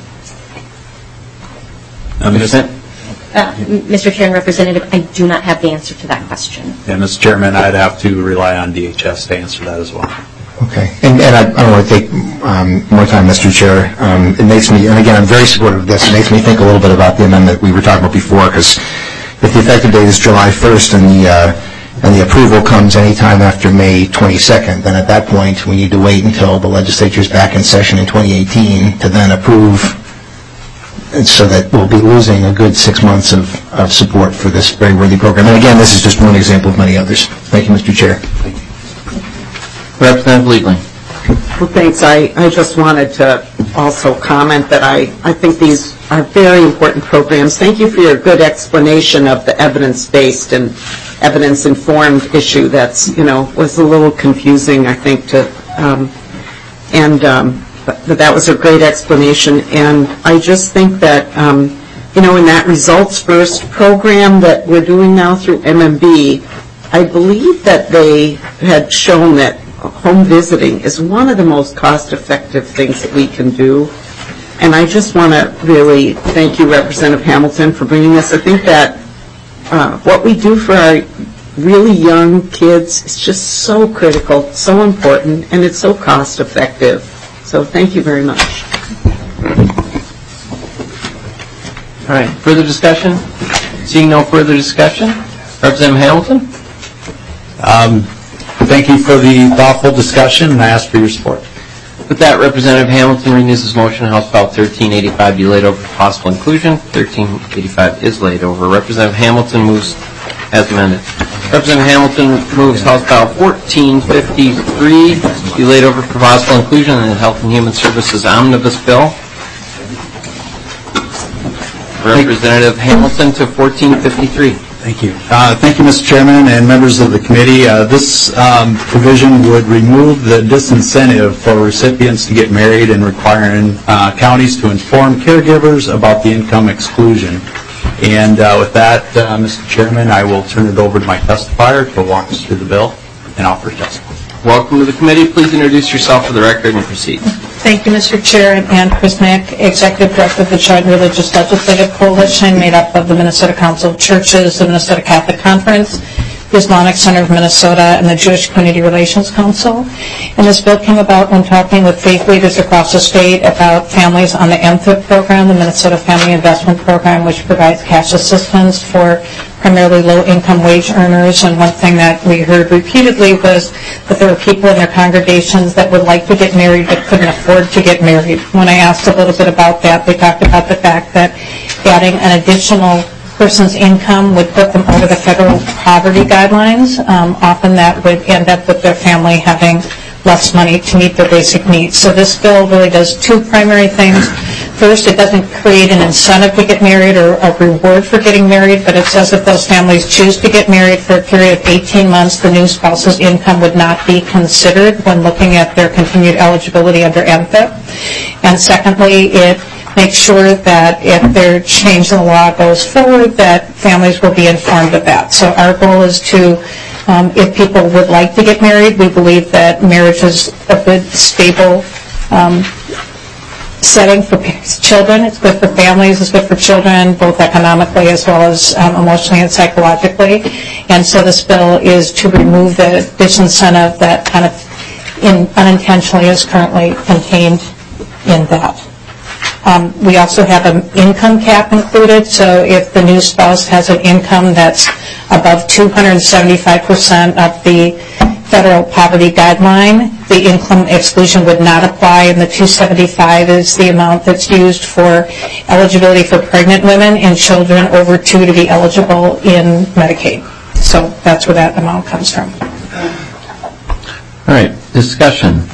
Um, Uh, Mister Chair and Representative, I do not have the answer to that question. Yeah, Mister Chairman, I'd have to rely on D H S to answer that as well. Okay. And, and I, I don't want to take um, more time, Mister Chair. Um, it makes me, and again, I'm very supportive of this. It makes me think a little bit about the amendment we were talking about before, because if the effective date is July first and the uh, and the approval comes anytime after May twenty-second, then at that point we need to wait until the legislature is back in session in twenty eighteen to then approve, and so that we'll be losing a good six months of, of support for this very worthy program. And again, this is just one example of many others. Thank you, Mister Chair. Representative Legally. Well, thanks. I, I just wanted to also comment that I, I think these are very important programs. Thank you for your good explanation of the evidence-based and evidence-informed issue that's, you know, was a little confusing, I think, to, um, and um, but, but that was a great explanation. And I just think that, um, you know, in that Results First program that we're doing now through M M B, I believe that they had shown that home visiting is one of the most cost-effective things that we can do. And I just want to really thank you, Representative Hamilton, for bringing this. I think that uh, what we do for our really young kids is just so critical, so important, and it's so cost-effective. So thank you very much. All right, further discussion? Seeing no further discussion, Representative Hamilton? Um, thank you for the thoughtful discussion, and I ask for your support. With that, Representative Hamilton renews his motion, House File thirteen eighty-five be laid over for possible inclusion. thirteen eighty-five is laid over. Representative Hamilton moves as amended. Representative Hamilton moves House File fourteen fifty-three be laid over for possible inclusion in the Health and Human Services Omnibus Bill. Representative Hamilton to fourteen fifty-three. Thank you. Uh, thank you, Mister Chairman and members of the committee. Uh, this um, provision would remove the disincentive for recipients to get married and requiring uh, counties to inform caregivers about the income exclusion. And uh, with that, uh, Mister Chairman, I will turn it over to my testifier to walk us through the bill and offer testimony. Welcome to the committee. Please introduce yourself for the record and proceed. Thank you, Mister Chair, and Ann Krisnick, Executive Director of the Joint Religious Legislative Coalition, made up of the Minnesota Council of Churches, the Minnesota Catholic Conference, the Islamic Center of Minnesota, and the Jewish Community Relations Council. And this bill came about when talking with faith leaders across the state about families on the M F I P program, the Minnesota Family Investment Program, which provides cash assistance for primarily low-income wage earners. And one thing that we heard repeatedly was that there were people in their congregations that would like to get married but couldn't afford to get married. When I asked a little bit about that, they talked about the fact that adding an additional person's income would put them over the federal poverty guidelines. Um, often that would end up with their family having less money to meet their basic needs. So this bill really does two primary things. First, it doesn't create an incentive to get married or a reward for getting married, but it says if those families choose to get married for a period of eighteen months, the new spouse's income would not be considered when looking at their continued eligibility under M F I P. And secondly, it make sure that if their change in the law goes forward, that families will be informed of that. So our goal is to, um, if people would like to get married, we believe that marriage is a good, stable um, setting for children. It's good for families, it's good for children, both economically as well as um, emotionally and psychologically. And so this bill is to remove the disincentive that kind of in, unintentionally is currently contained in that. Um, we also have an income cap included, so if the new spouse has an income that's above two hundred seventy-five percent of the federal poverty guideline, the income exclusion would not apply, and the two hundred seventy-five is the amount that's used for eligibility for pregnant women and children over two to be eligible in Medicaid. So that's where that amount comes from. All right, discussion.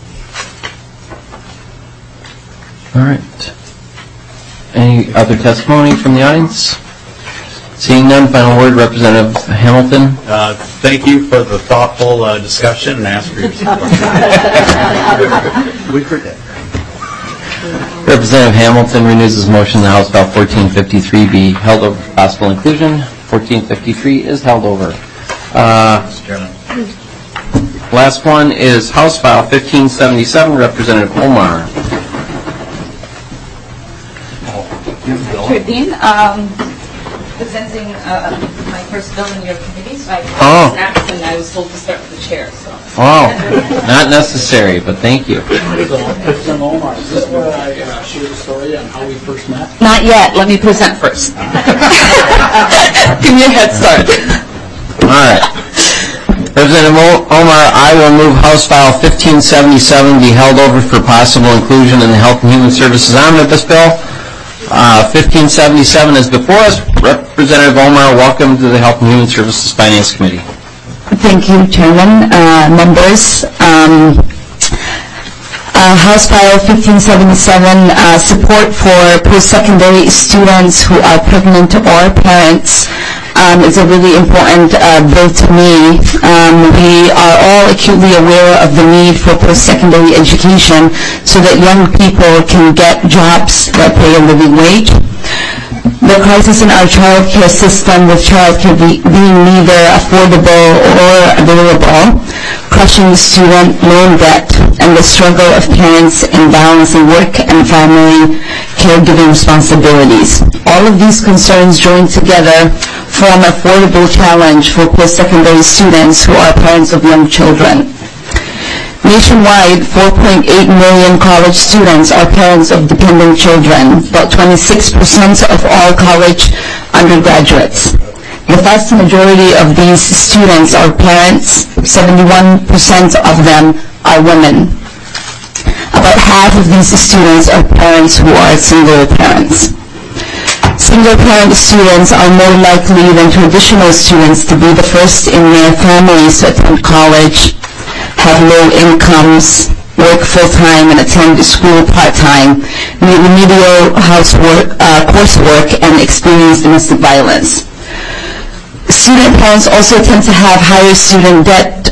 All right. Any other testimony from the audience? Seeing none, final word, Representative Hamilton. Uh, thank you for the thoughtful uh, discussion and ask for your support. We forget. Representative Hamilton renews his motion that House File fourteen fifty-three be held over for possible inclusion. fourteen fifty-three is held over. Uh, last one is House File fifteen seventy-seven, Representative Omar. Chair Dean, um, presenting uh, my first bill in your committee, so I Oh. snapped and I was told to start with the chair. So. Wow, not necessary, but thank you. President Omar, is this where I uh, share the story on how we first met? Not yet. Let me present first. Give me a head start. All right. Representative Omar, I will move House File fifteen seventy-seven be held over for possible inclusion in the Health and Human Services Omnibus Bill. Uh, fifteen seventy-seven is before us. Representative Omar, welcome to the Health and Human Services Finance Committee. Thank you, Chairman, uh, members. Um, uh, House File fifteen seventy-seven, uh, support for post-secondary students who are pregnant or parents, um, is a really important uh, bill to me. Um, we are all acutely aware of the need for post-secondary education so that young people can get jobs that pay a living wage. The crisis in our child care system, with child care be, being neither affordable or available, crushing student loan debt, and the struggle of parents in balancing work and family caregiving responsibilities. All of these concerns joined together form an affordable challenge for post-secondary students who are parents of young children. Nationwide, four point eight million college students are parents of dependent children, about twenty-six percent of all college undergraduates. The vast majority of these students are parents, seventy-one percent of them are women. About half of these students are parents who are single parents. Single-parent students are more likely than traditional students to be the first in their families to attend college, have low incomes, work full-time, and attend school part-time, need remedial housework, uh, coursework, and experience domestic violence. Student parents also tend to have higher student debt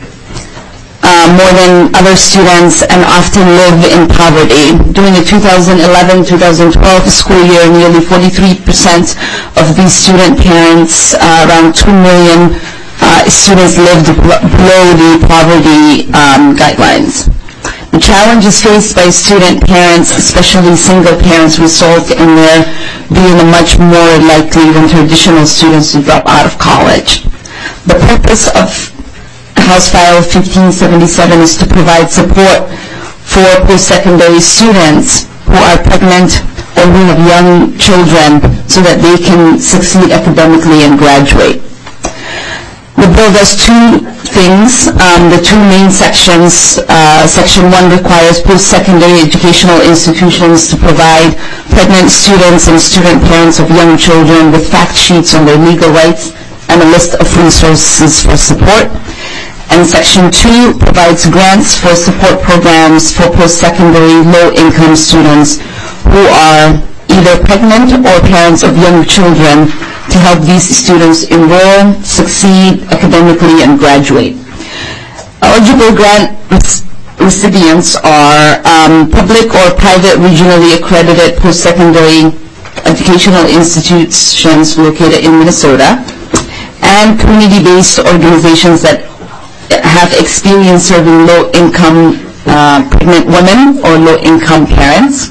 uh, more than other students and often live in poverty. During the two thousand eleven two thousand twelve school year, nearly forty-three percent of these student parents, uh, around two million Uh, students lived below the poverty um, guidelines. The challenges faced by student parents, especially single parents, result in their being much more likely than traditional students to drop out of college. The purpose of House File fifteen seventy-seven is to provide support for post-secondary students who are pregnant or who have young children so that they can succeed academically and graduate. The bill does two things. Um, the two main sections, uh, Section one requires post-secondary educational institutions to provide pregnant students and student parents of young children with fact sheets on their legal rights and a list of resources for support. And Section two provides grants for support programs for post-secondary low-income students who are either pregnant or parents of young children to help these students enroll, succeed academically, and graduate. Eligible grant recipients are um, public or private regionally accredited post-secondary educational institutions located in Minnesota, and community-based organizations that have experience serving low-income uh, pregnant women or low-income parents.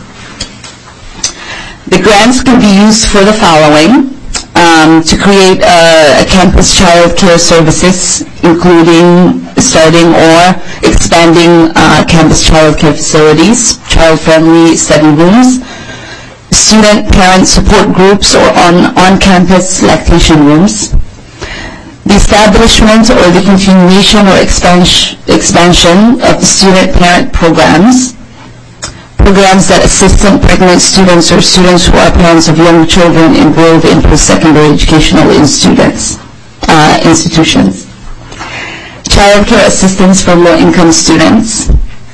The grants can be used for the following. Um, to create uh, a campus child care services, including starting or expanding uh, campus child care facilities, child-friendly study rooms, student parent support groups, or on, on-campus lactation rooms. The establishment or the continuation or expansion, expansion of the student parent programs, programs that assist pregnant students or students who are parents of young children enrolled in post-secondary educational institutions. Uh, institutions. Child care assistance for low-income students.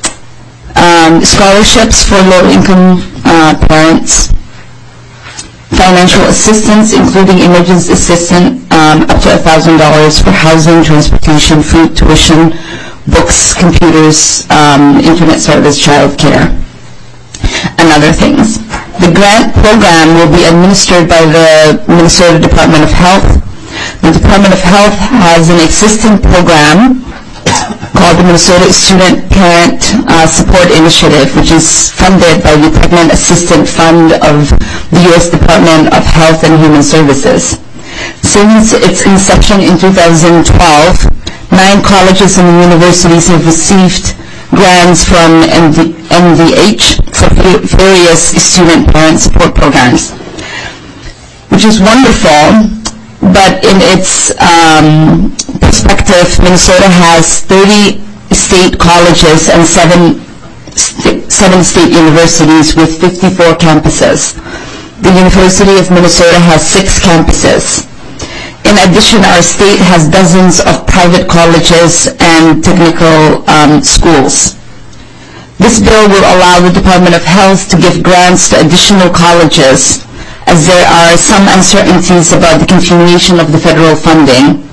Um, scholarships for low-income uh, parents. Financial assistance, including emergency assistance, um, up to one thousand dollars for housing, transportation, food, tuition, books, computers, um, internet service, child care. and other things. The grant program will be administered by the Minnesota Department of Health. The Department of Health has an existing program called the Minnesota Student Parent uh, Support Initiative, which is funded by the Pregnant Assistance Fund of the U S Department of Health and Human Services. Since its inception in two thousand twelve, nine colleges and universities have received grants from N V H for various student parent support programs, which is wonderful, but in its um, perspective, Minnesota has thirty state colleges and seven, st- seven state universities with fifty-four campuses. The University of Minnesota has six campuses. In addition, our state has dozens of private colleges and technical um, schools. This bill will allow the Department of Health to give grants to additional colleges, as there are some uncertainties about the continuation of the federal funding.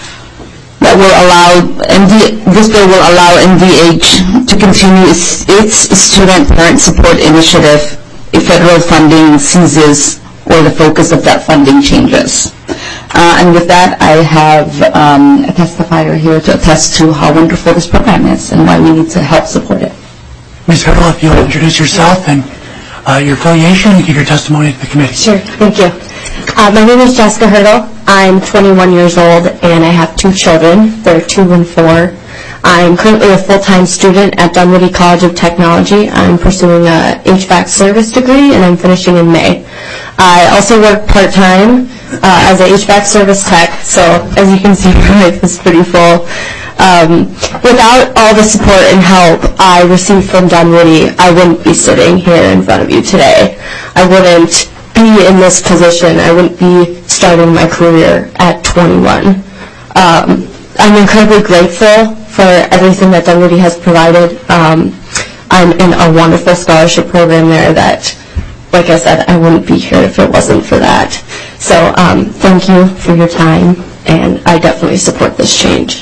That will allow N D, this bill will allow N V H to continue its, its student parent support initiative if federal funding ceases or the focus of that funding changes. Uh, and with that, I have um, a testifier here to attest to how wonderful this program is and why we need to help support it. Miz Hurdle, if you would introduce yourself and uh, your affiliation and give your testimony to the committee. Sure, thank you. Uh, my name is Jessica Hurdle. I'm twenty-one years old and I have two children. They're two and four. I'm currently a full-time student at Dunwoody College of Technology. I'm pursuing a H V A C service degree and I'm finishing in May. I also work part-time uh, as a H V A C service tech, so as you can see, my life is pretty full. Um, without all the support and help I received from Dunwoody, I wouldn't be sitting here in front of you today. I wouldn't be in this position. I wouldn't be starting my career at twenty-one. Um, I'm incredibly grateful for everything that Dunwoody has provided. Um, I'm in a wonderful scholarship program there that, like I said, I wouldn't be here if it wasn't for that. So um, thank you for your time, and I definitely support this change.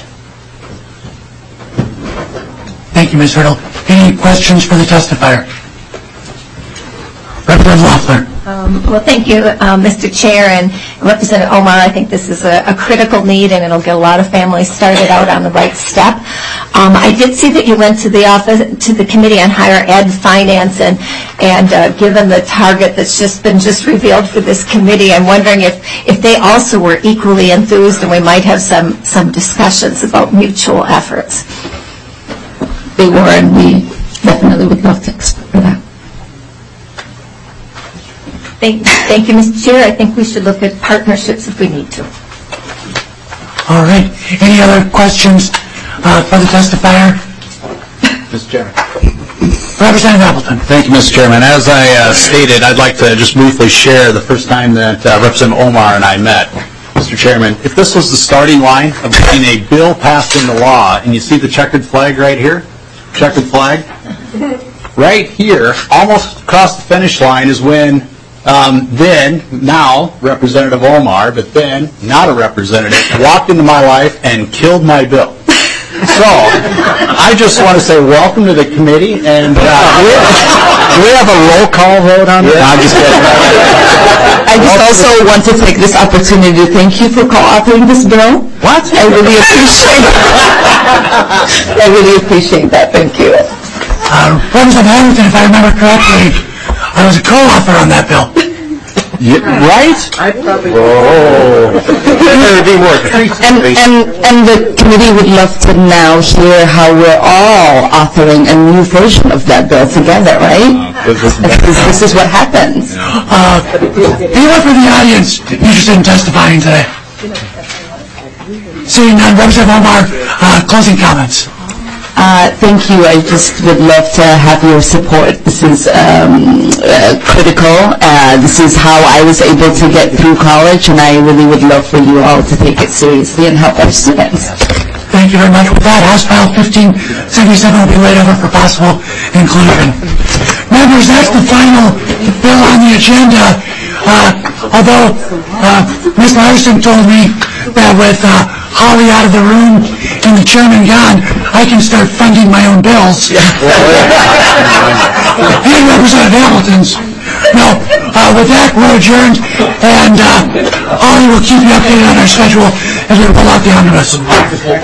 Thank you, Miz Hurdle. Any questions for the testifier? Representative Loeffler. Um, well, thank you, uh, Mister Chair, and Representative Omar. I think this is a, a critical need, and it'll get a lot of families started out on the right step. Um, I did see that you went to the office, to the Committee on Higher Ed Finance, and and uh, given the target that's just been just revealed for this committee, I'm wondering if if they also were equally enthused, and we might have some some discussions about mutual efforts. They were, and we definitely would love to explore that. Thank, thank you, Mister Chair. I think we should look at partnerships if we need to. All right. Any other questions uh, for the testifier? Mister Chairman. Representative Appleton. Thank you, Mister Chairman. As I uh, stated, I'd like to just briefly share the first time that uh, Representative Omar and I met. Mister Chairman, if this was the starting line of getting a bill passed into law, and you see the checkered flag right here, checkered flag, right here, almost across the finish line is when Um, then, now, Representative Omar, but then, not a representative, walked into my life and killed my bill. So, I just want to say welcome to the committee, and uh, we, have, do we have a roll call vote on this? No, I'm just kidding. I just also want to take this opportunity to thank you for co-authoring this bill. What? I really appreciate that. I really appreciate that. Thank you. Uh, Representative Hamilton, if I remember correctly, I was a co-author on that bill. Yeah, right? I probably. Oh. and, and, and the committee would love to now hear how we're all authoring a new version of that bill together, right? Uh, this, this is what happens. Uh, anyone from the audience interested in testifying today? Seeing none, Representative Omar, uh, closing comments. Uh, thank you. I just would love to have your support. This is um, uh, critical. Uh, this is how I was able to get through college, and I really would love for you all to take it seriously and help our students. Thank you very much. With that, House File fifteen seventy-seven will be laid over for possible inclusion. Members, that's the final bill on the agenda. Uh, although uh, Miz Larson told me that with uh, Holly out of the room and the chairman gone, I can start funding my own bills. Anyway, Representative Hamilton's. No, uh, with that, we're adjourned, and uh, Ollie will keep you updated on our schedule as we roll out the omnibus.